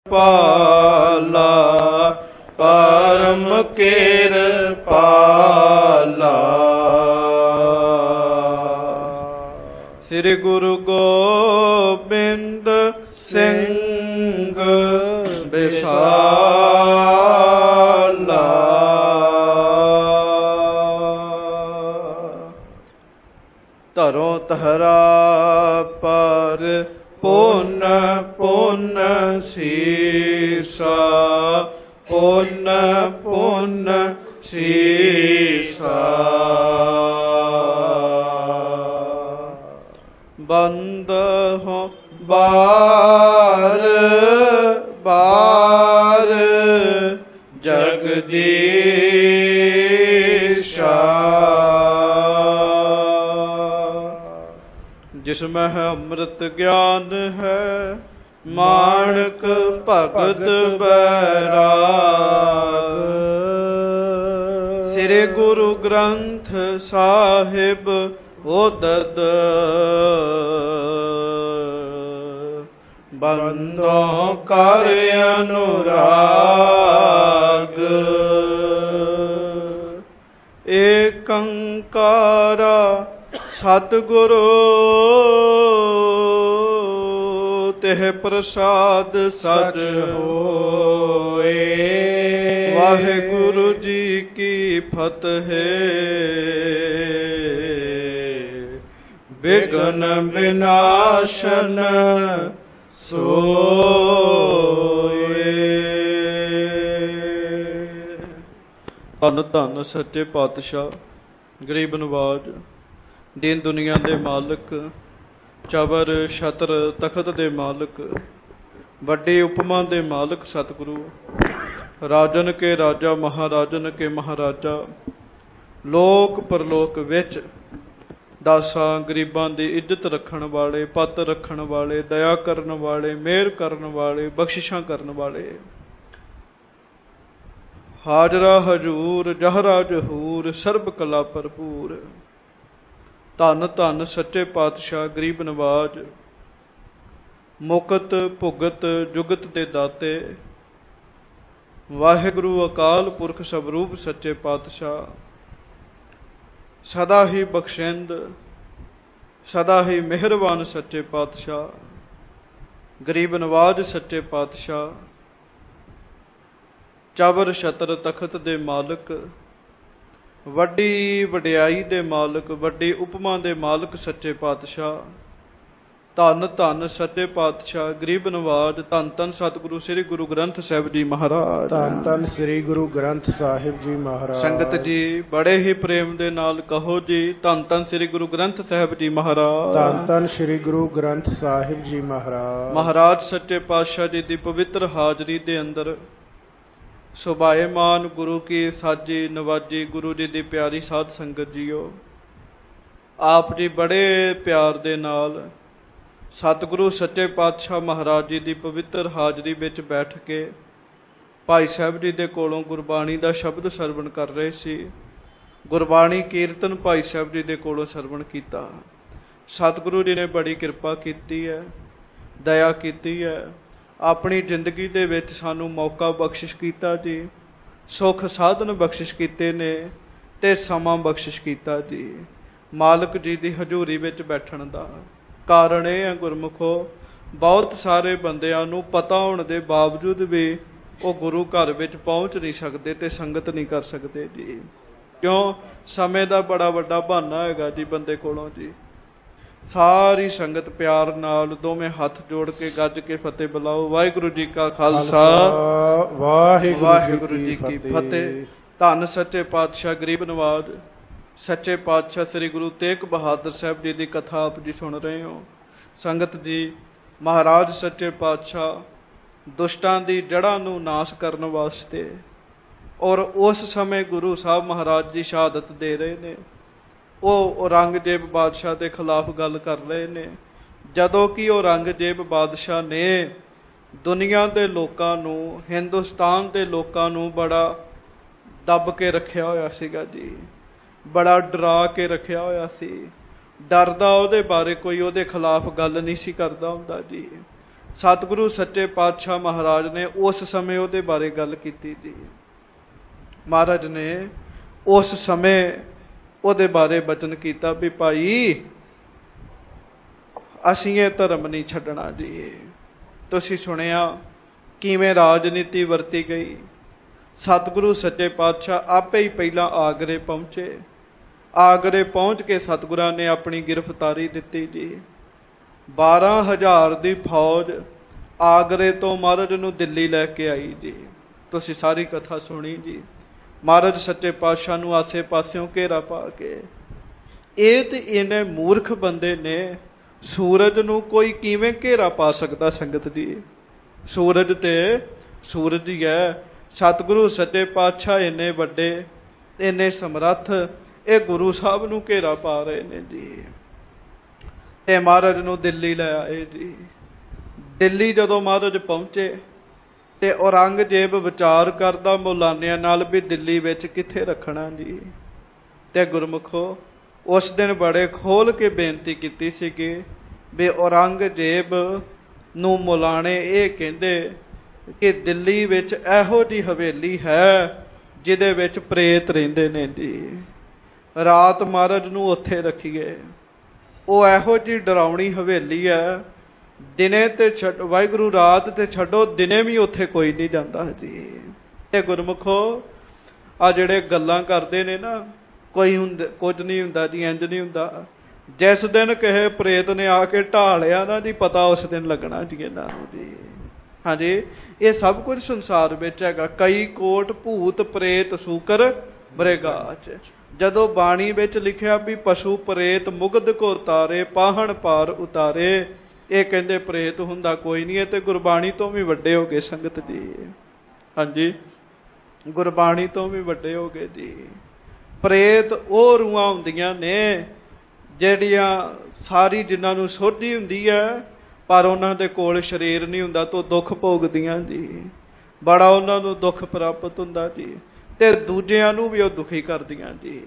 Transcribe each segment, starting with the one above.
ਪਾਲਾ ਪਰਮ ਕਿਰਪਾਲਾ। ਸ੍ਰੀ ਗੁਰੂ ਗੋਬਿੰਦ ਸਿੰਘ ਬਿਸਾਲਾ। ਧਰੋ ਧਰਾ ਪਰ ਪੁੰਨ ਪੁੰਨ ਸੀਸਾ, ਪੁੰਨ ਪੁੰਨ ਸੀਸਾ। ਬੰਦ ਹੋ ਬਾਰ ਬਾਰ ਜਗਦੀਸ਼ਾ। ਜਿਸ ਮਹਿ ਅੰਮ੍ਰਿਤ ਗਿਆਨ ਹੈ, ਮਾਣਕ ਭਗਤ ਬੈਰਾਗ। ਸ੍ਰੀ ਗੁਰੂ ਗ੍ਰੰਥ ਸਾਹਿਬ ਉਦਦ ਬੰਦੋਂ ਕਰ ਅਨੁਰਾਗ। ਏਕੰਕਾਰਾ ਸਤਿਗੁਰੂ ਤਿਹ ਪ੍ਰਸਾਦ ਸਚ ਹੋਏ। ਵਾਹਿਗੁਰੂ ਜੀ ਕੀ ਫਤਿਹ। ਬਿਘਨ ਵਿਨਾਸ਼ਨ ਸੋਏ। ਧੰਨ ਧੰਨ ਸੱਚੇ ਪਾਤਸ਼ਾਹ, ਗਰੀਬ ਨਵਾਜ, ਦੀਨ ਦੁਨੀਆ ਦੇ ਮਾਲਕ, ਚਬਰ ਛਤਰ ਤਖਤ ਦੇ ਮਾਲਕ, ਵੱਡੀ ਉਪਮਾ ਦੇ ਮਾਲਕ ਸਤਿਗੁਰੂ, ਰਾਜਨ ਕੇ ਰਾਜਾ, ਮਹਾਰਾਜਨ ਕੇ ਮਹਾਰਾਜਾ, ਲੋਕ ਪਰਲੋਕ ਵਿੱਚ ਦਾਸਾਂ ਗਰੀਬਾਂ ਦੀ ਇੱਜ਼ਤ ਰੱਖਣ ਵਾਲੇ, ਪੱਤ ਰੱਖਣ ਵਾਲੇ, ਦਇਆ ਕਰਨ ਵਾਲੇ, ਮਿਹਰ ਕਰਨ ਵਾਲੇ, ਬਖਸ਼ਿਸ਼ਾਂ ਕਰਨ ਵਾਲੇ, ਹਾਜ਼ਰਾ ਹਜੂਰ ਜਹਰਾ ਜਹੂਰ, ਸਰਬ ਕਲਾ ਭਰਪੂਰ। ਧੰਨ ਧੰਨ ਸੱਚੇ ਪਾਤਸ਼ਾਹ, ਗਰੀਬ ਨਵਾਜ, ਮੁਕਤ ਭੁਗਤ ਜੁਗਤ ਦੇ ਦਾਤੇ, ਵਾਹਿਗੁਰੂ ਅਕਾਲ ਪੁਰਖ ਸਵਰੂਪ ਸੱਚੇ ਪਾਤਸ਼ਾਹ, ਸਦਾ ਹੀ ਬਖਸ਼ਿੰਦ, ਸਦਾ ਹੀ ਮਿਹਰਬਾਨ ਸੱਚੇ ਪਾਤਸ਼ਾਹ, ਗਰੀਬ ਨਵਾਜ ਸੱਚੇ ਪਾਤਸ਼ਾਹ, ਚਬਰ ਛਤਰ ਤਖਤ ਦੇ ਮਾਲਕ, ਵੱਡੀ ਵਡਿਆਈ ਦੇ ਮਾਲਕ, ਵੱਡੀ ਉਪਮਾ ਦੇ ਮਾਲਕ ਸੱਚੇ ਪਾਤਸ਼ਾਹ। ਧੰਨ ਧੰਨ ਸੱਚੇ ਪਾਤਸ਼ਾਹ, ਗਰੀਬ ਨਵਾਜ। ਧੰਨ ਧੰਨ ਸਤਿਗੁਰੂ ਸ੍ਰੀ ਗੁਰੂ ਗ੍ਰੰਥ ਸਾਹਿਬ ਜੀ ਮਹਾਰਾਜ। ਧੰਨ ਧੰਨ ਸ੍ਰੀ ਗੁਰੂ ਗ੍ਰੰਥ ਸਾਹਿਬ ਜੀ ਮਹਾਰਾਜ। ਸੰਗਤ ਜੀ ਬੜੇ ਹੀ ਪ੍ਰੇਮ ਦੇ ਨਾਲ ਕਹੋ ਜੀ, ਧੰਨ ਧੰਨ ਸ੍ਰੀ ਗੁਰੂ ਗ੍ਰੰਥ ਸਾਹਿਬ ਜੀ ਮਹਾਰਾਜ। ਧੰਨ ਧੰਨ ਸ੍ਰੀ ਗੁਰੂ ਗ੍ਰੰਥ ਸਾਹਿਬ ਜੀ ਮਹਾਰਾਜ। ਮਹਾਰਾਜ ਸੱਚੇ ਪਾਤਸ਼ਾਹ ਜੀ ਦੀ ਪਵਿੱਤਰ ਹਾਜ਼ਰੀ ਦੇ ਅੰਦਰ ਸੁਭਾਏਮਾਨ ਗੁਰੂ ਕੀ ਸਾਜੀ ਨਵਾਜੀ, ਗੁਰੂ ਜੀ ਦੀ ਪਿਆਰੀ ਸਾਧ ਸੰਗਤ ਜੀਓ, ਆਪ ਜੀ ਬੜੇ ਪਿਆਰ ਦੇ ਨਾਲ ਸਤਿਗੁਰੂ ਸੱਚੇ ਪਾਤਸ਼ਾਹ ਮਹਾਰਾਜ ਜੀ ਦੀ ਪਵਿੱਤਰ ਹਾਜ਼ਰੀ ਵਿੱਚ ਬੈਠ ਕੇ ਭਾਈ ਸਾਹਿਬ ਜੀ ਦੇ ਕੋਲੋਂ ਗੁਰਬਾਣੀ ਦਾ ਸ਼ਬਦ ਸਰਵਣ ਕਰ ਰਹੇ ਸੀ। ਗੁਰਬਾਣੀ ਕੀਰਤਨ ਭਾਈ ਸਾਹਿਬ ਜੀ ਦੇ ਕੋਲੋਂ ਸਰਵਣ ਕੀਤਾ। ਸਤਿਗੁਰੂ ਜੀ ਨੇ ਬੜੀ ਕਿਰਪਾ ਕੀਤੀ ਹੈ, ਦਇਆ ਕੀਤੀ ਹੈ, ਆਪਣੀ ਜ਼ਿੰਦਗੀ ਦੇ ਵਿੱਚ ਸਾਨੂੰ ਮੌਕਾ ਬਖਸ਼ਿਸ਼ ਕੀਤਾ ਜੀ, ਸੁੱਖ ਸਾਧਨ ਬਖਸ਼ਿਸ਼ ਕੀਤੇ ਨੇ ਤੇ ਸਮਾਂ ਬਖਸ਼ਿਸ਼ ਕੀਤਾ ਜੀ। ਮਾਲਕ ਜੀ ਦੀ ਹਜ਼ੂਰੀ ਵਿੱਚ ਬੈਠਣ ਦਾ ਕਾਰਨ ਇਹ ਹੈ ਗੁਰਮੁਖੋ, ਬਹੁਤ ਸਾਰੇ ਬੰਦਿਆਂ ਨੂੰ ਪਤਾ ਹੋਣ ਦੇ ਬਾਵਜੂਦ ਵੀ ਉਹ ਗੁਰੂ ਘਰ ਵਿੱਚ ਪਹੁੰਚ ਨਹੀਂ ਸਕਦੇ ਤੇ ਸੰਗਤ ਨਹੀਂ ਕਰ ਸਕਦੇ ਜੀ। ਕਿਉਂ? ਸਮੇਂ ਦਾ ਬੜਾ ਵੱਡਾ ਬਹਾਨਾ ਹੈਗਾ ਜੀ ਬੰਦੇ ਕੋਲੋਂ ਜੀ। ਸਾਰੀ ਸੰਗਤ ਪਿਆਰ ਨਾਲ ਦੋਵੇਂ ਹੱਥ ਜੋੜ ਕੇ ਗੱਜ ਕੇ ਫਤਿਹ ਬੁਲਾਓ। ਵਾਹਿਗੁਰੂ ਜੀ ਕਾ ਖਾਲਸਾ, ਵਾਹਿਗੁਰੂ ਜੀ ਕੀ ਫਤਿਹ। ਧੰਨ ਸੱਚੇ ਪਾਤਸ਼ਾਹ, ਗਰੀਬ ਨਵਾਜ ਸੱਚੇ ਪਾਤਸ਼ਾਹ ਸ੍ਰੀ ਗੁਰੂ ਤੇਗ ਬਹਾਦਰ ਸਾਹਿਬ ਜੀ ਦੀ ਕਥਾ ਆਪ ਜੀ ਸੁਣ ਰਹੇ ਹੋ। ਸੰਗਤ ਜੀ, ਮਹਾਰਾਜ ਸੱਚੇ ਪਾਤਸ਼ਾਹ ਦੁਸ਼ਟਾਂ ਦੀ ਜੜ੍ਹਾਂ ਨੂੰ ਨਾਸ਼ ਕਰਨ ਵਾਸਤੇ ਔਰ ਉਸ ਸਮੇਂ ਗੁਰੂ ਸਾਹਿਬ ਮਹਾਰਾਜ ਜੀ ਸ਼ਹਾਦਤ ਦੇ ਰਹੇ ਨੇ। ਉਹ ਔਰੰਗਜ਼ੇਬ ਬਾਦਸ਼ਾਹ ਦੇ ਖਿਲਾਫ ਗੱਲ ਕਰ ਰਹੇ ਨੇ, ਜਦੋਂ ਕਿ ਔਰੰਗਜ਼ੇਬ ਬਾਦਸ਼ਾਹ ਨੇ ਦੁਨੀਆ ਦੇ ਲੋਕਾਂ ਨੂੰ, ਹਿੰਦੁਸਤਾਨ ਦੇ ਲੋਕਾਂ ਨੂੰ ਬੜਾ ਦੱਬ ਕੇ ਰੱਖਿਆ ਹੋਇਆ ਸੀਗਾ ਜੀ, ਬੜਾ ਡਰਾ ਕੇ ਰੱਖਿਆ ਹੋਇਆ ਸੀ। ਡਰਦਾ ਉਹਦੇ ਬਾਰੇ ਕੋਈ ਉਹਦੇ ਖਿਲਾਫ ਗੱਲ ਨਹੀਂ ਸੀ ਕਰਦਾ ਹੁੰਦਾ ਜੀ। ਸਤਿਗੁਰੂ ਸੱਚੇ ਪਾਤਸ਼ਾਹ ਮਹਾਰਾਜ ਨੇ ਉਸ ਸਮੇਂ ਉਹਦੇ ਬਾਰੇ ਗੱਲ ਕੀਤੀ ਜੀ। ਮਹਾਰਾਜ ਨੇ ਉਸ ਸਮੇਂ ਉਹਦੇ ਬਾਰੇ ਬਚਨ ਕੀਤਾ ਵੀ ਭਾਈ ਅਸੀਂ ਇਹ ਧਰਮ ਨਹੀਂ ਛੱਡਣਾ ਜੀ। ਤੁਸੀਂ ਸੁਣਿਆ ਕਿਵੇਂ ਰਾਜਨੀਤੀ ਵਰਤੀ ਗਈ। ਸਤਿਗੁਰੂ ਸੱਚੇ ਪਾਤਸ਼ਾਹ ਆਪੇ ਹੀ ਪਹਿਲਾਂ ਆਗਰੇ ਪਹੁੰਚੇ। ਆਗਰੇ ਪਹੁੰਚ ਕੇ ਸਤਿਗੁਰਾਂ ਨੇ ਆਪਣੀ ਗ੍ਰਿਫਤਾਰੀ ਦਿੱਤੀ ਜੀ। 12,000 ਦੀ ਫੌਜ ਆਗਰੇ ਤੋਂ ਮਹਾਰਾਜ ਨੂੰ ਦਿੱਲੀ ਲੈ ਕੇ ਆਈ ਜੀ। ਤੁਸੀਂ ਸਾਰੀ ਕਥਾ ਸੁਣੀ ਜੀ। ਮਹਾਰਾਜ ਸੱਚੇ ਪਾਤਸ਼ਾਹ ਨੂੰ ਆਸੇ ਪਾਸਿਓਂ ਘੇਰਾ ਪਾ ਕੇ, ਇਹ ਤੇ ਇਹਨੇ ਮੂਰਖ ਬੰਦੇ ਨੇ ਸੂਰਜ ਨੂੰ ਕੋਈ ਕਿਵੇਂ ਘੇਰਾ ਪਾ ਸਕਦਾ ਸੰਗਤ ਜੀ। ਸੂਰਜ ਤੇ ਸੂਰਜ ਹੀ ਹੈ। ਸਤਿਗੁਰੂ ਸੱਚੇ ਪਾਤਸ਼ਾਹ ਇੰਨੇ ਵੱਡੇ, ਇੰਨੇ ਸਮਰੱਥ, ਇਹ ਗੁਰੂ ਸਾਹਿਬ ਨੂੰ ਘੇਰਾ ਪਾ ਰਹੇ ਨੇ ਜੀ। ਇਹ ਮਹਾਰਾਜ ਨੂੰ ਦਿੱਲੀ ਲੈ ਆਏ ਜੀ। ਦਿੱਲੀ ਜਦੋਂ ਮਹਾਰਾਜ ਪਹੁੰਚੇ ਤੇ ਔਰੰਗਜ਼ੇਬ ਵਿਚਾਰ ਕਰਦਾ ਮੌਲਾਨਿਆਂ ਨਾਲ ਵੀ ਦਿੱਲੀ ਵਿੱਚ ਕਿੱਥੇ ਰੱਖਣਾ ਜੀ। ਤੇ ਗੁਰਮੁਖੋ ਉਸ ਦਿਨ ਬੜੇ ਖੋਲ ਕੇ ਬੇਨਤੀ ਕੀਤੀ ਸੀਗੀ ਵੀ ਔਰੰਗਜ਼ੇਬ ਨੂੰ ਮੌਲਾਣੇ ਇਹ ਕਹਿੰਦੇ ਕਿ ਦਿੱਲੀ ਵਿੱਚ ਇਹੋ ਜਿਹੀ ਹਵੇਲੀ ਹੈ ਜਿਹਦੇ ਵਿੱਚ ਪ੍ਰੇਤ ਰਹਿੰਦੇ ਨੇ ਜੀ। ਰਾਤ ਮਹਾਰਾਜ ਨੂੰ ਉੱਥੇ ਰੱਖੀਏ। ਉਹ ਇਹੋ ਜਿਹੀ ਡਰਾਉਣੀ ਹਵੇਲੀ ਹੈ, ਦਿਨੇ ਤੇ ਛੱਡ ਵਾਹਿਗੁਰੂ, ਰਾਤ ਤੇ ਛੱਡੋ, ਦਿਨੇ ਵੀ ਉੱਥੇ ਕੋਈ ਨਹੀਂ ਜਾਂਦਾ ਜੀ। ਇਹ ਗੁਰਮੁਖੋ ਆ ਜਿਹੜੇ ਗੱਲਾਂ ਕਰਦੇ ਨੇ ਨਾ, ਕੋਈ ਕੁਝ ਨਹੀਂ ਹੁੰਦਾ ਜੀ, ਇੰਜ ਨਹੀਂ ਹੁੰਦਾ। ਜਿਸ ਦਿਨ ਕਿਸੇ ਪ੍ਰੇਤ ਨੇ ਆ ਕੇ ਢਾਹ ਲਿਆ ਨਾ ਜੀ, ਪਤਾ ਉਸ ਦਿਨ ਲੱਗਣਾ ਜੀ ਇਹਨਾਂ ਨੂੰ ਜੀ। ਹਾਂਜੀ, ਇਹ ਸਭ ਕੁਝ ਸੰਸਾਰ ਵਿੱਚ ਹੈਗਾ। ਕਈ ਕੋਟ ਭੂਤ ਪ੍ਰੇਤ ਸੂਕਰ ਬਰੇਗਾਚ। ਜਦੋਂ ਬਾਣੀ ਵਿੱਚ ਲਿਖਿਆ ਵੀ ਪਸ਼ੂ ਪ੍ਰੇਤ ਮੁਗਧ ਕੋ ਤਾਰੇ, ਪਾਹਣ ਪਾਰ ਉਤਾਰੇ, ਇਹ ਕਹਿੰਦੇ ਪ੍ਰੇਤ ਹੁੰਦਾ ਕੋਈ ਨਹੀਂ। ਇਹ ਤੇ ਗੁਰਬਾਣੀ ਤੋਂ ਵੀ ਵੱਡੇ ਹੋ ਗਏ ਸੰਗਤ ਜੀ। ਹਾਂਜੀ, ਗੁਰਬਾਣੀ ਤੋਂ ਵੀ ਵੱਡੇ ਹੋ ਗਏ ਜੀ। ਪ੍ਰੇਤ ਉਹ ਰੂਹਾਂ ਹੁੰਦੀਆਂ ਨੇ ਜਿਹੜੀਆਂ ਸਾਰੀ ਜਿਨ੍ਹਾਂ ਨੂੰ ਸੋਝੀ ਹੁੰਦੀ ਹੈ, ਪਰ ਉਹਨਾਂ ਦੇ ਕੋਲ ਸਰੀਰ ਨਹੀਂ ਹੁੰਦਾ ਤਾਂ ਦੁੱਖ ਭੋਗਦੀਆਂ ਜੀ। ਬੜਾ ਉਹਨਾਂ ਨੂੰ ਦੁੱਖ ਪ੍ਰਾਪਤ ਹੁੰਦਾ ਜੀ, ਤੇ ਦੂਜਿਆਂ ਨੂੰ ਵੀ ਉਹ ਦੁਖੀ ਕਰਦੀਆਂ ਜੀ।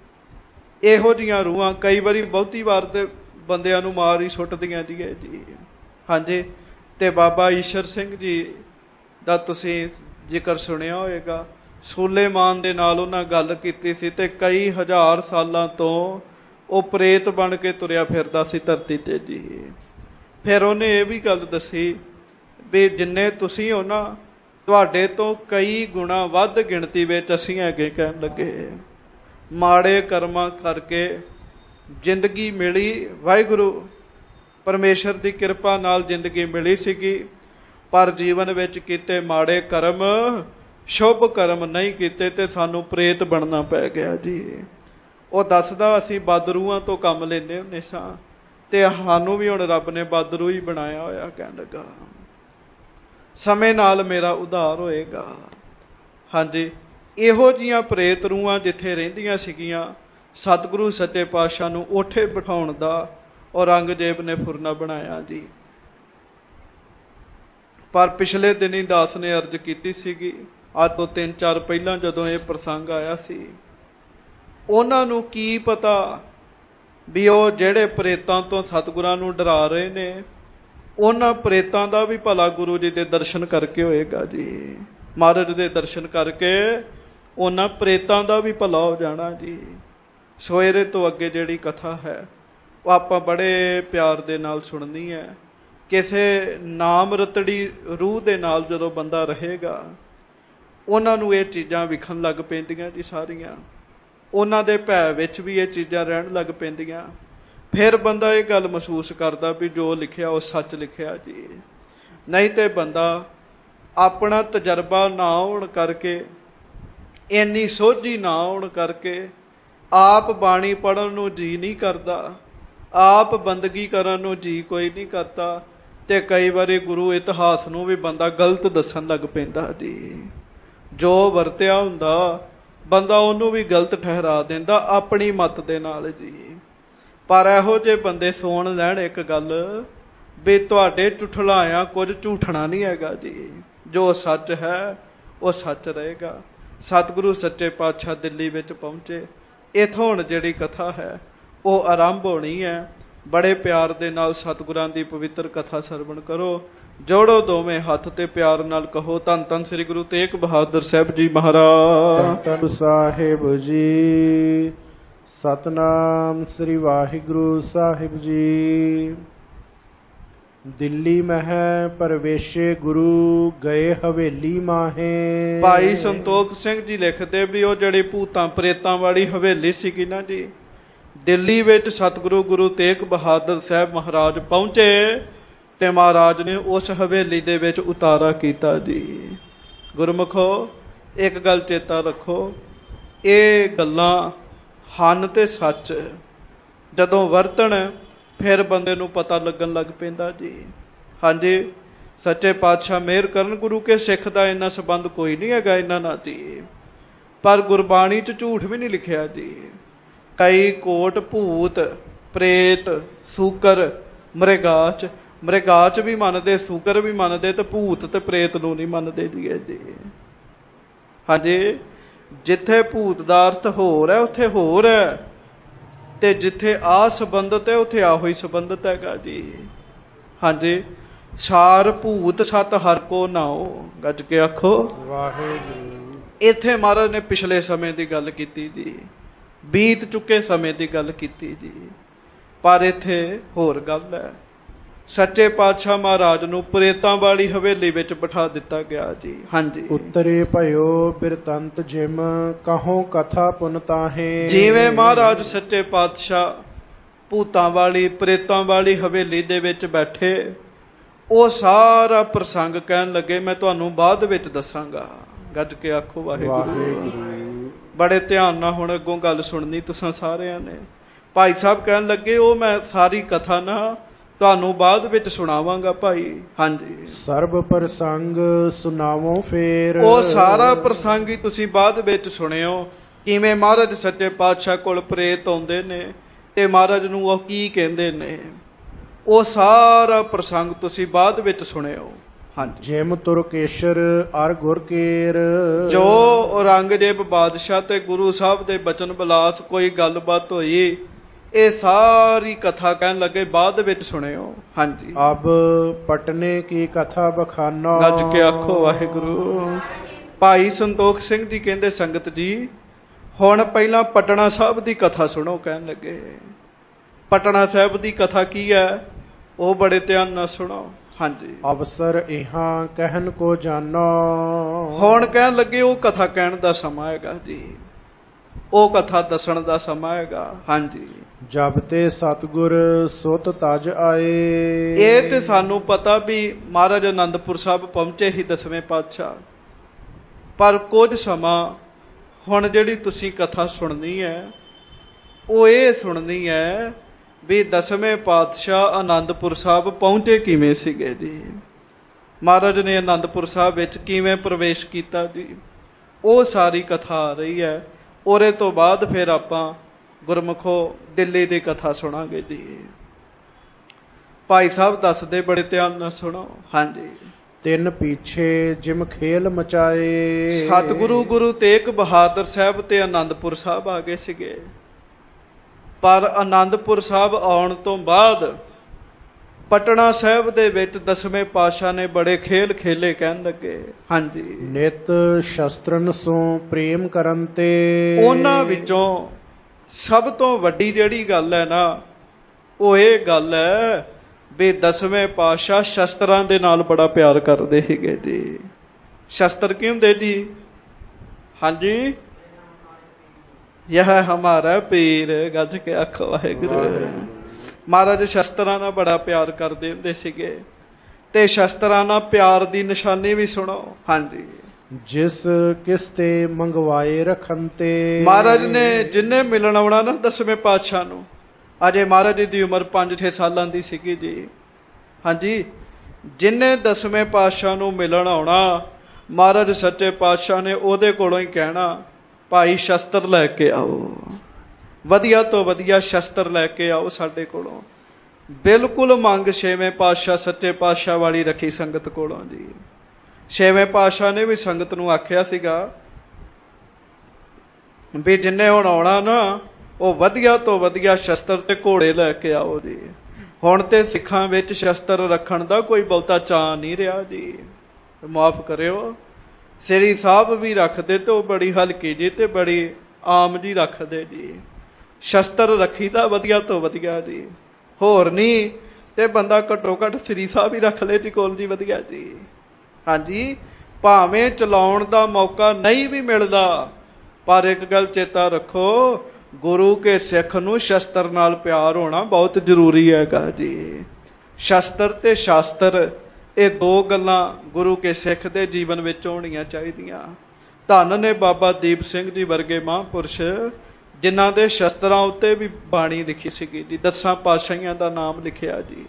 ਇਹੋ ਜਿਹੀਆਂ ਰੂਹਾਂ ਕਈ ਵਾਰੀ ਬਹੁਤੀ ਵਾਰ ਤੇ ਬੰਦਿਆਂ ਨੂੰ ਮਾਰ ਹੀ ਸੁੱਟਦੀਆਂ ਜੀ। ਹਾਂਜੀ, ਤੇ ਬਾਬਾ ਈਸ਼ਰ ਸਿੰਘ ਜੀ ਦਾ ਤੁਸੀਂ ਜ਼ਿਕਰ ਸੁਣਿਆ ਹੋਵੇਗਾ। ਸੁਲੇਮਾਨ ਦੇ ਨਾਲ ਉਹਨਾਂ ਗੱਲ ਕੀਤੀ ਸੀ ਤੇ ਕਈ ਹਜ਼ਾਰ ਸਾਲਾਂ ਤੋਂ ਉਹ ਪ੍ਰੇਤ ਬਣ ਕੇ ਤੁਰਿਆ ਫਿਰਦਾ ਸੀ ਧਰਤੀ ਤੇ ਜੀ। ਫਿਰ ਉਹਨੇ ਇਹ ਵੀ ਗੱਲ ਦੱਸੀ ਵੀ ਜਿੰਨੇ ਤੁਸੀਂ ਹੋ ਨਾ, ਤੁਹਾਡੇ ਤੋਂ ਕਈ ਗੁਣਾ ਵੱਧ ਗਿਣਤੀ ਵਿੱਚ ਅਸੀਂ ਹੈਗੇ। ਕਹਿਣ ਲੱਗੇ ਮਾੜੇ ਕਰਮਾਂ ਕਰਕੇ ਜ਼ਿੰਦਗੀ ਮਿਲੀ, ਵਾਹਿਗੁਰੂ ਪਰਮੇਸ਼ਰ ਦੀ ਕਿਰਪਾ ਨਾਲ ਜ਼ਿੰਦਗੀ ਮਿਲੀ ਸੀਗੀ, ਪਰ ਜੀਵਨ ਵਿੱਚ ਕੀਤੇ ਮਾੜੇ ਕਰਮ, ਸ਼ੁਭ ਕਰਮ ਨਹੀਂ ਕੀਤੇ ਤੇ ਸਾਨੂੰ ਪ੍ਰੇਤ ਬਣਨਾ ਪੈ ਗਿਆ ਜੀ। ਉਹ ਦੱਸਦਾ ਅਸੀਂ ਬਾਦਰੂਆਂ ਤੋਂ ਕੰਮ ਲੈਂਦੇ ਹੁੰਦੇ ਸਾਂ ਤੇ ਸਾਨੂੰ ਵੀ ਹੁਣ ਰੱਬ ਨੇ ਬਾਦਰੂ ਹੀ ਬਣਾਇਆ ਹੋਇਆ। ਕਹਿਣ ਲੱਗਾ ਸਮੇਂ ਨਾਲ ਮੇਰਾ ਉਧਾਰ ਹੋਏਗਾ। ਹਾਂਜੀ, ਇਹੋ ਜਿਹੀਆਂ ਪ੍ਰੇਤ ਰੂਹਾਂ ਜਿੱਥੇ ਰਹਿੰਦੀਆਂ ਸੀਗੀਆਂ, ਸਤਿਗੁਰੂ ਸੱਚੇ ਪਾਤਸ਼ਾਹ ਨੂੰ ਉੱਥੇ ਬਿਠਾਉਣ ਦਾ ਔਰੰਗਜ਼ੇਬ ਨੇ ਫੁਰਨਾ ਬਣਾਇਆ ਜੀ। ਪਰ ਪਿਛਲੇ ਦਿਨੀ ਦਾਸ ਨੇ ਅਰਜ਼ ਕੀਤੀ ਸੀਗੀ, ਅੱਜ ਤੋਂ 3-4 ਪਹਿਲਾਂ ਜਦੋਂ ਇਹ ਪ੍ਰਸੰਗ ਆਇਆ ਸੀ, ਉਹਨਾਂ ਨੂੰ ਕੀ ਪਤਾ ਵੀ ਉਹ ਜਿਹੜੇ ਪ੍ਰੇਤਾਂ ਤੋਂ ਸਤਿਗੁਰਾਂ ਨੂੰ ਡਰਾ ਰਹੇ ਨੇ, ਉਹਨਾਂ ਪ੍ਰੇਤਾਂ ਦਾ ਵੀ ਭਲਾ ਗੁਰੂ ਜੀ ਦੇ ਦਰਸ਼ਨ ਕਰਕੇ ਹੋਏਗਾ ਜੀ। ਮਹਾਰਾਜ ਦੇ ਦਰਸ਼ਨ ਕਰਕੇ ਉਹਨਾਂ ਪ੍ਰੇਤਾਂ ਦਾ ਵੀ ਭਲਾ ਹੋ ਜਾਣਾ ਜੀ। ਸਵੇਰੇ ਤੋਂ ਅੱਗੇ ਜਿਹੜੀ ਕਥਾ ਹੈ ਉਹ ਆਪਾਂ ਬੜੇ ਪਿਆਰ ਦੇ ਨਾਲ ਸੁਣਨੀ ਹੈ। ਕਿਸੇ ਨਾਮ ਰਤੜੀ ਰੂਹ ਦੇ ਨਾਲ ਜਦੋਂ ਬੰਦਾ ਰਹੇਗਾ, ਉਹਨਾਂ ਨੂੰ ਇਹ ਚੀਜ਼ਾਂ ਵਿਖਣ ਲੱਗ ਪੈਂਦੀਆਂ ਜੀ ਸਾਰੀਆਂ। ਉਹਨਾਂ ਦੇ ਭੈ ਵਿੱਚ ਵੀ ਇਹ ਚੀਜ਼ਾਂ ਰਹਿਣ ਲੱਗ ਪੈਂਦੀਆਂ। ਫਿਰ ਬੰਦਾ ਇਹ ਗੱਲ ਮਹਿਸੂਸ ਕਰਦਾ ਵੀ ਜੋ ਲਿਖਿਆ ਉਹ ਸੱਚ ਲਿਖਿਆ ਜੀ। ਨਹੀਂ ਤੇ ਬੰਦਾ ਆਪਣਾ ਤਜਰਬਾ ਨਾ ਹੋਣ ਕਰਕੇ, ਇੰਨੀ ਸੋਝੀ ਨਾ ਹੋਣ ਕਰਕੇ ਆਪ ਬਾਣੀ ਪੜ੍ਹਨ ਨੂੰ ਜੀ ਨਹੀਂ ਕਰਦਾ, ਆਪ ਬੰਦਗੀ ਕਰਨ ਨੂੰ ਜੀ ਕੋਈ ਨਹੀਂ ਕਰਦਾ, ਤੇ ਕਈ ਵਾਰੀ ਗੁਰੂ ਇਤਿਹਾਸ ਨੂੰ ਵੀ ਬੰਦਾ ਗਲਤ ਦੱਸਣ ਲੱਗ ਪੈਂਦਾ ਜੀ। ਜੋ ਵਰਤਿਆ ਹੁੰਦਾ ਬੰਦਾ ਉਹਨੂੰ ਵੀ ਗਲਤ ਠਹਿਰਾ ਦਿੰਦਾ ਆਪਣੀ ਮੱਤ ਦੇ ਨਾਲ ਜੀ। ਪਰ ਇਹੋ ਜਿਹੇ ਬੰਦੇ ਸੁਣ ਲੈਣ ਇੱਕ ਗੱਲ ਵੀ ਤੁਹਾਡੇ ਝੁਠਲਾਇਆ ਕੁਝ ਝੂਠਣਾ ਨਹੀਂ ਹੈਗਾ ਜੀ। ਜੋ ਸੱਚ ਹੈ ਉਹ ਸੱਚ ਰਹੇਗਾ। ਸਤਿਗੁਰੂ ਸੱਚੇ ਪਾਤਸ਼ਾਹ ਦਿੱਲੀ ਵਿੱਚ ਪਹੁੰਚੇ। ਇੱਥੋਂ ਹੁਣ ਜਿਹੜੀ ਕਥਾ ਹੈ ਉਹ ਆਰੰਭ ਹੋਣੀ ਹੈ। ਬੜੇ ਪਿਆਰ ਦੇ ਨਾਲ ਸਤਿਗੁਰਾਂ ਦੀ ਪਵਿੱਤਰ ਕਥਾ ਸਰਵਣ ਕਰੋ। ਜੋੜੋ ਦੋਵੇਂ ਹੱਥ ਤੇ ਪਿਆਰ ਨਾਲ ਕਹੋ, ਧੰਨ ਧੰਨ ਸ੍ਰੀ ਗੁਰੂ ਤੇਗ ਬਹਾਦਰ ਸਾਹਿਬ ਜੀ ਮਹਾਰਾਜ। ਧੰਨ ਧੰਨ ਸਾਹਿਬ ਜੀ। ਸਤਨਾਮ ਸ੍ਰੀ ਵਾਹਿਗੁਰੂ ਸਾਹਿਬ ਜੀ। ਦਿੱਲੀ ਮਹਿ ਪਰਵੇਸ਼ੇ ਗੁਰੂ ਗਏ ਹਵੇਲੀ ਮਾਹੇ। ਭਾਈ ਸੰਤੋਖ ਸਿੰਘ ਜੀ ਲਿਖਦੇ ਵੀ ਉਹ ਜਿਹੜੀ ਭੂਤਾਂ ਪ੍ਰੇਤਾਂ ਵਾਲੀ ਹਵੇਲੀ ਸੀਗੀ ਨਾ ਜੀ, ਦਿੱਲੀ ਵਿੱਚ ਸਤਿਗੁਰੂ ਗੁਰੂ ਤੇਗ ਬਹਾਦਰ ਸਾਹਿਬ ਮਹਾਰਾਜ ਪਹੁੰਚੇ ਤੇ ਮਹਾਰਾਜ ਨੇ ਉਸ ਹਵੇਲੀ ਦੇ ਵਿੱਚ ਉਤਾਰਾ ਕੀਤਾ ਜੀ। ਗੁਰਮੁਖੋ ਇੱਕ ਗੱਲ ਚੇਤਾ ਰੱਖੋ, ਇਹ ਗੱਲਾਂ ਹਨ ਤੇ ਸੱਚ ਜਦੋਂ ਵਰਤਣ ਫਿਰ ਬੰਦੇ ਨੂੰ ਪਤਾ ਲੱਗਣ ਲੱਗ ਪੈਂਦਾ ਜੀ। ਹਾਂਜੀ, ਸੱਚੇ ਪਾਤਸ਼ਾਹ ਮਿਹਰ ਕਰਨ, ਗੁਰੂ ਕੇ ਸਿੱਖ ਦਾ ਇੰਨਾ ਸੰਬੰਧ ਕੋਈ ਨਹੀਂ ਹੈਗਾ ਇਹਨਾਂ ਨਾਲ ਜੀ, ਪਰ ਗੁਰਬਾਣੀ 'ਚ ਝੂਠ ਵੀ ਨਹੀਂ ਲਿਖਿਆ ਜੀ। ਕਈ ਕੋਟ ਭੂਤ ਪ੍ਰੇਤ ਸੂਕਰ ਮ੍ਰਿਗਾਚ ਵੀ ਮੰਨਦੇ, ਸੂਕਰ ਵੀ ਮੰਨਦੇ, ਤੇ ਭੂਤ ਤੇ ਪ੍ਰੇਤ ਨੂੰ ਨਹੀਂ ਮੰਨਦੇ ਜੀ। ਹਾਂਜੀ, ਜਿੱਥੇ ਭੂਤ ਦਾ ਅਰਥ ਹੋਰ ਹੈ ਉੱਥੇ ਹੋਰ ਹੈ, ਤੇ ਜਿੱਥੇ ਆ ਸੰਬੰਧਤ ਹੈ ਉੱਥੇ ਆਹੋ ਹੀ ਸੰਬੰਧਤ ਹੈਗਾ ਜੀ। ਹਾਂਜੀ, ਸਾਰ ਭੂਤ ਸਤ ਹਰ ਕੋ ਨਾਉ, ਗੱਜ ਕੇ ਆਖੋ ਵਾਹਿਗੁਰੂ। ਇੱਥੇ ਮਹਾਰਾਜ ਨੇ ਪਿਛਲੇ ਸਮੇਂ ਦੀ ਗੱਲ ਕੀਤੀ ਜੀ, ਬੀਤ ਚੁੱਕੇ ਸਮੇਂ ਦੀ ਗੱਲ ਕੀਤੀ ਜੀ, ਪਰ ਇੱਥੇ ਹੋਰ ਗੱਲ ਹੈ। ਸੱਚੇ ਪਾਤਸ਼ਾਹ ਮਹਾਰਾਜ ਨੂੰ ਪ੍ਰੇਤਾਂ ਵਾਲੀ ਹਵੇਲੀ ਵਿੱਚ ਬਿਠਾ ਦਿੱਤਾ ਗਿਆ ਜੀ। ਹਾਂਜੀ, ਉਤਰੇ ਭਇਓ ਬਿਰਤੰਤ ਜਿਮ ਕਹੋ ਕਥਾ ਪੁਨ ਤਾਹੇ। ਜਿਵੇਂ ਮਹਾਰਾਜ ਸੱਚੇ ਪਾਤਸ਼ਾਹ ਭੂਤਾਂ ਵਾਲੀ ਪ੍ਰੇਤਾਂ ਵਾਲੀ ਹਵੇਲੀ ਦੇ ਵਿੱਚ ਬੈਠੇ, ਉਹ ਸਾਰਾ ਪ੍ਰਸੰਗ ਕਹਿਣ ਲੱਗੇ, ਮੈਂ ਤੁਹਾਨੂੰ ਬਾਅਦ ਵਿੱਚ ਦੱਸਾਂਗਾ। ਗੱਜ ਕੇ ਆਖੋ ਵਾਹਿਗੁਰੂ। ਬੜੇ ਧਿਆਨ ਨਾਲ ਹੁਣ ਅੱਗੋਂ ਗੱਲ ਸੁਣਨੀ ਤੁਸੀਂ ਸਾਰਿਆਂ ਨੇ। ਭਾਈ ਸਾਹਿਬ ਕਹਿਣ ਲੱਗੇ, ਉਹ ਮੈਂ ਸਾਰੀ ਕਥਾ ਨਾ ਤੁਹਾਨੂੰ ਬਾਅਦ ਵਿੱਚ ਸੁਣਾਵਾਂਗਾ ਭਾਈ। ਹਾਂਜੀ, ਸਰਬ ਪ੍ਰਸੰਗ ਸੁਣਾਵੋ ਫੇਰ। ਉਹ ਸਾਰਾ ਪ੍ਰਸੰਗ ਹੀ ਤੁਸੀਂ ਬਾਅਦ ਵਿੱਚ ਸੁਣਿਓ, ਕਿਵੇਂ ਮਹਾਰਾਜ ਸੱਚੇ ਪਾਤਸ਼ਾਹ ਕੋਲ ਪ੍ਰੇਤ ਆਉਂਦੇ ਨੇ ਤੇ ਮਹਾਰਾਜ ਨੂੰ ਉਹ ਕੀ ਕਹਿੰਦੇ ਨੇ, ਉਹ ਸਾਰਾ ਪ੍ਰਸੰਗ ਤੁਸੀਂ ਬਾਅਦ ਵਿੱਚ ਸੁਣਿਓ। ਹਾਂਜੀ, ਜਿਮ ਤੁਰਕੇਸ਼ਰ ਅਰ ਗੁਰਕੇਰ। ਜੋ ਔਰੰਗਜ਼ੇਬ ਬਾਦਸ਼ਾਹ ਤੇ ਗੁਰੂ ਸਾਹਿਬ ਦੇ ਬਚਨ ਬਿਲਾਸ ਕੋਈ ਗੱਲਬਾਤ ਹੋਈ, ਇਹ ਸਾਰੀ ਕਥਾ ਕਹਿਣ ਲੱਗੇ ਬਾਅਦ ਵਿੱਚ ਸੁਣਿਓ। ਹਾਂਜੀ, ਅਬ ਪਟਨੇ ਕੀ ਕਥਾ ਬਖਾਨਾ। ਗੱਜ ਕੇ ਆਖੋ ਵਾਹਿਗੁਰੂ। ਭਾਈ ਸੰਤੋਖ ਸਿੰਘ ਜੀ ਕਹਿੰਦੇ, ਸੰਗਤ ਜੀ ਹੁਣ ਪਹਿਲਾਂ ਪਟਨਾ ਸਾਹਿਬ ਦੀ ਕਥਾ ਸੁਣੋ। ਕਹਿਣ ਲੱਗੇ, ਪਟਨਾ ਸਾਹਿਬ ਦੀ ਕਥਾ ਕੀ ਹੈ, ਉਹ ਬੜੇ ਧਿਆਨ ਨਾਲ ਸੁਣੋ। ਹਾਂਜੀ, ਅਵਸਰ ਇਹਾਂ ਕਹਿਣ ਕੋ ਜਾਨੋ। ਹੁਣ ਕਹਿਣ ਲੱਗੇ ਉਹ ਕਥਾ ਕਹਿਣ ਦਾ ਸਮਾਂ ਹੈਗਾ ਜੀ, ਉਹ ਕਥਾ ਦੱਸਣ ਦਾ ਸਮਾਂ ਹੈਗਾ। ਹਾਂਜੀ, ਜਬ ਤੇ ਸਤਿਗੁਰ ਸੁਤ ਤਜ ਆਏ। ਇਹ ਤੇ ਸਾਨੂੰ ਪਤਾ ਵੀ ਮਹਾਰਾਜ ਆਨੰਦਪੁਰ ਸਾਹਿਬ ਪਹੁੰਚੇ ਹੀ 10ਵੇਂ ਪਾਤਸ਼ਾਹ, ਪਰ ਕੁਝ ਸਮਾਂ ਹੁਣ ਜਿਹੜੀ ਤੁਸੀਂ ਕਥਾ ਸੁਣਨੀ ਹੈ ਉਹ ਇਹ ਸੁਣਨੀ ਹੈ ਵੀ 10ਵੇਂ ਪਾਤਸ਼ਾਹ ਆਨੰਦਪੁਰ ਸਾਹਿਬ ਪਹੁੰਚੇ ਕਿਵੇਂ ਸੀਗੇ ਜੀ। ਮਹਾਰਾਜ ਨੇ ਆਨੰਦਪੁਰ ਸਾਹਿਬ ਵਿੱਚ ਕਿਵੇਂ ਪ੍ਰਵੇਸ਼ ਕੀਤਾ ਜੀ, ਉਹ ਸਾਰੀ ਕਥਾ ਆ ਰਹੀ ਹੈ। ਉਹਦੇ ਤੋਂ ਬਾਅਦ ਫਿਰ ਆਪਾਂ ਗੁਰਮੁਖੋ ਦਿੱਲੀ ਦੀ ਕਥਾ ਸੁਣਾਂਗੇ ਜੀ। ਭਾਈ ਸਾਹਿਬ ਦੱਸਦੇ, ਬੜੇ ਧਿਆਨ ਨਾਲ ਸੁਣੋ। ਹਾਂਜੀ, ਤਿੰਨ ਪਿੱਛੇ ਜਿਮ ਖੇਲ ਮਚਾਏ। ਸਤਿਗੁਰੂ ਗੁਰੂ ਤੇਗ ਬਹਾਦਰ ਸਾਹਿਬ ਤੇ ਆਨੰਦਪੁਰ ਸਾਹਿਬ ਆ ਗਏ ਸੀਗੇ, ਪਰ ਆਨੰਦਪੁਰ ਸਾਹਿਬ ਆਉਣ ਤੋਂ ਬਾਅਦ ਪਟਨਾ ਸਾਹਿਬ ਦੇ ਵਿੱਚ 10ਵੇਂ ਪਾਤਸ਼ਾਹ ਨੇ ਬੜੇ ਖੇਲ ਖੇਲੇ। ਕਹਿਣ ਲੱਗੇ, ਹਾਂਜੀ, ਨਿਤ ਸ਼ਸਤਰਨ ਸੋ ਪ੍ਰੇਮ ਕਰਨ ਤੇ। ਉਹਨਾਂ ਵਿੱਚੋਂ ਸਭ ਤੋਂ ਵੱਡੀ ਜਿਹੜੀ ਗੱਲ ਹੈ ਨਾ, ਉਹ ਇਹ ਗੱਲ ਹੈ ਵੀ 10ਵੇਂ ਪਾਤਸ਼ਾਹ ਸ਼ਸਤਰਾਂ ਦੇ ਨਾਲ ਬੜਾ ਪਿਆਰ ਕਰਦੇ ਸੀਗੇ ਜੀ। ਸ਼ਸਤਰ ਕੀ ਹੁੰਦੇ ਜੀ? ਹਾਂਜੀ, ਯਹ ਹਮਾਰਾ ਪੀਰ। ਗੱਜ ਕੇ ਆਖੋ ਵਾਹਿਗੁਰੂ। ਮਹਾਰਾਜ ਸ਼ਸਤਰਾਂ ਨਾਲ ਬੜਾ ਪਿਆਰ ਕਰਦੇ ਹੁੰਦੇ ਸੀਗੇ, ਤੇ ਸ਼ਸਤਰਾਂ ਨਾਲ ਪਿਆਰ ਦੀ ਨਿਸ਼ਾਨੀ ਵੀ ਸੁਣੋ। ਹਾਂਜੀ, ਜਿਸ ਕਿਸ ਤੇ ਮੰਗਵਾਏ ਰਖਨ ਤੇ। ਮਹਾਰਾਜ ਨੇ ਜਿੰਨੇ ਮਿਲਣ ਆਉਣਾ ਨਾ 10ਵੇਂ ਪਾਤਸ਼ਾਹ ਨੂੰ, ਅਜੇ ਮਹਾਰਾਜ ਦੀ ਉਮਰ 5-6 ਸਾਲਾਂ ਦੀ ਸੀਗੀ ਜੀ। ਹਾਂਜੀ, ਜਿੰਨੇ 10ਵੇਂ ਪਾਤਸ਼ਾਹ ਨੂੰ ਮਿਲਣ ਆਉਣਾ, ਮਹਾਰਾਜ ਸੱਚੇ ਪਾਤਸ਼ਾਹ ਨੇ ਉਹਦੇ ਕੋਲੋਂ ਹੀ ਕਹਿਣਾ, ਭਾਈ ਸ਼ਸਤਰ ਲੈ ਕੇ ਆਓ, ਵਧੀਆ ਤੋਂ ਵਧੀਆ ਸ਼ਸਤਰ ਲੈ ਕੇ ਆਓ ਸਾਡੇ ਕੋਲੋਂ। ਬਿਲਕੁਲ ਮੰਗ 6ਵੇਂ ਪਾਤਸ਼ਾਹ ਸੱਚੇ ਪਾਤਸ਼ਾਹ ਵਾਲੀ ਰੱਖੀ ਸੰਗਤ ਕੋਲੋਂ ਜੀ। 6ਵੇਂ ਪਾਤਸ਼ਾਹ ਨੇ ਵੀ ਸੰਗਤ ਨੂੰ ਆਖਿਆ ਸੀਗਾ ਵੀ ਜਿੰਨੇ ਹੁਣ ਆਉਣਾ ਨਾ, ਉਹ ਵਧੀਆ ਤੋਂ ਵਧੀਆ ਸ਼ਸਤਰ ਤੇ ਘੋੜੇ ਲੈ ਕੇ ਆਓ ਜੀ। ਹੁਣ ਤੇ ਸਿੱਖਾਂ ਵਿੱਚ ਸ਼ਸਤਰ ਰੱਖਣ ਦਾ ਕੋਈ ਬਹੁਤਾ ਚਾਅ ਨਹੀਂ ਰਿਹਾ ਜੀ, ਮਾਫ ਕਰਿਓ। ਸ੍ਰੀ ਸਾਹਿਬ ਵੀ ਰੱਖਦੇ ਤੇ ਉਹ ਬੜੀ ਹਲਕੀ ਜੀ ਤੇ ਬੜੀ ਆਮ ਜੀ ਰੱਖਦੇ ਜੀ। ਸ਼ਸਤਰ ਰੱਖੀ ਤਾਂ ਵਧੀਆ ਤੋਂ ਵਧੀਆ ਜੀ, ਹੋਰ ਨਹੀਂ ਤੇ ਬੰਦਾ ਘੱਟੋ ਘੱਟ ਸ੍ਰੀ ਸਾਹਿਬ ਹੀ ਰੱਖ ਲੈ ਜੀ ਕੋਲ ਜੀ, ਵਧੀਆ ਜੀ। ਹਾਂਜੀ, ਭਾਵੇਂ ਚਲਾਉਣ ਦਾ ਮੌਕਾ ਨਹੀਂ ਵੀ ਮਿਲਦਾ, ਪਰ ਇੱਕ ਗੱਲ ਚੇਤਾ ਰੱਖੋ, ਗੁਰੂ ਕੇ ਸਿੱਖ ਨੂੰ ਸ਼ਸਤਰ ਨਾਲ ਪਿਆਰ ਹੋਣਾ ਬਹੁਤ ਜ਼ਰੂਰੀ ਹੈਗਾ ਜੀ। ਸ਼ਸਤਰ ਤੇ ਸ਼ਾਸਤਰ ਇਹ ਦੋ ਗੱਲਾਂ ਗੁਰੂ ਕੇ ਸਿੱਖ ਦੇ ਜੀਵਨ ਵਿੱਚ ਹੋਣੀਆਂ ਚਾਹੀਦੀਆਂ। ਧੰਨ ਨੇ ਬਾਬਾ ਦੀਪ ਸਿੰਘ ਜੀ ਵਰਗੇ ਮਹਾਂਪੁਰਸ਼, ਜਿਨ੍ਹਾਂ ਦੇ ਸ਼ਸਤਰਾਂ ਉੱਤੇ ਵੀ ਬਾਣੀ ਲਿਖੀ ਸੀਗੀ ਜੀ, 10 ਪਾਤਸ਼ਾਹੀਆਂ ਦਾ ਨਾਮ ਲਿਖਿਆ ਜੀ।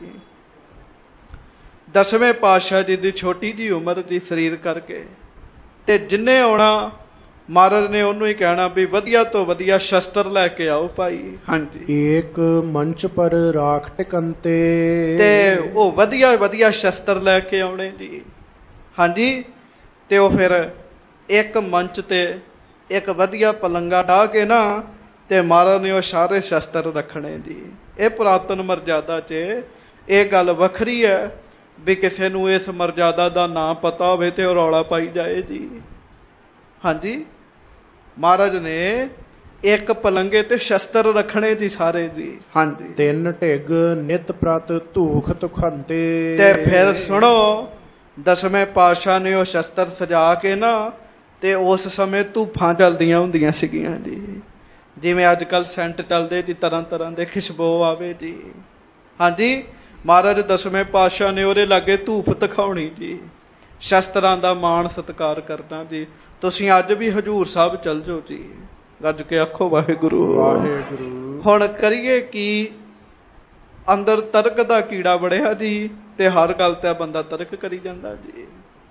10ਵੇਂ ਪਾਤਸ਼ਾਹ ਜੀ ਦੀ ਛੋਟੀ ਜੀ ਉਮਰ ਦੀ ਸਰੀਰ ਕਰਕੇ, ਤੇ ਜਿੰਨੇ ਆਉਣਾ ਮਹਾਰਾਜ ਨੇ ਉਹਨੂੰ ਹੀ ਕਹਿਣਾ ਵੀ ਵਧੀਆ ਤੋਂ ਵਧੀਆ ਸ਼ਸਤਰ ਲੈ ਕੇ ਆਓ ਭਾਈ। ਹਾਂਜੀ, ਏਕ ਮੰਚ ਪਰ ਰਾਖ ਟਿਕੰਤੇ, ਤੇ ਉਹ ਵਧੀਆ ਵਧੀਆ ਸ਼ਸਤਰ ਲੈ ਕੇ ਆਉਣੇ ਜੀ। ਹਾਂਜੀ, ਤੇ ਉਹ ਫਿਰ ਇੱਕ ਮੰਚ ਤੇ ਇੱਕ ਵਧੀਆ ਪਲੰਗਾ ਢਾ ਕੇ ਨਾ, ਤੇ ਮਹਾਰਾਜ ਨੇ ਉਹ ਸਾਰੇ ਸ਼ਸਤਰ ਰੱਖਣੇ ਜੀ। ਇਹ ਪੁਰਾਤਨ ਮਰਜ਼ਾਦਾ 'ਚ ਇਹ ਗੱਲ ਵੱਖਰੀ ਹੈ ਵੀ ਕਿਸੇ ਨੂੰ ਇਸ ਮਰਜ਼ਾਦਾ ਦਾ ਨਾਂ ਪਤਾ ਹੋਵੇ ਤੇ ਉਹ ਰੌਲਾ ਪਾਈ ਜਾਏ ਜੀ। ਹਾਂਜੀ, ਮਹਾਰਾਜ ਨੇ ਇੱਕ ਪਲੰਗੇ ਤੇ ਸ਼ਸਤਰ ਰੱਖਣੇ ਜੀ ਸਾਰੇ ਜੀ। ਹਾਂਜੀ, 3 ਢਿੱਗ ਨਿਤ ਪ੍ਰਤ ਧੂਖ ਤੁਖੰਤੇ, ਤੇ ਫਿਰ ਸੁਣੋ, 10ਵੇਂ ਪਾਤਸ਼ਾਹ ਨੇ ਉਹ ਸ਼ਸਤਰ ਸਜਾ ਕੇ ਨਾ, ਤੇ ਉਸ ਸਮੇਂ ਧੂਫਾਂ ਚੱਲਦੀਆਂ ਹੁੰਦੀਆਂ ਸੀਗੀਆਂ ਜੀ, ਜਿਵੇਂ ਅੱਜ ਕੱਲ ਸੈਂਟ ਚੱਲਦੇ ਜੀ, ਤਰ੍ਹਾਂ ਤਰ੍ਹਾਂ ਦੇ ਖੁਸ਼ਬੂ ਆਵੇ ਜੀ। ਹਾਂਜੀ, ਮਹਾਰਾਜ 10ਵੇਂ ਪਾਤਸ਼ਾਹ ਨੇ ਉਹਦੇ ਲਾਗੇ ਧੂਫ ਦਿਖਾਉਣੀ ਜੀ, ਸ਼ਸਤਰਾਂ ਦਾ ਮਾਣ ਸਤਿਕਾਰ ਕਰਨਾ ਜੀ। ਤੁਸੀਂ ਅੱਜ ਵੀ ਹਜੂਰ ਸਾਹਿਬ ਚੱਲ ਜਾਓ ਜੀ, ਗੱਜ ਕੇ ਆਖੋ ਵਾਹਿਗੁਰੂ ਵਾਹਿਗੁਰੂ। ਹੁਣ ਕਰੀਏ ਕੀ, ਅੰਦਰ ਤਰਕ ਦਾ ਕੀੜਾ ਵੜਿਆ ਜੀ, ਤੇ ਹਰ ਗੱਲ ਤੇ ਬੰਦਾ ਤਰਕ ਕਰੀ ਜਾਂਦਾ ਜੀ।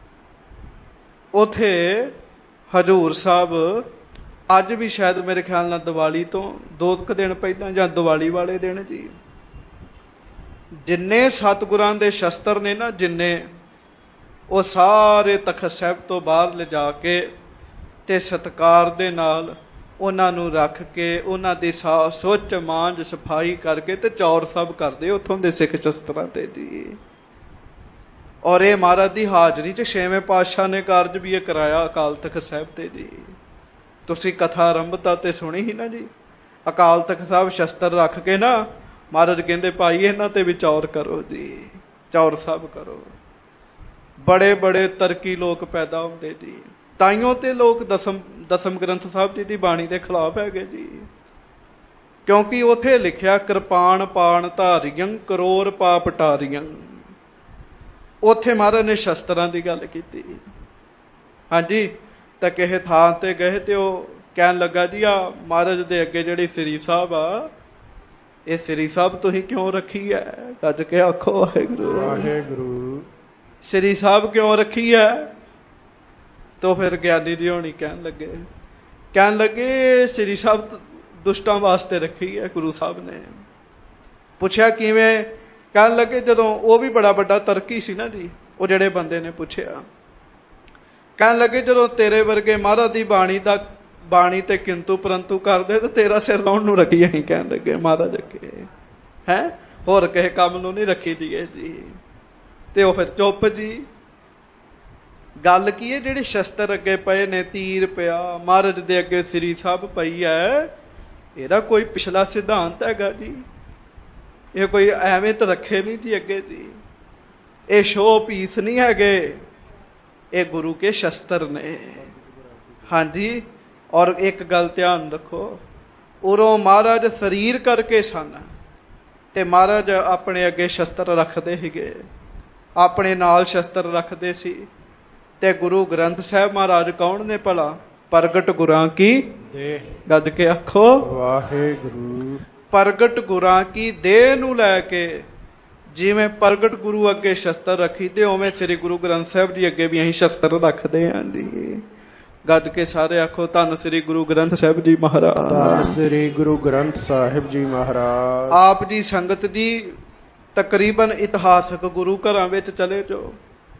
ਉਥੇ ਹਜੂਰ ਸਾਹਿਬ ਅੱਜ ਵੀ ਸ਼ਾਇਦ ਮੇਰੇ ਖਿਆਲ ਨਾਲ ਦੀਵਾਲੀ ਤੋਂ 2 ਦਿਨ ਪਹਿਲਾਂ ਜਾਂ ਦੀਵਾਲੀ ਵਾਲੇ ਦਿਨ ਜੀ, ਜਿੰਨੇ ਸਤਿਗੁਰਾਂ ਦੇ ਸ਼ਸਤਰ ਨੇ ਨਾ, ਜਿੰਨੇ, ਉਹ ਸਾਰੇ ਤਖਤ ਸਾਹਿਬ ਤੋਂ ਬਾਹਰ ਲਿਜਾ ਕੇ ਤੇ ਸਤਿਕਾਰ ਦੇ ਨਾਲ ਉਹਨਾਂ ਨੂੰ ਰੱਖ ਕੇ, ਉਹਨਾਂ ਦੀ ਸੁੱਚ ਮਾਂਜ ਸਫਾਈ ਕਰਕੇ ਤੇ ਚੌਰ ਸਭ ਕਰਦੇ ਉੱਥੋਂ ਦੇ ਸਿੱਖ ਸ਼ਸਤਰਾਂ ਤੇ ਜੀ। ਔਰ ਇਹ ਮਹਾਰਾਜ ਦੀ ਹਾਜ਼ਰੀ 'ਚ 6ਵੇਂ ਪਾਤਸ਼ਾਹ ਨੇ ਕਾਰਜ ਵੀ ਇਹ ਕਰਾਇਆ ਅਕਾਲ ਤਖਤ ਸਾਹਿਬ ਤੇ ਜੀ। ਤੁਸੀਂ ਕਥਾ ਆਰੰਭਤਾ ਤੇ ਸੁਣੀ ਹੀ ਨਾ ਜੀ, ਅਕਾਲ ਤਖਤ ਸਾਹਿਬ ਸ਼ਸਤਰ ਰੱਖ ਕੇ ਨਾ, ਮਹਾਰਾਜ ਕਹਿੰਦੇ ਭਾਈ ਇਹਨਾਂ ਤੇ ਵੀ ਚੌਰ ਕਰੋ ਜੀ, ਚੌਰ ਸਾਹਿਬ ਕਰੋ। ਬੜੇ ਬੜੇ ਤਰਕੀ ਲੋਕ ਪੈਦਾ ਹੁੰਦੇ ਜੀ, ਤਾਈਓ ਤੇ ਲੋਕ ਦਸਮ ਗ੍ਰੰਥ ਸਾਹਿਬ ਜੀ ਦੀ ਬਾਣੀ ਦੇ ਖਿਲਾਫ ਹੈਗੇ ਜੀ, ਕਿਉਂਕਿ ਉੱਥੇ ਲਿਖਿਆ ਕਿਰਪਾਨ ਪਾਣ ਧਾਰੀਅੰ ਕਰੋੜ ਪਾਪ ਟਾਰੀਅੰ। ਉੱਥੇ ਮਹਾਰਾਜ ਨੇ ਸ਼ਸਤਰਾਂ ਦੀ ਗੱਲ ਕੀਤੀ। ਹਾਂਜੀ, ਤਾਂ ਕਿਸੇ ਥਾਂ ਤੇ ਗਏ ਤੇ ਉਹ ਕਹਿਣ ਲੱਗਾ ਜੀ, ਆ ਮਹਾਰਾਜ ਦੇ ਅੱਗੇ ਜਿਹੜੀ ਸ੍ਰੀ ਸਾਹਿਬ ਆ, ਇਹ ਸ੍ਰੀ ਸਾਹਿਬ ਤੁਸੀਂ ਕਿਉਂ ਰੱਖੀ ਹੈ? ਗੱਜ ਕੇ ਆਖੋ ਵਾਹਿਗੁਰੂ ਵਾਹਿਗੁਰੂ। ਸ੍ਰੀ ਸਾਹਿਬ ਕਿਉਂ ਰੱਖੀ ਹੈ? ਤੋ ਫਿਰ ਗਿਆਨੀ ਜੀ ਹੋਣੀ ਕਹਿਣ ਲੱਗੇ ਸ੍ਰੀ ਸਾਹਿਬ ਦੁਸ਼ਟਾਂ ਵਾਸਤੇ ਰੱਖੀ ਹੈ ਗੁਰੂ ਸਾਹਿਬ ਨੇ। ਪੁੱਛਿਆ ਕਿਵੇਂ? ਕਹਿਣ ਲੱਗੇ ਜਦੋਂ ਉਹ ਵੀ ਬੜਾ ਵੱਡਾ ਤਰਕੀ ਸੀ ਨਾ ਜੀ, ਉਹ ਜਿਹੜੇ ਬੰਦੇ ਨੇ ਪੁੱਛਿਆ, ਕਹਿਣ ਲੱਗੇ ਜਦੋਂ ਤੇਰੇ ਵਰਗੇ ਮਹਾਰਾਜ ਦੀ ਬਾਣੀ ਤੇ ਕਿੰਤੂ ਪਰੰਤੂ ਕਰਦੇ ਤਾਂ ਤੇਰਾ ਸਿਰ ਲਾਉਣ ਨੂੰ ਰੱਖੀ ਅਸੀਂ। ਕਹਿਣ ਲੱਗੇ ਮਹਾਰਾਜ ਅੱਗੇ ਹੈ, ਹੋਰ ਕਿਸੇ ਕੰਮ ਨੂੰ ਨਹੀਂ ਰੱਖੀ ਦੀ ਜੀ। ਤੇ ਉਹ ਫਿਰ ਚੁੱਪ ਜੀ। ਗੱਲ ਕੀ ਹੈ, ਜਿਹੜੇ ਸ਼ਸਤਰ ਅੱਗੇ ਪਏ ਨੇ, ਤੀਰ ਪਿਆ ਮਹਾਰਾਜ ਦੇ ਅੱਗੇ, ਸ੍ਰੀ ਸਾਹਿਬ ਪਈ ਹੈ, ਇਹਦਾ ਕੋਈ ਪਿਛਲਾ ਸਿਧਾਂਤ ਹੈਗਾ ਜੀ? ਇਹ ਕੋਈ ਐਵੇਂ ਤਾਂ ਰੱਖੇ ਨਹੀਂ ਜੀ ਅੱਗੇ ਜੀ, ਇਹ ਸ਼ੋਅ ਪੀਸ ਨਹੀਂ ਹੈਗੇ, ਇਹ ਗੁਰੂ ਕੇ ਸ਼ਸਤਰ ਨੇ। ਹਾਂਜੀ, ਔਰ ਇੱਕ ਗੱਲ ਧਿਆਨ ਰੱਖੋ, ਉਰੋਂ ਮਹਾਰਾਜ ਸਰੀਰ ਕਰਕੇ ਸਨ, ਤੇ ਮਹਾਰਾਜ ਆਪਣੇ ਅੱਗੇ ਸ਼ਸਤਰ ਰੱਖਦੇ ਸੀਗੇ, ਆਪਣੇ ਨਾਲ ਸ਼ਸਤਰ ਰੱਖਦੇ ਸੀ। ਤੇ ਗੁਰੂ ਗ੍ਰੰਥ ਸਾਹਿਬ ਮਹਾਰਾਜ ਕੌਣ ਨੇ ਭਲਾ? ਪ੍ਰਗਟ ਗੁਰਾਂ ਕੀ ਦੇਹ। ਗੱਜ ਕੇ ਆਖੋ ਵਾਹਿਗੁਰੂ। ਪ੍ਰਗਟ ਗੁਰਾਂ ਕੀ ਦੇਹ ਨੂੰ ਲੈ ਕੇ ਜਿਵੇਂ ਪ੍ਰਗਟ ਗੁਰੂ ਅੱਗੇ ਸ਼ਸਤਰ ਰੱਖੀ, ਤੇ ਉਵੇਂ ਸ੍ਰੀ ਗੁਰੂ ਗ੍ਰੰਥ ਸਾਹਿਬ ਜੀ ਅੱਗੇ ਵੀ ਅਸੀਂ ਸ਼ਸਤਰ ਰੱਖਦੇ ਹਾਂ ਜੀ। ਗੱਜ ਕੇ ਸਾਰੇ ਆਖੋ ਧੰਨ ਸ੍ਰੀ ਗੁਰੂ ਗ੍ਰੰਥ ਸਾਹਿਬ ਜੀ ਮਹਾਰਾਜ। ਧੰਨ ਸ੍ਰੀ ਗੁਰੂ ਗ੍ਰੰਥ ਸਾਹਿਬ ਜੀ ਮਹਾਰਾਜ। ਆਪ ਜੀ ਸੰਗਤ ਜੀ ਤਕਰੀਬਨ ਇਤਿਹਾਸਕ ਗੁਰੂ ਘਰਾਂ ਵਿੱਚ ਚਲੇ ਜਾਓ,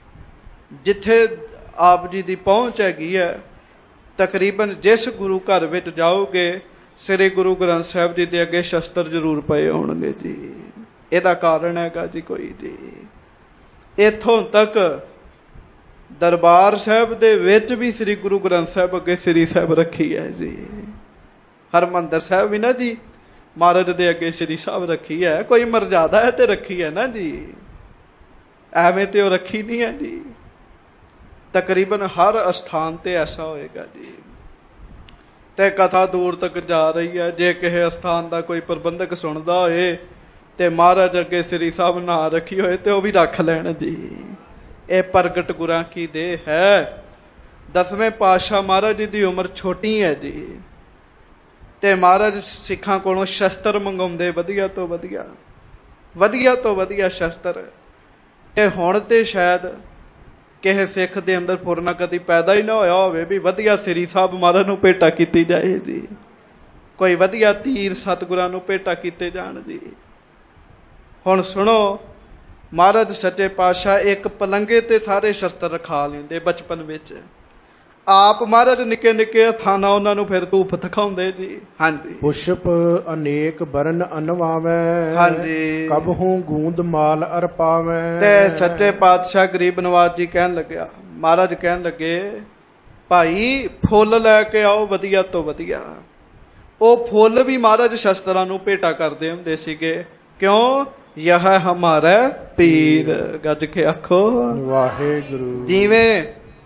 ਜਿੱਥੇ ਆਪ ਜੀ ਦੀ ਪਹੁੰਚ ਹੈਗੀ ਹੈ, ਤਕਰੀਬਨ ਜਿਸ ਗੁਰੂ ਘਰ ਵਿੱਚ ਜਾਓਗੇ ਸ੍ਰੀ ਗੁਰੂ ਗ੍ਰੰਥ ਸਾਹਿਬ ਜੀ ਦੇ ਅੱਗੇ ਸ਼ਸਤਰ ਜ਼ਰੂਰ ਪਏ ਹੋਣਗੇ ਜੀ। ਇਹਦਾ ਕਾਰਨ ਹੈਗਾ ਜੀ ਕੋਈ ਜੀ। ਇੱਥੋਂ ਤੱਕ ਦਰਬਾਰ ਸਾਹਿਬ ਦੇ ਵਿੱਚ ਵੀ ਸ੍ਰੀ ਗੁਰੂ ਗ੍ਰੰਥ ਸਾਹਿਬ ਅੱਗੇ ਸ੍ਰੀ ਸਾਹਿਬ ਰੱਖੀ ਹੈ ਜੀ। ਹਰਿਮੰਦਰ ਸਾਹਿਬ ਵੀ ਨਾ ਜੀ ਮਹਾਰਾਜ ਦੇ ਅੱਗੇ ਸ੍ਰੀ ਸਾਹਿਬ ਰੱਖੀ ਹੈ। ਕੋਈ ਮਰਜ਼ਾਦਾ ਹੈ ਤੇ ਰੱਖੀ ਹੈ ਨਾ ਜੀ, ਐਵੇਂ ਤੇ ਉਹ ਰੱਖੀ ਨਹੀਂ ਹੈ ਜੀ। ਤਕਰੀਬਨ ਹਰ ਅਸਥਾਨ ਤੇ ਐਸਾ ਹੋਏਗਾ ਜੀ। ਤੇ ਕਥਾ ਦੂਰ ਤੱਕ ਜਾ ਰਹੀ ਹੈ। ਜੇ ਕਿਸੇ ਅਸਥਾਨ ਦਾ ਕੋਈ ਪ੍ਰਬੰਧਕ ਸੁਣਦਾ ਹੋਏ ਤੇ ਮਹਾਰਾਜ ਅੱਗੇ ਸ੍ਰੀ ਸਾਹਿਬ ਨਾ ਰੱਖੀ ਹੋਏ ਤੇ ਉਹ ਵੀ ਰੱਖ ਲੈਣ ਜੀ। ਇਹ ਪ੍ਰਗਟ ਗੁਰਾਂ ਕੀ ਦੇਹ ਹੈ। 10ਵੇਂ ਪਾਤਸ਼ਾਹ ਮਹਾਰਾਜ ਜੀ ਦੀ ਉਮਰ ਛੋਟੀ ਹੈ ਜੀ, ਤੇ ਮਹਾਰਾਜ ਸਿੱਖਾਂ ਕੋਲੋਂ ਸ਼ਸਤਰ ਮੰਗਾਉਂਦੇ, ਵਧੀਆ ਤੋਂ ਵਧੀਆ, ਵਧੀਆ ਤੋਂ ਵਧੀਆ ਸ਼ਸਤਰ। ਤੇ ਹੁਣ ਤੇ ਸ਼ਾਇਦ ਕਿਸੇ ਸਿੱਖ ਦੇ ਅੰਦਰ ਫੁਰਨਾ ਕਦੀ ਪੈਦਾ ਹੀ ਨਾ ਹੋਇਆ ਹੋਵੇ ਵੀ ਵਧੀਆ ਸ੍ਰੀ ਸਾਹਿਬ ਮਹਾਰਾਜ ਨੂੰ ਭੇਟਾ ਕੀਤੀ ਜਾਏ ਜੀ। ਕੋਈ ਵਧੀਆ ਤੀਰ ਸਤਿਗੁਰਾਂ ਨੂੰ ਭੇਟਾ ਕੀਤੇ ਜਾਣ ਜੀ। ਹੁਣ ਸੁਣੋ, ਮਹਾਰਾਜ ਸੱਚੇ ਪਾਤਸ਼ਾਹ ਇੱਕ ਪਲੰਗੇ ਤੇ ਸਾਰੇ ਸ਼ਸਤਰ ਰਖਾ ਲੈਂਦੇ ਬਚਪਨ ਵਿੱਚ। ਆਪ ਮਹਾਰਾਜ ਨਿੱਕੇ ਨਿੱਕੇ ਥਾਣਾ ਉਹਨਾਂ ਨੂੰ ਫਿਰ ਧੂਪ ਦਿਖਾਉਂਦੇ ਜੀ। ਹਾਂਜੀ, ਪੁਸ਼ਪ ਅਨੇਕ ਬਰਨ ਅਨਵਾਵੈ, ਹਾਂਜੀ, ਕਬਹੂ ਗੂੰਦ ਮਾਲ ਅਰਪਾਵੈ। ਤੇ ਸੱਚੇ ਪਾਤਸ਼ਾਹ ਗਰੀਬ ਨਵਾਜ ਜੀ ਕਹਿਣ ਲੱਗਿਆ, ਮਹਾਰਾਜ ਕਹਿਣ ਲੱਗੇ ਭਾਈ ਫੁੱਲ ਲੈ ਕੇ ਆਓ ਵਧੀਆ ਤੋਂ ਵਧੀਆ। ਉਹ ਫੁੱਲ ਵੀ ਮਹਾਰਾਜ ਸ਼ਸਤਰਾਂ ਨੂੰ ਭੇਟਾ ਕਰਦੇ ਹੁੰਦੇ ਸੀਗੇ। ਕਿਉਂ? ਯਹ ਹਮਾਰਾ ਪੀਰ, ਗੱਜ ਕੇ ਆਖੋ ਵਾਹਿਗੁਰੂ। ਜਿਵੇਂ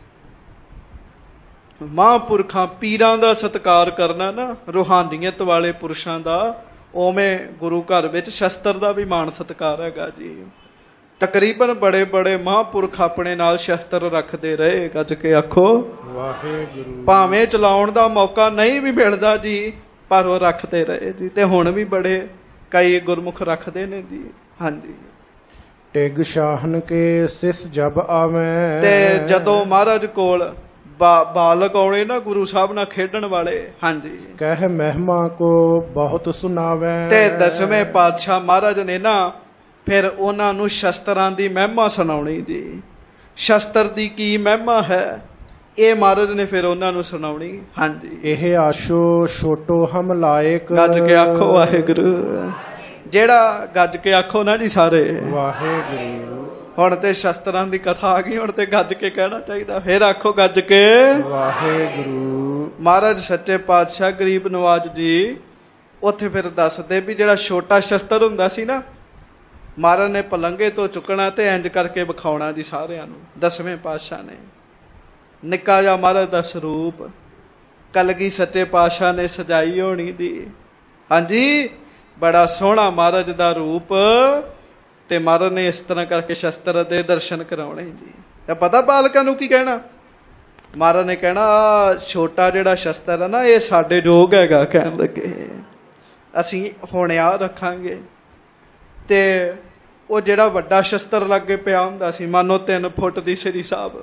ਮਹਾਂਪੁਰਖਾਂ ਪੀਰਾਂ ਦਾ ਸਤਿਕਾਰ ਕਰਨਾ ਨਾ, ਰੂਹਾਨੀਅਤ ਵਾਲੇ ਪੁਰਸ਼ਾਂ ਦਾ, ਉਵੇਂ ਗੁਰੂ ਘਰ ਵਿੱਚ ਸ਼ਸਤਰ ਦਾ ਵੀ ਮਾਣ ਸਤਿਕਾਰ ਹੈਗਾ ਜੀ। ਤਕਰੀਬਨ ਬੜੇ ਬੜੇ ਮਹਾਂਪੁਰਖ ਆਪਣੇ ਨਾਲ ਸ਼ਸਤਰ ਰੱਖਦੇ ਰਹੇ। ਗੱਜ ਕੇ ਆਖੋ ਵਾਹਿਗੁਰੂ। ਭਾਵੇਂ ਚਲਾਉਣ ਦਾ ਮੌਕਾ ਨਹੀਂ ਵੀ ਮਿਲਦਾ ਜੀ, ਪਰ ਉਹ ਰੱਖਦੇ ਰਹੇ ਜੀ। ਤੇ ਹੁਣ ਵੀ ਬੜੇ ਕਈ ਗੁਰਮੁਖ ਰੱਖਦੇ ਨੇ ਜੀ। ਹਾਂਜੀ, ਟਿਗ ਸ਼ਾਹਨ ਕੇ ਸਿਸ ਜਬ ਆਵੈ। ਤੇ ਜਦੋਂ ਮਹਾਰਾਜ ਕੋਲ ਬਾਲਕ ਆਉਣੇ ਨਾ ਗੁਰੂ ਸਾਹਿਬ ਨਾਲ ਖੇਡਣ ਵਾਲੇ, ਹਾਂਜੀ, ਕਹਿ ਮਹਿਮਾ ਕੋ ਬਹੁਤ ਸੁਣਾਵੈ। ਤੇ 10ਵੇਂ ਪਾਤਸ਼ਾਹ ਮਹਾਰਾਜ ਨੇ ਨਾ ਫਿਰ ਉਹਨਾਂ ਨੂੰ ਸ਼ਸਤਰਾਂ ਦੀ ਮਹਿਮਾ ਸੁਣਾਉਣੀ ਜੀ। ਸ਼ਸਤਰ ਦੀ ਕੀ ਮਹਿਮਾ ਹੈ, ਇਹ ਮਹਾਰਾਜ ਨੇ ਫਿਰ ਉਹਨਾਂ ਨੂੰ ਸੁਣਾਉਣੀ। ਹਾਂਜੀ, ਇਹ ਆਸ਼ੋ ਛੋਟੋ ਹਮ ਲਾਇਕ। ਗੱਜ ਕੇ ਆਖੋ ਵਾਹਿਗੁਰੂ। ਜਿਹੜਾ ਗੱਜ ਕੇ ਆਖੋ ਨਾ ਜੀ ਸਾਰੇ ਵਾਹਿਗੁਰੂ। ਹੁਣ ਤੇ ਸ਼ਸਤਰਾਂ ਦੀ ਕਥਾ ਆ ਗਈ, ਹੁਣ ਤੇ ਗੱਜ ਕੇ ਕਹਿਣਾ ਚਾਹੀਦਾ। ਫਿਰ ਆਖੋ ਗੱਜ ਕੇ ਵਾਹਿਗੁਰੂ। ਮਹਾਰਾਜ ਸੱਚੇ ਪਾਤਸ਼ਾਹ ਗਰੀਬ ਨਵਾਜ ਜੀ ਉੱਥੇ ਫਿਰ ਦੱਸਦੇ ਵੀ ਜਿਹੜਾ ਛੋਟਾ ਸ਼ਸਤਰ ਹੁੰਦਾ ਸੀ ਨਾ, ਮਹਾਰਾਜ ਨੇ ਪਲੰਗੇ ਤੋਂ ਚੁੱਕਣਾ ਤੇ ਇੰਜ ਕਰਕੇ ਵਿਖਾਉਣਾ ਜੀ ਸਾਰਿਆਂ ਨੂੰ। 10ਵੇਂ ਪਾਤਸ਼ਾਹ ਨੇ ਨਿੱਕਾ ਜਿਹਾ ਮਹਾਰਾਜ ਦਾ ਸਰੂਪ ਕਲਗੀ ਸੱਚੇ ਪਾਤਸ਼ਾਹ ਨੇ ਸਜਾਈ ਹੋਣੀ ਜੀ। ਹਾਂਜੀ, ਬੜਾ ਸੋਹਣਾ ਮਹਾਰਾਜ ਦਾ ਰੂਪ। ਤੇ ਮਹਾਰਾਜ ਨੇ ਇਸ ਤਰ੍ਹਾਂ ਕਰਕੇ ਸ਼ਸਤਰ ਦੇ ਦਰਸ਼ਨ ਕਰਾਉਣੇ ਜੀ। ਤੇ ਪਤਾ ਬਾਲਕਾਂ ਨੂੰ ਕੀ ਕਹਿਣਾ? ਮਹਾਰਾਜ ਨੇ ਕਹਿਣਾ ਛੋਟਾ ਜਿਹੜਾ ਸ਼ਸਤਰ ਹੈ ਨਾ, ਇਹ ਸਾਡੇ ਯੋਗ ਹੈਗਾ। ਕਹਿਣ ਲੱਗੇ ਅਸੀਂ ਹੁਣ ਆ ਰੱਖਾਂਗੇ। ਤੇ ਉਹ ਜਿਹੜਾ ਵੱਡਾ ਸ਼ਸਤਰ ਲੱਗੇ ਪਿਆ ਹੁੰਦਾ ਸੀ, ਮਾਨੋ 3 ਫੁੱਟ ਦੀ ਸ੍ਰੀ ਸਾਹਿਬ,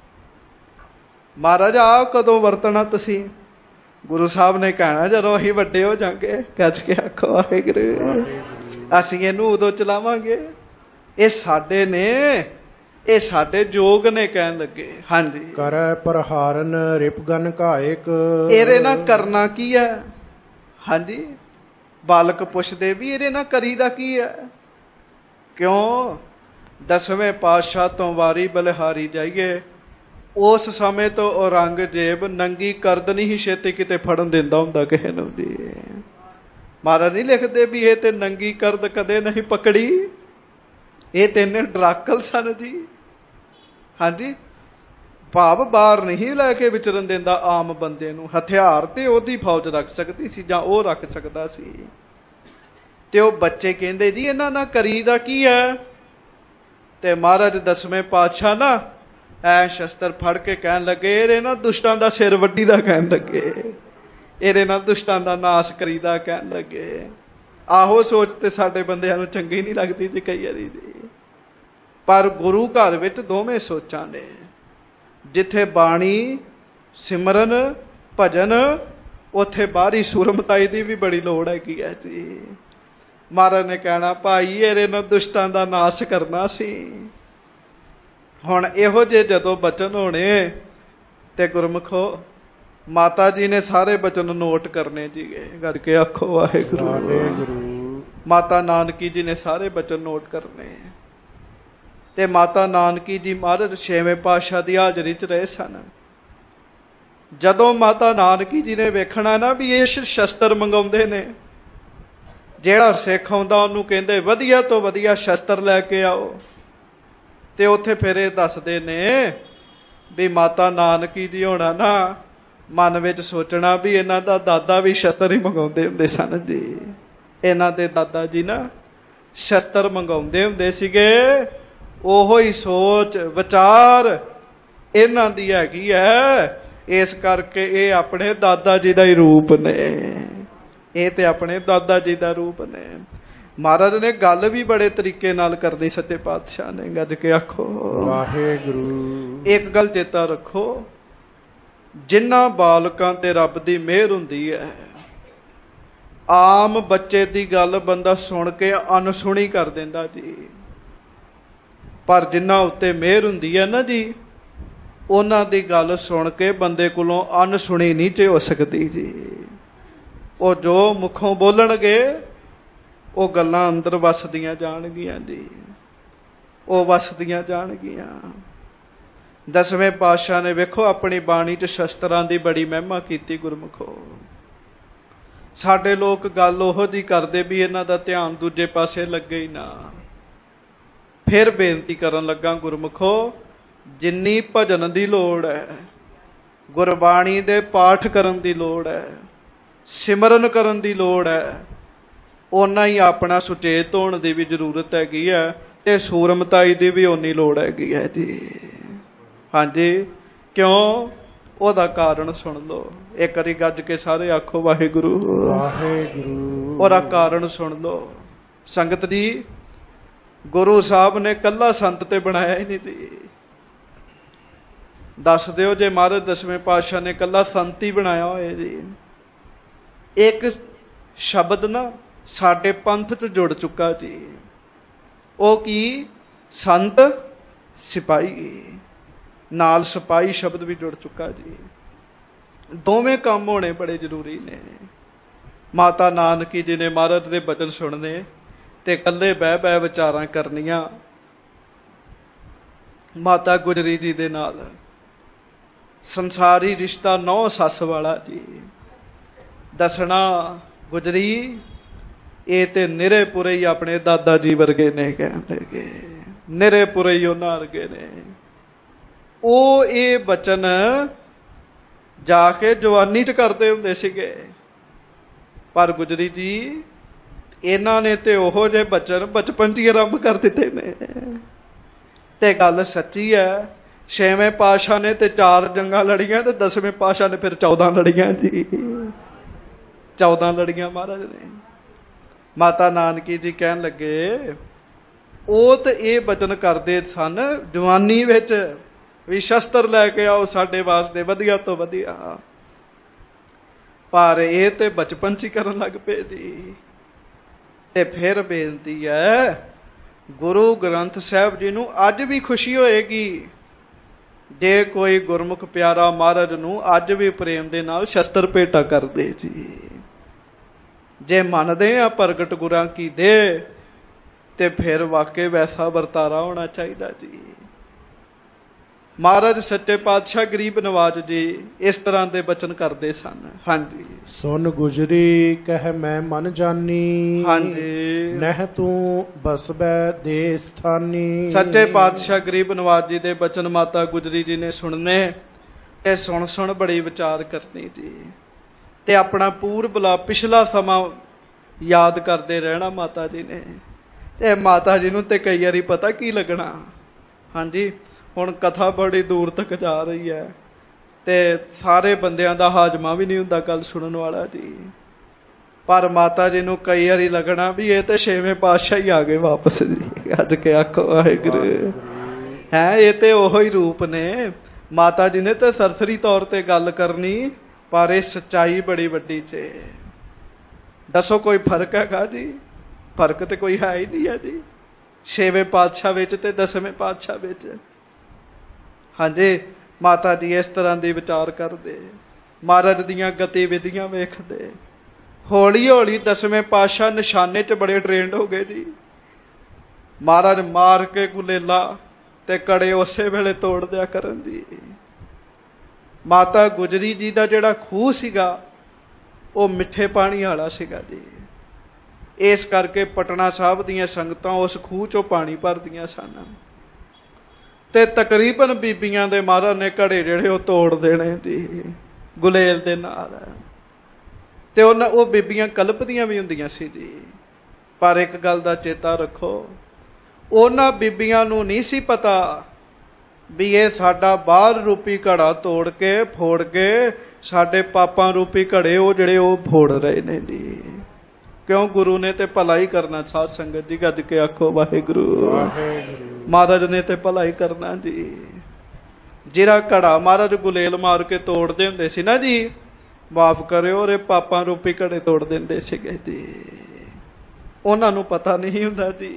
ਮਹਾਰਾਜ ਆ ਕਦੋਂ ਵਰਤਣਾ ਤੁਸੀਂ? ਗੁਰੂ ਸਾਹਿਬ ਨੇ ਕਹਿਣਾ ਜਦੋਂ ਅਸੀਂ ਵੱਡੇ ਹੋ ਜਾਵਾਂਗੇ। ਗੱਜ ਕੇ ਆਖੋ ਵਾਹਿਗੁਰੂ। ਅਸੀਂ ਇਹਨੂੰ ਉਦੋਂ ਚਲਾਵਾਂਗੇ। ਇਹ ਸਾਡੇ ਨੇ, ਇਹ ਸਾਡੇ ਜੋਗ ਨੇ। ਕਹਿਣ ਲੱਗੇ ਹਾਂਜੀ, ਕਰੈ ਪ੍ਰਹਾਰਨ ਰਿਪਗਨ ਘਾਇਕ। ਇਹਦੇ ਨਾਲ ਕਰਨਾ ਕੀ ਹੈ? ਹਾਂਜੀ, ਬਾਲਕ ਪੁੱਛਦੇ ਵੀ ਇਹਦੇ ਨਾਲ ਕਰੀਦਾ ਕੀ ਹੈ? ਕਿਉਂ? 10ਵੇਂ ਪਾਤਸ਼ਾਹ ਤੋਂ ਵਾਰੀ ਬਲਿਹਾਰੀ ਜਾਈਏ, ਉਸ ਸਮੇਂ ਤੋਂ ਔਰੰਗਜ਼ੇਬ ਨੰਗੀ ਕਰਦ ਨਹੀਂ ਛੇਤੀ ਕਿਤੇ ਫੜਨ ਦਿੰਦਾ ਹੁੰਦਾ ਕਿਸੇ ਨੂੰ ਜੀ। ਮਹਾਰਾਜ ਨਹੀਂ ਲਿਖਦੇ ਵੀ ਇਹ ਤੇ ਨੰਗੀ ਕਰਦ ਕਦੇ ਨਹੀਂ ਪਕੜੀ, ਇਹ ਤੇ ਇੰਨੇ ਡਰਾਕਲ ਸਨ ਜੀ। ਹਾਂਜੀ, ਭਾਵ ਬਾਹਰ ਨਹੀਂ ਲੈ ਕੇ ਵਿਚਰਨ ਦਿੰਦਾ ਆਮ ਬੰਦੇ ਨੂੰ। ਹਥਿਆਰ ਤੇ ਉਹਦੀ ਫੌਜ ਰੱਖ ਸਕਦੀ ਸੀ ਜਾਂ ਉਹ ਰੱਖ ਸਕਦਾ ਸੀ। ਤੇ ਉਹ ਬੱਚੇ ਕਹਿੰਦੇ ਜੀ ਇਹਨਾਂ ਨਾਲ ਕਰੀਦਾ ਕੀ ਹੈ? ਤੇ ਮਹਾਰਾਜ 10ਵੇਂ ਪਾਤਸ਼ਾਹ ਨਾ ਐ ਸ਼ਸਤਰ ਫੜ ਕੇ ਕਹਿਣ ਲੱਗੇ ਇਹਦੇ ਨਾਲ ਦੁਸ਼ਟਾਂ ਦਾ ਸਿਰ ਵੱਡੀ ਦਾ। ਕਹਿਣ ਲੱਗੇ ਇਹਦੇ ਨਾਲ ਦੁਸ਼ਟਾਂ ਦਾ ਨਾਸ ਕਰੀਦਾ। ਕਹਿਣ ਲੱਗੇ ਆਹੋ ਸੋਚ ਤੇ ਸਾਡੇ ਬੰਦਿਆਂ ਨੂੰ ਚੰਗੀ ਨਹੀਂ ਲੱਗਦੀ ਜੀ ਕਈ ਵਾਰੀ ਜੀ। ਪਰ ਗੁਰੂ ਘਰ ਵਿੱਚ ਦੋਵੇਂ ਸੋਚਾਂ ਨੇ। ਜਿੱਥੇ ਬਾਣੀ, ਸਿਮਰਨ, ਭਜਨ, ਉੱਥੇ ਬਾਹਰੀ ਸੁਰਮਤਾਈ ਦੀ ਵੀ ਬੜੀ ਲੋੜ ਹੈਗੀ ਹੈ ਜੀ। ਮਹਾਰਾਜ ਨੇ ਕਹਿਣਾ ਭਾਈ ਇਹਦੇ ਨਾਲ ਦੁਸ਼ਟਾਂ ਦਾ ਨਾਸ ਕਰਨਾ ਸੀ। ਹੁਣ ਇਹੋ ਜਿਹੇ ਜਦੋਂ ਬਚਨ ਹੋਣੇ ਤੇ ਗੁਰਮੁਖੋ ਮਾਤਾ ਜੀ ਨੇ ਸਾਰੇ ਬਚਨ ਨੋਟ ਕਰਨੇ ਜੀ। ਕਰਕੇ ਆਖੋ ਵਾਹਿਗੁਰੂ। ਮਾਤਾ ਨਾਨਕੀ ਜੀ ਨੇ ਸਾਰੇ ਬਚਨ ਨੋਟ ਕਰਨੇ। ਤੇ ਮਾਤਾ ਨਾਨਕੀ ਜੀ ਮਹਾਰਾਜ 6ਵੇਂ ਪਾਤਸ਼ਾਹ ਦੀ ਹਾਜ਼ਰੀ 'ਚ ਰਹੇ ਸਨ। ਜਦੋਂ ਮਾਤਾ ਨਾਨਕੀ ਜੀ ਨੇ ਵੇਖਣਾ ਨਾ ਵੀ ਇਹ ਸ਼ਸਤਰ ਮੰਗਾਉਂਦੇ ਨੇ, ਜਿਹੜਾ ਸਿੱਖ ਆਉਂਦਾ ਉਹਨੂੰ ਕਹਿੰਦੇ ਵਧੀਆ ਤੋਂ ਵਧੀਆ ਸ਼ਸਤਰ ਲੈ ਕੇ ਆਓ। ਤੇ ਉੱਥੇ ਫਿਰ ਇਹ ਦੱਸਦੇ ਨੇ ਵੀ ਮਾਤਾ ਨਾਨਕੀ ਜੀ ਹੋਣਾ ਨਾ ਮਨ ਵਿੱਚ ਸੋਚਣਾ ਵੀ ਇਹਨਾਂ ਦਾ ਦਾਦਾ ਵੀ ਸ਼ਸਤਰ ਹੀ ਮੰਗਾਉਂਦੇ ਹੁੰਦੇ ਸਨ ਜੀ। ਇਹਨਾਂ ਦੇ ਦਾਦਾ ਜੀ ਨਾ ਸ਼ਸਤਰ ਮੰਗਾਉਂਦੇ ਹੁੰਦੇ ਸੀਗੇ। ਉਹੋ ਹੀ ਸੋਚ ਵਿਚਾਰ ਇਹਨਾਂ ਦੀ ਹੈਗੀ ਹੈ। ਇਸ ਕਰਕੇ ਇਹ ਆਪਣੇ ਦਾਦਾ ਜੀ ਦਾ ਹੀ ਰੂਪ ਨੇ। ਇਹ ਤੇ ਆਪਣੇ ਦਾਦਾ ਜੀ ਦਾ ਰੂਪ ਨੇ। ਮਹਾਰਾਜ ਨੇ ਗੱਲ ਵੀ ਬੜੇ ਤਰੀਕੇ ਨਾਲ ਕਰਨੀ ਸੱਚੇ ਪਾਤਸ਼ਾਹ ਨੇ। ਗੱਜ ਕੇ ਆਖੋ ਵਾਹਿਗੁਰੂ। ਇੱਕ ਗੱਲ ਚੇਤਾ ਰੱਖੋ, ਜਿਨ੍ਹਾਂ ਬਾਲਕਾਂ ਤੇ ਰੱਬ ਦੀ ਮਿਹਰ ਹੁੰਦੀ ਹੈ, ਆਮ ਬੱਚੇ ਦੀ ਗੱਲ ਬੰਦਾ ਸੁਣ ਕੇ ਅਣਸੁਣੀ ਕਰ ਦਿੰਦਾ ਜੀ। ਪਰ ਜਿਨ੍ਹਾਂ ਉੱਤੇ ਮਿਹਰ ਹੁੰਦੀ ਹੈ ਨਾ ਜੀ, ਉਹਨਾਂ ਦੀ ਗੱਲ ਸੁਣ ਕੇ ਬੰਦੇ ਕੋਲੋਂ ਅਣਸੁਣੀ ਨਹੀਂ ਝੋ ਸਕਦੀ ਜੀ। ਉਹ ਜੋ ਮੁਖੋਂ ਬੋਲਣਗੇ ਉਹ ਗੱਲਾਂ ਅੰਦਰ ਵਸਦੀਆਂ ਜਾਣਗੀਆਂ ਜੀ। ਉਹ ਵਸਦੀਆਂ ਜਾਣਗੀਆਂ। 10ਵੇਂ ਪਾਤਸ਼ਾਹ ਨੇ ਵੇਖੋ ਆਪਣੀ ਬਾਣੀ 'ਚ ਸ਼ਸਤਰਾਂ ਦੀ ਬੜੀ ਮਹਿਮਾ ਕੀਤੀ ਗੁਰਮੁਖੋ। ਸਾਡੇ ਲੋਕ ਗੱਲ ਉਹੋ ਜਿਹੀ ਕਰਦੇ ਵੀ ਇਹਨਾਂ ਦਾ ਧਿਆਨ ਦੂਜੇ ਪਾਸੇ ਲੱਗੇ ਹੀ ਨਾ। ਫਿਰ ਬੇਨਤੀ ਕਰਨ ਲੱਗਾ ਗੁਰਮੁਖੋ, ਜਿੰਨੀ ਭਜਨ ਦੀ ਲੋੜ ਹੈ, ਗੁਰਬਾਣੀ ਦੇ ਪਾਠ ਕਰਨ ਦੀ ਲੋੜ ਹੈ, ਸਿਮਰਨ ਕਰਨ ਦੀ ਲੋੜ ਹੈ, ਓਨਾ ਹੀ ਆਪਣਾ ਸੁਚੇਤ ਹੋਣ ਦੀ ਵੀ ਜ਼ਰੂਰਤ ਹੈਗੀ ਹੈ। ਤੇ ਸੂਰਮਤਾਈ ਦੀ ਵੀ ਓਨੀ ਲੋੜ ਹੈਗੀ ਹੈ ਜੀ। ਹਾਂਜੀ, ਕਿਉਂ? ਉਹਦਾ ਕਾਰਨ ਸੁਣ ਲਓ। ਇੱਕ ਵਾਰੀ ਗੱਜ ਕੇ ਸਾਰੇ ਆਖੋ ਵਾਹਿਗੁਰੂ ਵਾਹਿਗੁਰੂ। ਉਹਦਾ ਕਾਰਨ ਸੁਣ ਲਓ ਸੰਗਤ ਜੀ। ਗੁਰੂ ਸਾਹਿਬ ਨੇ ਕੱਲਾ ਸੰਤ ਤੇ ਬਣਾਇਆ ਹੀ ਨਹੀਂ ਜੀ। ਦੱਸ ਦਿਓ ਜੇ ਮਹਾਰਾਜ 10ਵੇਂ ਪਾਤਸ਼ਾਹ ਨੇ ਕੱਲਾ ਸੰਤ ਹੀ ਬਣਾਇਆ ਹੋਏ ਜੀ। ਇੱਕ ਸ਼ਬਦ ਨਾ ਸਾਡੇ ਪੰਥ 'ਚ ਜੁੜ ਚੁੱਕਾ ਜੀ। ਉਹ ਕੀ? ਸੰਤ ਸਿਪਾਹੀ। ਨਾਲ ਸਿਪਾਹੀ ਸ਼ਬਦ ਵੀ ਜੁੜ ਚੁੱਕਾ ਜੀ। ਦੋਵੇਂ ਕੰਮ ਹੋਣੇ ਬੜੇ ਜ਼ਰੂਰੀ ਨੇ। ਮਾਤਾ ਨਾਨਕੀ ਜੀ ਨੇ ਮਹਾਰਾਜ ਦੇ ਬਚਨ ਸੁਣਨੇ ਤੇ ਇਕੱਲੇ ਬਹਿ ਬਹਿ ਵਿਚਾਰਾਂ ਕਰਨੀਆਂ। ਮਾਤਾ ਗੁਜਰੀ ਜੀ ਦੇ ਨਾਲ ਸੰਸਾਰੀ ਰਿਸ਼ਤਾ ਨੌ ਸੱਸ ਵਾਲਾ ਜੀ। ਦੱਸਣਾ ਗੁਜਰੀ ਇਹ ਤੇ ਨਿਰੇ ਪੁਰੇ ਹੀ ਆਪਣੇ ਦਾਦਾ ਜੀ ਵਰਗੇ ਨੇ। ਕਹਿਣ ਲੱਗੇ ਨਿਰੇ ਪੁਰੇ ਹੀ ਉਹਨਾਂ ਵਰਗੇ ਨੇ। ਉਹ ਇਹ ਬਚਨ ਜਾ ਕੇ ਜਵਾਨੀ 'ਚ ਕਰਦੇ ਹੁੰਦੇ ਸੀਗੇ। ਪਰ ਗੁਜਰੀ ਜੀ ਇਹਨਾਂ ਨੇ ਤੇ ਉਹੋ ਜਿਹੇ ਬਚਨ ਬਚਪਨ 'ਚ ਹੀ ਆਰੰਭ ਕਰ ਦਿੱਤੇ ਨੇ। ਤੇ ਗੱਲ ਸੱਚੀ ਹੈ। 6ਵੇਂ ਪਾਤਸ਼ਾਹ ਨੇ ਤੇ 4 ਜੰਗਾਂ ਲੜੀਆਂ ਤੇ 10ਵੇਂ ਪਾਤਸ਼ਾਹ ਨੇ ਫਿਰ 14 ਲੜੀਆਂ ਜੀ। 14 ਲੜੀਆਂ ਮਹਾਰਾਜ ਨੇ। ਮਾਤਾ ਨਾਨਕੀ ਜੀ ਕਹਿਣ ਲੱਗੇ ਉਹ ਤੇ ਇਹ ਬਚਨ ਕਰਦੇ ਸਨ ਜਵਾਨੀ ਵਿੱਚ ਵੀ ਸ਼ਸਤਰ ਲੈ ਕੇ ਆਓ ਸਾਡੇ ਵਾਸਤੇ ਵਧੀਆ ਤੋਂ ਵਧੀਆ। ਪਰ ਇਹ ਤੇ ਬਚਪਨ 'ਚ ਹੀ ਕਰਨ ਲੱਗ ਪਏ ਜੀ। ਤੇ ਫਿਰ ਬੇਨਤੀ ਹੈ ਗੁਰੂ ਗ੍ਰੰਥ ਸਾਹਿਬ ਜੀ ਨੂੰ ਅੱਜ ਵੀ ਖੁਸ਼ੀ ਹੋਏਗੀ ਜੇ ਕੋਈ ਗੁਰਮੁਖ ਪਿਆਰਾ ਮਹਾਰਾਜ ਨੂੰ ਅੱਜ ਵੀ ਪ੍ਰੇਮ ਦੇ ਨਾਲ ਸ਼ਸਤਰ ਭੇਟਾ ਕਰਦੇ ਜੀ। ਜੇ ਮੰਨਦੇ ਆ ਪ੍ਰਗਟ ਗੁਰਾਂ ਕੀ ਦੇ ਤੇ ਫਿਰ ਵਾਕਈ ਵੈਸਾ ਵਰਤਾਰਾ ਹੋਣਾ ਚਾਹੀਦਾ ਜੀ। ਮਹਾਰਾਜ ਸੱਚੇ ਪਾਤਸ਼ਾਹ ਗਰੀਬ ਨਵਾਜ ਜੀ ਇਸ ਤਰ੍ਹਾਂ ਦੇ ਬਚਨ ਕਰਦੇ ਸਨ। ਹਾਂਜੀ, ਸੁਨ ਗੁਜਰੀ ਕਹਿ ਮੈਂ ਮਨ ਜਾਨੀ। ਹਾਂਜੀ, ਨਹਿ ਤੂੰ ਬਸਬੈ ਦੇ ਸਥਾਨੀ। ਸੱਚੇ ਪਾਤਸ਼ਾਹ ਗਰੀਬ ਨਵਾਜ ਜੀ ਦੇ ਬਚਨ ਮਾਤਾ ਗੁਜਰੀ ਜੀ ਨੇ ਸੁਣਨੇ ਤੇ ਸੁਣ ਬੜੀ ਵਿਚਾਰ ਕਰਨੀ ਜੀ। ਤੇ ਆਪਣਾ ਪੂਰਬਲਾ ਪਿਛਲਾ ਸਮਾਂ ਯਾਦ ਕਰਦੇ ਰਹਿਣਾ ਮਾਤਾ ਜੀ ਨੇ। ਤੇ ਮਾਤਾ ਜੀ ਨੂੰ ਤੇ ਕਈ ਵਾਰੀ ਪਤਾ ਕੀ ਲੱਗਣਾ। ਹਾਂਜੀ, ਹੁਣ ਕਥਾ ਬੜੀ ਦੂਰ ਤੱਕ ਜਾ ਰਹੀ ਹੈ ਤੇ ਸਾਰੇ ਬੰਦਿਆਂ ਦਾ ਹਾਜ਼ਮਾ ਵੀ ਨਹੀਂ ਹੁੰਦਾ ਗੱਲ ਸੁਣਨ ਵਾਲਾ ਜੀ। ਪਰ ਮਾਤਾ ਜੀ ਨੂੰ ਕਈ ਵਾਰੀ ਲੱਗਣਾ ਵੀ ਇਹ ਤੇ 6ਵੇਂ ਪਾਤਸ਼ਾਹ ਹੀ ਆ ਗਏ ਵਾਪਸ ਜੀ। ਅੱਜ ਕੇ ਆਖੋ ਵਾਹਿਗੁਰੂ। ਹੈ ਇਹ ਤੇ ਉਹੋ ਹੀ ਰੂਪ ਨੇ। ਮਾਤਾ ਜੀ ਨੇ ਤੇ ਸਰਸਰੀ ਤੌਰ ਤੇ ਗੱਲ ਕਰਨੀ ਪਰ ਇਹ ਸੱਚਾਈ ਬੜੀ ਵੱਡੀ ਚ। ਦੱਸੋ ਕੋਈ ਫਰਕ ਹੈਗਾ ਜੀ? ਫਰਕ ਤੇ ਕੋਈ ਹੈ ਹੀ ਨਹੀਂ ਹੈ ਜੀ 6ਵੇਂ ਪਾਤਸ਼ਾਹ ਵਿੱਚ ਤੇ 10ਵੇਂ ਪਾਤਸ਼ਾਹ ਵਿੱਚ। ਹਾਂਜੀ, ਮਾਤਾ ਜੀ ਇਸ ਤਰ੍ਹਾਂ ਦੀ ਵਿਚਾਰ ਕਰਦੇ, ਮਹਾਰਾਜ ਦੀਆਂ ਗਤੀਵਿਧੀਆਂ ਵੇਖਦੇ ਹੌਲੀ ਹੌਲੀ ਦਸਵੇਂ ਪਾਤਸ਼ਾਹ ਨਿਸ਼ਾਨੇ 'ਚ ਬੜੇ ਟ੍ਰੇਨਡ ਹੋ ਗਏ ਜੀ। ਮਹਾਰਾਜ ਮਾਰ ਕੇ ਗੁਲੇਲਾ ਤੇ ਕੜੇ ਉਸੇ ਵੇਲੇ ਤੋੜ ਦਿਆ ਕਰਨ ਜੀ। ਮਾਤਾ ਗੁਜਰੀ ਜੀ ਦਾ ਜਿਹੜਾ ਖੂਹ ਸੀਗਾ ਉਹ ਮਿੱਠੇ ਪਾਣੀ ਵਾਲਾ ਸੀਗਾ ਜੀ। ਇਸ ਕਰਕੇ ਪਟਨਾ ਸਾਹਿਬ ਦੀਆਂ ਸੰਗਤਾਂ ਉਸ ਖੂਹ ਚੋਂ ਪਾਣੀ ਭਰਦੀਆਂ ਸਨ ਤੇ ਤਕਰੀਬਨ ਬੀਬੀਆਂ ਦੇ ਮਹਾਰਾਜ ਨੇ ਘੜੇ ਜਿਹੜੇ ਉਹ ਤੋੜ ਦੇਣੇ ਜੀ ਗੁਲੇਲ ਦੇ ਨਾਲ। ਤੇ ਉਹ ਬੀਬੀਆਂ ਕਲਪਦੀਆਂ ਵੀ ਹੁੰਦੀਆਂ ਸੀ ਜੀ। ਪਰ ਇੱਕ ਗੱਲ ਦਾ ਚੇਤਾ ਰੱਖੋ, ਉਹਨਾਂ ਬੀਬੀਆਂ ਨੂੰ ਨਹੀਂ ਸੀ ਪਤਾ ਵੀ ਇਹ ਸਾਡਾ ਬਾਹਰ ਰੂਪੀ ਘੜਾ ਤੋੜ ਕੇ ਫੋੜ ਕੇ ਸਾਡੇ ਪਾਪਾਂ ਰੂਪੀ ਘੜੇ ਉਹ ਜਿਹੜੇ ਉਹ ਫੋੜ ਰਹੇ ਨੇ ਜੀ। ਕਿਉਂ? ਗੁਰੂ ਨੇ ਤੇ ਭਲਾ ਹੀ ਕਰਨਾ। ਸਾਧ ਸੰਗਤ ਜੀ ਗੱਜ ਕੇ ਆਖੋ ਵਾਹਿਗੁਰੂ। ਮਹਾਰਾਜ ਨੇ ਤੇ ਭਲਾ ਹੀ ਕਰਨਾ ਜੀ। ਜਿਹੜਾ ਘੜਾ ਮਹਾਰਾਜ ਗੁਲੇਲ ਮਾਰ ਕੇ ਤੋੜਦੇ ਹੁੰਦੇ ਸੀ ਨਾ ਜੀ, ਮਾਫ ਕਰਿਓ, ਰੇ ਪਾਪਾਂ ਰੂਪੀ ਘੜੇ ਤੋੜ ਦਿੰਦੇ ਸੀਗੇ ਜੀ। ਉਹਨਾਂ ਨੂੰ ਪਤਾ ਨਹੀਂ ਹੁੰਦਾ ਜੀ।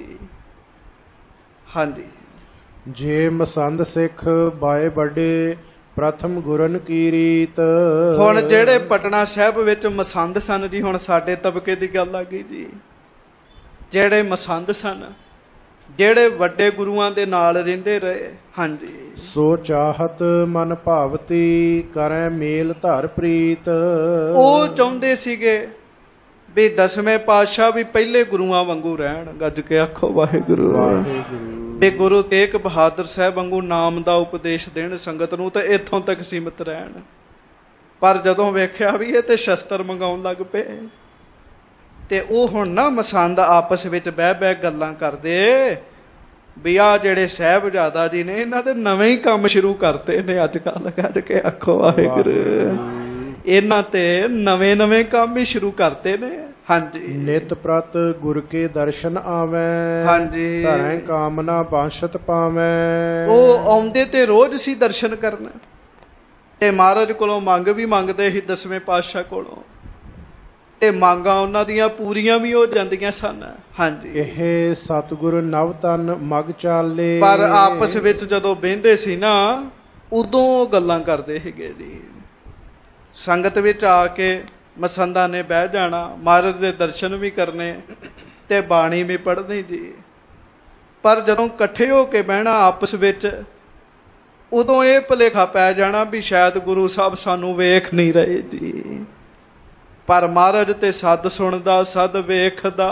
ਹਾਂਜੀ। ਜੇ ਮਸੰਦ ਸਿੱਖ ਬਾਏ ਵੱਡੇ ਪ੍ਰਥਮ ਗੁਰਨ ਕੀ ਰੀਤ। ਹੁਣ ਜਿਹੜੇ ਪਟਨਾ ਸਾਹਿਬ ਵਿੱਚ ਮਸੰਦ ਸਨ ਜੀ, ਹੁਣ ਸਾਡੇ ਤਬਕੇ ਦੀ ਗੱਲ ਆ ਗਈ ਜੀ। ਜਿਹੜੇ ਮਸੰਦ ਸਨ, ਜਿਹੜੇ ਵੱਡੇ ਗੁਰੂਆਂ ਦੇ ਨਾਲ ਰਹਿੰਦੇ ਰਹੇ। ਹਾਂਜੀ। ਸੋ ਚਾਹਤ ਮਨ ਭਾਵਤੀ ਕਰੈ ਮੇਲ ਧਰ ਪ੍ਰੀਤ। ਉਹ ਚਾਹੁੰਦੇ ਸੀਗੇ ਵੀ ਦਸਵੇਂ ਪਾਤਸ਼ਾਹ ਵੀ ਪਹਿਲੇ ਗੁਰੂਆਂ ਵਾਂਗੂ ਰਹਿਣ। ਗੱਜ ਕੇ ਆਖੋ ਵਾਹਿਗੁਰੂ। ਵੀ ਗੁਰੂ ਤੇਗ ਬਹਾਦਰ ਸਾਹਿਬ ਵਾਂਗੂ ਨਾਮ ਦਾ ਉਪਦੇਸ਼ ਦੇਣ ਸੰਗਤ ਨੂੰ ਤੇ ਇੱਥੋਂ ਤੱਕ ਸੀਮਿਤ ਰਹਿਣ। ਪਰ ਜਦੋਂ ਵੇਖਿਆ ਵੀ ਇਹ ਤੇ ਸ਼ਸਤਰ ਮੰਗਾਉਣ ਲੱਗ ਪਏ ਤੇ ਉਹ ਹੁਣ ਨਾ ਮਸੰਦ ਆਪਸ ਵਿੱਚ ਬਹਿ ਬਹਿ ਗੱਲਾਂ ਕਰਦੇ ਵੀ ਆ ਜਿਹੜੇ ਸਾਹਿਬਜ਼ਾਦਾ ਜੀ ਨੇ ਇਹਨਾਂ ਦੇ ਨਵੇਂ ਹੀ ਕੰਮ ਸ਼ੁਰੂ ਕਰਤੇ ਨੇ ਅੱਜ ਕੱਲ। ਗੱਜ ਕੇ ਆਖੋ ਵਾਹਿਗੁਰੂ। ਇਹਨਾਂ ਤੇ ਨਵੇਂ ਨਵੇਂ ਕੰਮ ਹੀ ਸ਼ੁਰੂ ਕਰਤੇ ਨੇ। ਹਾਂਜੀ। ਨਿਤ ਪ੍ਰਤ ਗੁਰ ਕੇ ਦਰਸ਼ਨ ਆਵੈ। ਹਾਂਜੀ। ਧਰੈ ਕਾਮਨਾ ਬਾਸ਼ਤ ਪਾਵੈ। ਉਹ ਆਉਂਦੇ ਤੇ ਰੋਜ਼ ਸੀ ਦਰਸ਼ਨ ਕਰਨ ਤੇ ਮਹਾਰਾਜ ਕੋਲੋਂ ਮੰਗ ਵੀ ਮੰਗਦੇ ਸੀ ਦਸਵੇਂ ਪਾਤਸ਼ਾਹ ਕੋਲੋਂ ਤੇ ਮੰਗਾਂ ਉਹਨਾਂ ਦੀਆਂ ਪੂਰੀਆਂ ਵੀ ਹੋ ਜਾਂਦੀਆਂ ਸਨ। ਹਾਂਜੀ। ਇਹ ਸਤਿਗੁਰ ਨਵ ਤਨ ਮਗ ਚਾਲੇ। ਪਰ ਆਪਸ ਵਿੱਚ ਜਦੋਂ ਬਹਿੰਦੇ ਸੀ ਨਾ ਉਦੋਂ ਗੱਲਾਂ ਕਰਦੇ ਸੀਗੇ ਜੀ। ਸੰਗਤ ਵਿੱਚ ਆ ਕੇ ਮਸੰਦਾਂ ਨੇ ਬਹਿ ਜਾਣਾ, ਮਹਾਰਾਜ ਦੇ ਦਰਸ਼ਨ ਵੀ ਕਰਨੇ ਤੇ ਬਾਣੀ ਵੀ ਪੜ੍ਹਨੀ ਜੀ। ਪਰ ਜਦੋਂ ਇਕੱਠੇ ਹੋ ਕੇ ਬਹਿਣਾ ਆਪਸ ਵਿੱਚ, ਉਦੋਂ ਇਹ ਭੁਲੇਖਾ ਪੈ ਜਾਣਾ ਵੀ ਸ਼ਾਇਦ ਗੁਰੂ ਸਾਹਿਬ ਸਾਨੂੰ ਵੇਖ ਨਹੀਂ ਰਹੇ ਜੀ। ਪਰ ਮਹਾਰਾਜ ਤੇ ਸੱਦ ਸੁਣਦਾ, ਸੱਦ ਵੇਖਦਾ।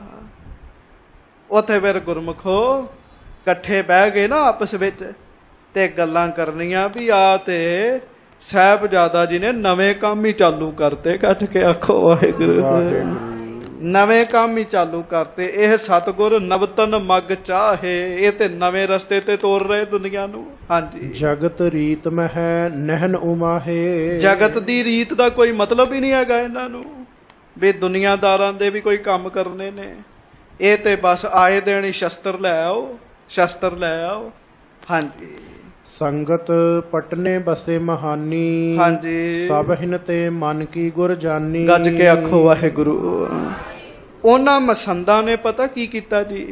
ਉੱਥੇ ਫਿਰ ਗੁਰਮੁਖੋ ਇਕੱਠੇ ਬਹਿ ਗਏ ਨਾ ਆਪਸ ਵਿੱਚ ਤੇ ਗੱਲਾਂ ਕਰਨੀਆਂ ਵੀ ਆ ਤੇ ਸਾਹਿਬਜ਼ਾਦਾ ਜੀ ਨੇ ਨਵੇਂ ਕੰਮ ਹੀ ਚਾਲੂ ਕਰਤੇ। ਕੱਟ ਕੇ ਆਖੋ ਵਾਹਿਗੁਰੂ। ਨਵੇਂ ਕੰਮ ਹੀ ਚਾਲੂ ਕਰਤੇ। ਇਹ ਸਤਿਗੁਰ ਨਵਤਨ ਮਗ ਚਾਹੇ। ਇਹ ਤੇ ਨਵੇਂ ਰਸਤੇ ਤੇ ਤੋਰ ਰਹੇ ਦੁਨੀਆ ਨੂੰ। ਹਾਂਜੀ। ਜਗਤ ਰੀਤ ਮਹਿ ਨਹਿਨ ਉਮਾਹੇ। ਜਗਤ ਦੀ ਰੀਤ ਦਾ ਕੋਈ ਮਤਲਬ ਹੀ ਨਹੀਂ ਹੈਗਾ ਇਹਨਾਂ ਨੂੰ ਵੀ ਦੁਨੀਆਦਾਰਾਂ ਦੇ ਵੀ ਕੋਈ ਕੰਮ ਕਰਨੇ ਨੇ। ਇਹ ਤੇ ਬਸ ਆਏ ਦੇਣੀ ਸ਼ਸਤਰ ਲੈ ਆਓ, ਸ਼ਸਤਰ ਲੈ ਆਓ। ਹਾਂਜੀ। ਸੰਗਤ ਪਟਨੇ ਬਸੇ ਮਹਾਨੀ। ਹਾਂਜੀ। ਸਭ ਹਿਨ ਤੇ ਮਨ ਕੀ ਗੁਰ ਜਾਨੀ। ਗੱਜ ਕੇ ਆਖੋ ਵਾਹਿਗੁਰੂ। ਉਹਨਾਂ ਮਸੰਦਾਂ ਨੇ ਪਤਾ ਕੀ ਕੀਤਾ ਜੀ?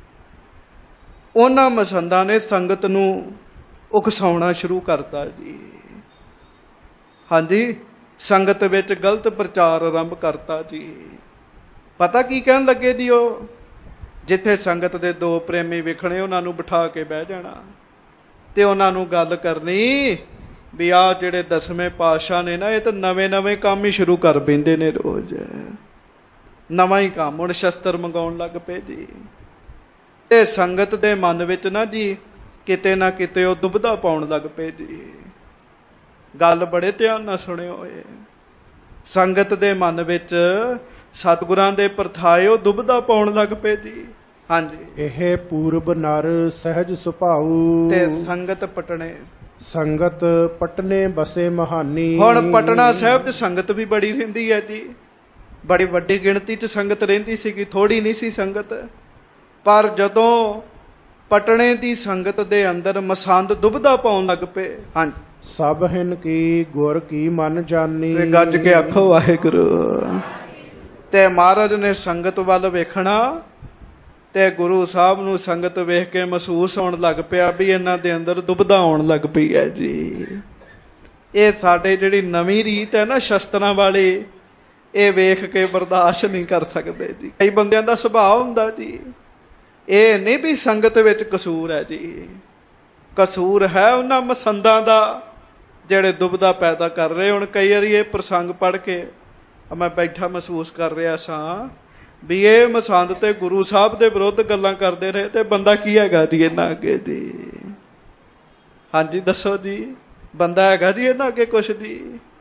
ਉਹਨਾਂ ਮਸੰਦਾਂ ਨੇ ਸੰਗਤ ਨੂੰ ਉਕਸਾਉਣਾ ਸ਼ੁਰੂ ਕਰਤਾ ਜੀ। ਹਾਂਜੀ। ਸੰਗਤ ਵਿੱਚ ਗਲਤ ਪ੍ਰਚਾਰ ਆਰੰਭ ਕਰਤਾ ਜੀ। ਪਤਾ ਕੀ ਕਹਿਣ ਲੱਗੇ ਜੀ? ਉਹ ਜਿੱਥੇ ਸੰਗਤ ਦੇ ਦੋ ਪ੍ਰੇਮੀ ਵਿਖਣੇ ਉਹਨਾਂ ਨੂੰ ਬਿਠਾ ਕੇ ਬਹਿ ਜਾਣਾ ਤੇ ਉਹਨਾਂ ਨੂੰ ਗੱਲ ਕਰਨੀ ਵੀ ਆਹ ਜਿਹੜੇ ਦਸਵੇਂ ਪਾਤਸ਼ਾਹ ਨੇ ਨਾ ਇਹ ਤਾਂ ਨਵੇਂ ਨਵੇਂ ਕੰਮ ਹੀ ਸ਼ੁਰੂ ਕਰ ਬੈਂਦੇ ਨੇ ਰੋਜ਼। ਨਵਾਂ ਹੀ ਕੰਮ। ਹੁਣ ਸ਼ਸਤਰ ਮੰਗਾਉਣ ਲੱਗ ਪਏ ਜੀ। ਤੇ ਸੰਗਤ ਦੇ ਮਨ ਵਿੱਚ ਨਾ ਜੀ ਕਿਤੇ ਨਾ ਕਿਤੇ ਉਹ ਦੁਬਦਾ ਪਾਉਣ ਲੱਗ ਪਏ ਜੀ। ਗੱਲ ਬੜੇ ਧਿਆਨ ਨਾਲ ਸੁਣਿਓ। ਸੰਗਤ ਦੇ ਮਨ ਵਿੱਚ ਸਤਿਗੁਰਾਂ ਦੇ ਪਰਥਾਏ ਉਹ ਦੁਬਦਾ ਪਾਉਣ ਲੱਗ ਪਏ ਜੀ। ਹਾਂਜੀ। ਇਹ ਪੂਰਬ ਨਰ ਸਹਿਜ ਸੁਭਾਉ। ਤੇ ਸੰਗਤ ਪਟਣੇ। ਸੰਗਤ ਪਟਨੇ ਬਸੇ ਮਹਾਨੀ। ਹੁਣ ਪਟਨਾ ਸਾਹਿਬ 'ਚ ਸੰਗਤ ਵੀ ਬੜੀ ਰਹਿੰਦੀ ਹੈ ਜੀ। ਬੜੀ ਵੱਡੀ ਗਿਣਤੀ 'ਚ ਸੰਗਤ ਰਹਿੰਦੀ ਸੀਗੀ, ਥੋੜੀ ਨਹੀਂ ਸੀ ਸੰਗਤ। ਪਰ ਜਦੋਂ ਪਟਣੇ ਦੀ ਸੰਗਤ ਦੇ ਅੰਦਰ ਮਸੰਦ ਦੁਬਦਾ ਪਾਉਣ ਲੱਗ ਪਏ। ਹਾਂਜੀ। ਸਭ ਹਿਨ ਕੀ ਗੁਰ ਕੀ ਮਨ ਜਾਨੀ। ਗੱਜ ਕੇ ਆਖੋ ਵਾਹਿਗੁਰੂ। ਤੇ ਮਹਾਰਾਜ ਨੇ ਸੰਗਤ ਵੱਲ ਵੇਖਣਾ ਤੇ ਗੁਰੂ ਸਾਹਿਬ ਨੂੰ ਸੰਗਤ ਵੇਖ ਕੇ ਮਹਿਸੂਸ ਹੋਣ ਲੱਗ ਪਿਆ ਵੀ ਇਹਨਾਂ ਦੇ ਅੰਦਰ ਦੁਬਦਾ ਆਉਣ ਲੱਗ ਪਈ ਹੈ ਜੀ। ਇਹ ਸਾਡੇ ਜਿਹੜੀ ਨਵੀਂ ਰੀਤ ਹੈ ਨਾ ਸ਼ਸਤਰਾਂ ਵਾਲੀ, ਇਹ ਵੇਖ ਕੇ ਬਰਦਾਸ਼ਤ ਨਹੀਂ ਕਰ ਸਕਦੇ ਜੀ। ਕਈ ਬੰਦਿਆਂ ਦਾ ਸੁਭਾਅ ਹੁੰਦਾ ਜੀ, ਇਹ ਨਹੀਂ ਵੀ ਸੰਗਤ ਵਿੱਚ ਕਸੂਰ ਹੈ ਜੀ, ਕਸੂਰ ਹੈ ਉਹਨਾਂ ਮਸੰਦਾਂ ਦਾ ਜਿਹੜੇ ਦੁਬਦਾ ਪੈਦਾ ਕਰ ਰਹੇ। ਹੁਣ ਕਈ ਵਾਰੀ ਇਹ ਪ੍ਰਸੰਗ ਪੜ੍ਹ ਕੇ ਮੈਂ ਬੈਠਾ ਮਹਿਸੂਸ ਕਰ ਰਿਹਾ ਸਾਂ ਵੀ ਇਹ ਮਸੰਦ ਤੇ ਗੁਰੂ ਸਾਹਿਬ ਦੇ ਵਿਰੁੱਧ ਗੱਲਾਂ ਕਰਦੇ ਰਹੇ ਤੇ ਬੰਦਾ ਕੀ ਹੈਗਾ ਜੀ ਇਹਨਾਂ ਅੱਗੇ ਜੀ? ਹਾਂਜੀ ਦੱਸੋ ਜੀ, ਬੰਦਾ ਹੈਗਾ ਜੀ ਇਹਨਾਂ ਅੱਗੇ ਕੁਛ ਜੀ?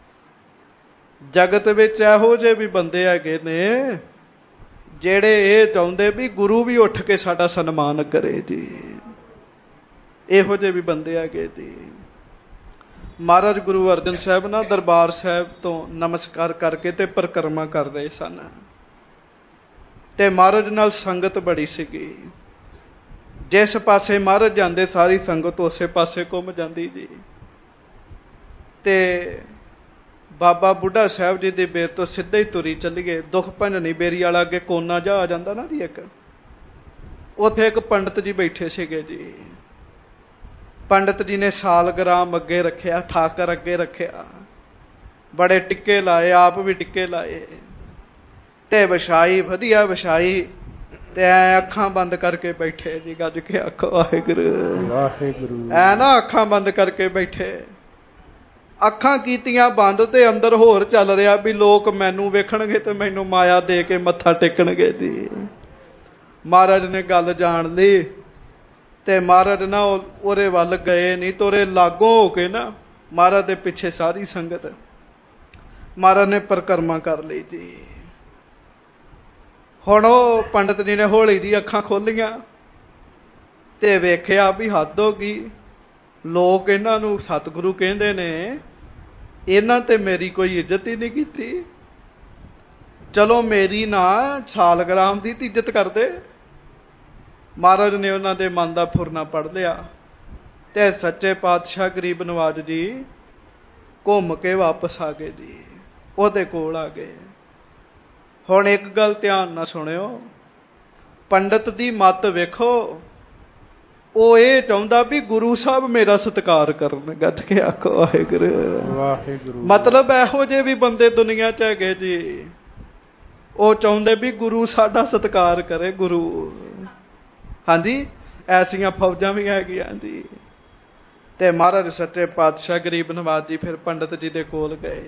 ਜਗਤ ਵਿੱਚ ਇਹੋ ਜਿਹੇ ਵੀ ਬੰਦੇ ਹੈਗੇ ਨੇ ਜਿਹੜੇ ਇਹ ਚਾਹੁੰਦੇ ਵੀ ਗੁਰੂ ਵੀ ਉੱਠ ਕੇ ਸਾਡਾ ਸਨਮਾਨ ਕਰੇ ਜੀ। ਇਹੋ ਜਿਹੇ ਵੀ ਬੰਦੇ ਹੈਗੇ ਜੀ। ਮਹਾਰਾਜ ਗੁਰੂ ਅਰਜਨ ਸਾਹਿਬ ਨਾ ਦਰਬਾਰ ਸਾਹਿਬ ਤੋਂ ਨਮਸਕਾਰ ਕਰਕੇ ਤੇ ਪਰਿਕਰਮਾ ਕਰ ਰਹੇ ਸਨ ਤੇ ਮਹਾਰਾਜ ਨਾਲ ਸੰਗਤ ਬੜੀ ਸੀਗੀ। ਜਿਸ ਪਾਸੇ ਮਹਾਰਾਜ ਜਾਂਦੇ ਸਾਰੀ ਸੰਗਤ ਉਸੇ ਪਾਸੇ ਘੁੰਮ ਜਾਂਦੀ ਜੀ। ਤੇ ਬਾਬਾ ਬੁੱਢਾ ਸਾਹਿਬ ਜੀ ਦੀ ਬੇਰ ਤੋਂ ਸਿੱਧੇ ਹੀ ਤੁਰੀ ਚੱਲੀ ਗਏ। ਦੁੱਖ ਭੰਜਨੀ ਬੇਰੀ ਵਾਲਾ ਅੱਗੇ ਕੋਨਾ ਜਾ ਆ ਜਾਂਦਾ ਨਾ ਜੀ ਇੱਕ, ਉੱਥੇ ਇੱਕ ਪੰਡਤ ਜੀ ਬੈਠੇ ਸੀਗੇ ਜੀ। ਪੰਡਤ ਜੀ ਨੇ ਸਾਲਗ੍ਰਾਮ ਅੱਗੇ ਰੱਖਿਆ, ਠਾਕਰ ਅੱਗੇ ਰੱਖਿਆ, ਬੜੇ ਟਿੱਕੇ ਲਾਏ, ਆਪ ਵੀ ਟਿੱਕੇ ਲਾਏ ਤੇ ਵਿਛਾਈ, ਵਧੀਆ ਵਿਛਾਈ ਤੇ ਐ ਅੱਖਾਂ ਬੰਦ ਕਰਕੇ ਬੈਠੇ ਜੀ। ਗੱਜ ਕੇ ਆਖੋ ਵਾਹਿਗੁਰੂ ਵਾਹਿਗੁਰੂ। ਐ ਨਾ ਅੱਖਾਂ ਬੰਦ ਕਰਕੇ ਬੈਠੇ, ਅੱਖਾਂ ਕੀਤੀਆਂ ਬੰਦ ਤੇ ਅੰਦਰ ਹੋਰ ਚੱਲ ਰਿਹਾ ਵੀ ਲੋਕ ਮੈਨੂੰ ਵੇਖਣਗੇ ਤੇ ਮੈਨੂੰ ਮਾਇਆ ਦੇ ਕੇ ਮੱਥਾ ਟੇਕਣਗੇ ਜੀ। ਮਹਾਰਾਜ ਨੇ ਗੱਲ ਜਾਣ ਲਈ ਤੇ ਮਹਾਰਾਜ ਨਾ ਉਹਦੇ ਵੱਲ ਗਏ ਨਹੀਂ, ਤੋਰੇ ਲਾਗੋਂ ਹੋ ਕੇ ਨਾ ਮਹਾਰਾਜ ਦੇ ਪਿੱਛੇ ਸਾਰੀ ਸੰਗਤ ਮਹਾਰਾਜ ਨੇ ਪਰਿਕਰਮਾ ਕਰ ਲਈ ਜੀ। ਹੁਣ ਉਹ ਪੰਡਤ ਜੀ ਨੇ ਹੌਲੀ ਜੀ ਅੱਖਾਂ ਖੋਲੀਆਂ ਤੇ ਵੇਖਿਆ ਵੀ ਹੱਦ ਹੋ ਗਈ। ਲੋਕ ਇਹਨਾਂ ਨੂੰ ਸਤਿਗੁਰੂ ਕਹਿੰਦੇ ਨੇ, ਇਹਨਾਂ ਤੇ ਮੇਰੀ ਕੋਈ ਇੱਜ਼ਤ ਹੀ ਨਹੀਂ ਕੀਤੀ। ਚਲੋ ਮੇਰੀ ਨਾ ਸਾਲਗ੍ਰਾਮ ਦੀ ਇੱਜ਼ਤ ਕਰਦੇ। ਮਹਾਰਾਜ ਨੇ ਉਹਨਾਂ ਦੇ ਮਨ ਦਾ ਫੁਰਨਾ ਪੜ ਲਿਆ ਤੇ ਸੱਚੇ ਪਾਤਸ਼ਾਹ ਗਰੀਬ ਨਵਾਜ ਜੀ ਘੁੰਮ ਕੇ ਵਾਪਸ ਆ ਗਏ ਜੀ, ਉਹਦੇ ਕੋਲ ਆ ਗਏ। ਹੁਣ ਇੱਕ ਗੱਲ ਧਿਆਨ ਨਾਲ ਸੁਣਿਓ, ਪੰਡਤ ਦੀ ਮੱਤ ਵੇਖੋ। ਉਹ ਇਹ ਚਾਹੁੰਦਾ ਵੀ ਗੁਰੂ ਸਾਹਿਬ ਮੇਰਾ ਸਤਿਕਾਰ ਕਰਨ। ਗੱਜ ਕੇ ਆਖੋ ਵਾਹਿਗੁਰੂ ਵਾਹਿਗੁਰੂ। ਮਤਲਬ ਇਹੋ ਜਿਹੇ ਵੀ ਬੰਦੇ ਦੁਨੀਆ 'ਚ ਹੈਗੇ ਜੀ, ਉਹ ਚਾਹੁੰਦੇ ਵੀ ਗੁਰੂ ਸਾਡਾ ਸਤਿਕਾਰ ਕਰੇ। ਗੁਰੂ, ਹਾਂਜੀ, ਐਸੀਆਂ ਫੌਜਾਂ ਵੀ ਹੈਗੀਆਂ ਜੀ। ਤੇ ਮਹਾਰਾਜ ਸੱਚੇ ਪਾਤਸ਼ਾਹ ਗਰੀਬ ਨਵਾਜ ਜੀ ਫਿਰ ਪੰਡਤ ਜੀ ਦੇ ਕੋਲ ਗਏ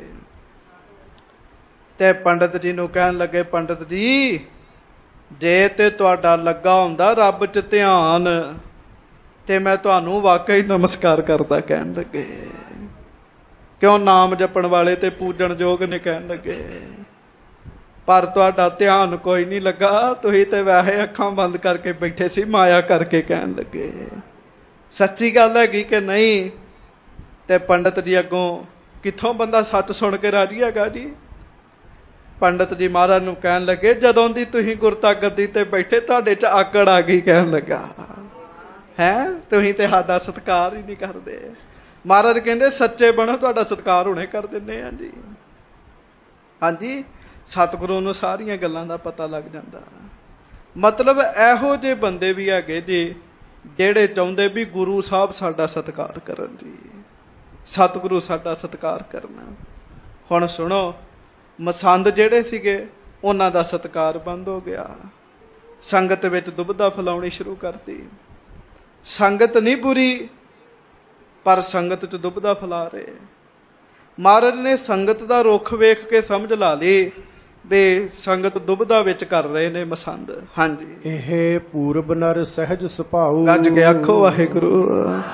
ਤੇ ਪੰਡਤ ਜੀ ਨੂੰ ਕਹਿਣ ਲੱਗੇ, ਪੰਡਤ ਜੀ ਜੇ ਤੇ ਤੁਹਾਡਾ ਲੱਗਾ ਹੁੰਦਾ ਰੱਬ 'ਚ ਧਿਆਨ ਤੇ ਮੈਂ ਤੁਹਾਨੂੰ ਵਾਕਈ ਨਮਸਕਾਰ ਕਰਦਾ। ਕਹਿਣ ਲੱਗੇ, ਕਿਉਂ ਨਾਮ ਜਪਣ ਵਾਲੇ ਤੇ ਪੂਜਣ ਯੋਗ ਨੇ। ਕਹਿਣ ਲੱਗੇ, ਪਰ ਤੁਹਾਡਾ ਧਿਆਨ ਕੋਈ ਨਹੀਂ ਲੱਗਾ, ਤੁਸੀਂ ਤੇ ਵੈਸੇ ਅੱਖਾਂ ਬੰਦ ਕਰਕੇ ਬੈਠੇ ਸੀ ਮਾਇਆ ਕਰਕੇ। ਕਹਿਣ ਲੱਗੇ, ਸੱਚੀ ਗੱਲ ਹੈਗੀ ਕਿ ਨਹੀਂ? ਤੇ ਪੰਡਤ ਜੀ ਅੱਗੋਂ ਕਿੱਥੋਂ ਬੰਦਾ ਸੱਚ ਸੁਣ ਕੇ ਰਾਜੀ ਹੈਗਾ ਜੀ। ਪੰਡਤ ਜੀ ਮਹਾਰਾਜ ਨੂੰ ਕਹਿਣ ਲੱਗੇ, ਜਦੋਂ ਦੀ ਤੁਸੀਂ ਗੁਰਤਾ ਗੱਦੀ ਤੇ ਬੈਠੇ ਤੁਹਾਡੇ 'ਚ ਆਕੜ ਆ ਗਈ। ਕਹਿਣ ਲੱਗਾ, ਹੈਂ ਤੁਸੀਂ ਤੇ ਸਾਡਾ ਸਤਿਕਾਰ ਹੀ ਨਹੀਂ ਕਰਦੇ। ਮਹਾਰਾਜ ਕਹਿੰਦੇ, ਸੱਚੇ ਬਣੋ ਤੁਹਾਡਾ ਸਤਿਕਾਰ ਹੁਣੇ ਕਰ ਦਿੰਦੇ ਆ ਜੀ। ਹਾਂਜੀ, ਸਤਿਗੁਰੂ ਨੂੰ ਸਾਰੀਆਂ ਗੱਲਾਂ ਦਾ ਪਤਾ ਲੱਗ ਜਾਂਦਾ। ਮਤਲਬ ਇਹੋ ਜਿਹੇ ਬੰਦੇ ਵੀ ਹੈਗੇ ਜੀ ਜਿਹੜੇ ਚਾਹੁੰਦੇ ਵੀ ਗੁਰੂ ਸਾਹਿਬ ਸਾਡਾ ਸਤਿਕਾਰ ਕਰਨ ਜੀ, ਸਤਿਗੁਰੂ ਸਾਡਾ ਸਤਿਕਾਰ ਕਰਨਾ। ਹੁਣ ਸੁਣੋ, ਮਸੰਦ ਜਿਹੜੇ ਸੀਗੇ ਉਹਨਾਂ ਦਾ ਸਤਿਕਾਰ ਬੰਦ ਹੋ ਗਿਆ। ਸੰਗਤ ਵਿੱਚ ਦੁਬਦਾ ਫੈਲਾਉਣੀ ਸ਼ੁਰੂ ਕਰਤੀ। ਸੰਗਤ ਨਹੀਂ ਬੁਰੀ, ਪਰ ਸੰਗਤ 'ਚ ਦੁਬਦਾ ਫੈਲਾ ਰਹੇ। ਮਹਾਰਾਜ ਨੇ ਸੰਗਤ ਦਾ ਰੁੱਖ ਵੇਖ ਕੇ ਸਮਝ ਲਾ ਲਈ ਵੀ ਸੰਗਤ ਦੁਬਦਾ ਵਿੱਚ ਕਰ ਰਹੇ ਨੇ ਮਸੰਦ। ਹਾਂਜੀ, ਇਹ ਪੂਰਬ ਨਰ ਸਹਿਜ ਸੁਭਾਉ। ਗੱਜ ਕੇ ਆਖੋ ਵਾਹਿਗੁਰੂ।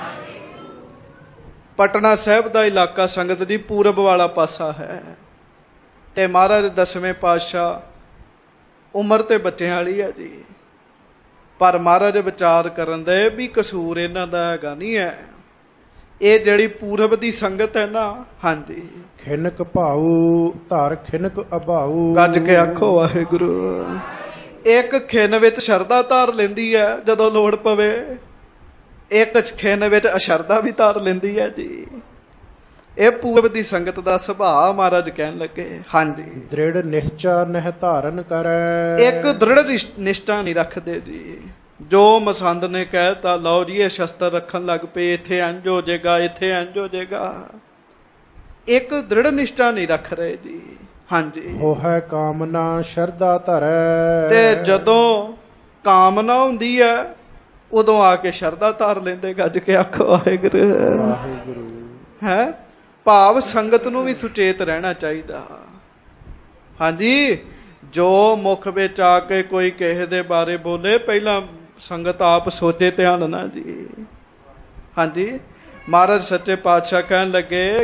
ਪਟਨਾ ਸਾਹਿਬ ਦਾ ਇਲਾਕਾ ਸੰਗਤ ਦੀ ਪੂਰਬ ਵਾਲਾ ਪਾਸਾ ਹੈ ਤੇ ਮਹਾਰਾਜ 10ਵੇਂ ਪਾਤਸ਼ਾਹ ਉਮਰ ਤੇ ਬੱਚਿਆਂ ਵਾਲੀ ਹੈ ਜੀ। ਪਰ ਮਹਾਰਾਜ ਵਿਚਾਰ ਕਰਨ ਦੇ ਵੀ ਕਸੂਰ ਇਹਨਾਂ ਦਾ ਹੈਗਾ ਨਹੀਂ ਹੈ। ਇਹ ਜਿਹੜੀ ਪੂਰਬ ਦੀ ਸੰਗਤ ਹੈ ਨਾ, ਹਾਂਜੀ, ਖਿਨਕ ਭਾਉ ਧਾਰ ਖਿਨਕ ਅਭਾਉ। ਗੱਜ ਕੇ ਆਖੋ ਵਾਹਿਗੁਰੂ। ਇੱਕ ਖਿਨ ਵਿੱਚ ਸ਼ਰਧਾ ਧਾਰ ਲੈਂਦੀ ਹੈ ਜਦੋਂ ਲੋੜ ਪਵੇ, ਇੱਕ ਖਿਨ ਵਿੱਚ ਅਸ਼ਰਧਾ ਵੀ ਧਾਰ ਲੈਂਦੀ ਹੈ ਜੀ। ਇਹ ਪੂਰਬ ਦੀ ਸੰਗਤ ਦਾ ਸੁਭਾਅ। ਮਹਾਰਾਜ ਕਹਿਣ ਲੱਗੇ, ਹਾਂਜੀ, ਦ੍ਰਿੜ ਨਿਸ਼ਚਾ ਨਹਿ ਧਾਰਨ ਕਰੈ। ਇੱਕ ਦ੍ਰਿੜ ਨਿਸ਼ਠਾ ਨਹੀਂ ਰੱਖਦੇ ਜੀ। ਜੋ ਮਸੰਦ ਨੇ ਕਹਿਤਾ, ਲਓ ਜੀ ਇਹ ਸ਼ਸਤਰ ਰੱਖਣ ਲੱਗ ਪਏ, ਇੱਥੇ ਇੰਝ ਹੋ ਜਾਏਗਾ, ਇੱਥੇ ਇੰਝ ਹੋ ਜਾਏਗਾ। ਇੱਕ ਦ੍ਰਿੜ ਨਿਸ਼ਠਾ ਨਹੀਂ ਰੱਖ ਰਹੇ ਜੀ। ਹਾਂਜੀ। ਹੋਇ ਕਾਮਨਾ ਸ਼ਰਧਾ ਧਰੈ। ਤੇ ਜਦੋਂ ਕਾਮਨਾ ਹੁੰਦੀ ਹੈ ਉਦੋਂ ਆ ਕੇ ਸ਼ਰਧਾ ਧਾਰ ਲੈਂਦੇ। ਗੱਜ ਕੇ ਆਖੋ ਵਾਹਿਗੁਰੂ। ਵਾਹਿਗੁਰੂ। ਹੈ ਭਾਵ ਸੰਗਤ ਨੂੰ ਵੀ ਸੁਚੇਤ ਰਹਿਣਾ ਚਾਹੀਦਾ। ਹਾਂਜੀ, ਜੋ ਮੁਖ ਵਿੱਚ ਆ ਕੇ ਕੋਈ ਕਿਸੇ ਦੇ ਬਾਰੇ ਬੋਲੇ, ਪਹਿਲਾਂ ਸੰਗਤ ਆਪ ਸੋਚੇ ਧਿਆਨ ਨਾਲ ਜੀ। ਹਾਂਜੀ, ਮਹਾਰਾਜ ਸੱਚੇ ਪਾਤਸ਼ਾਹ ਕਹਿਣ ਲੱਗੇ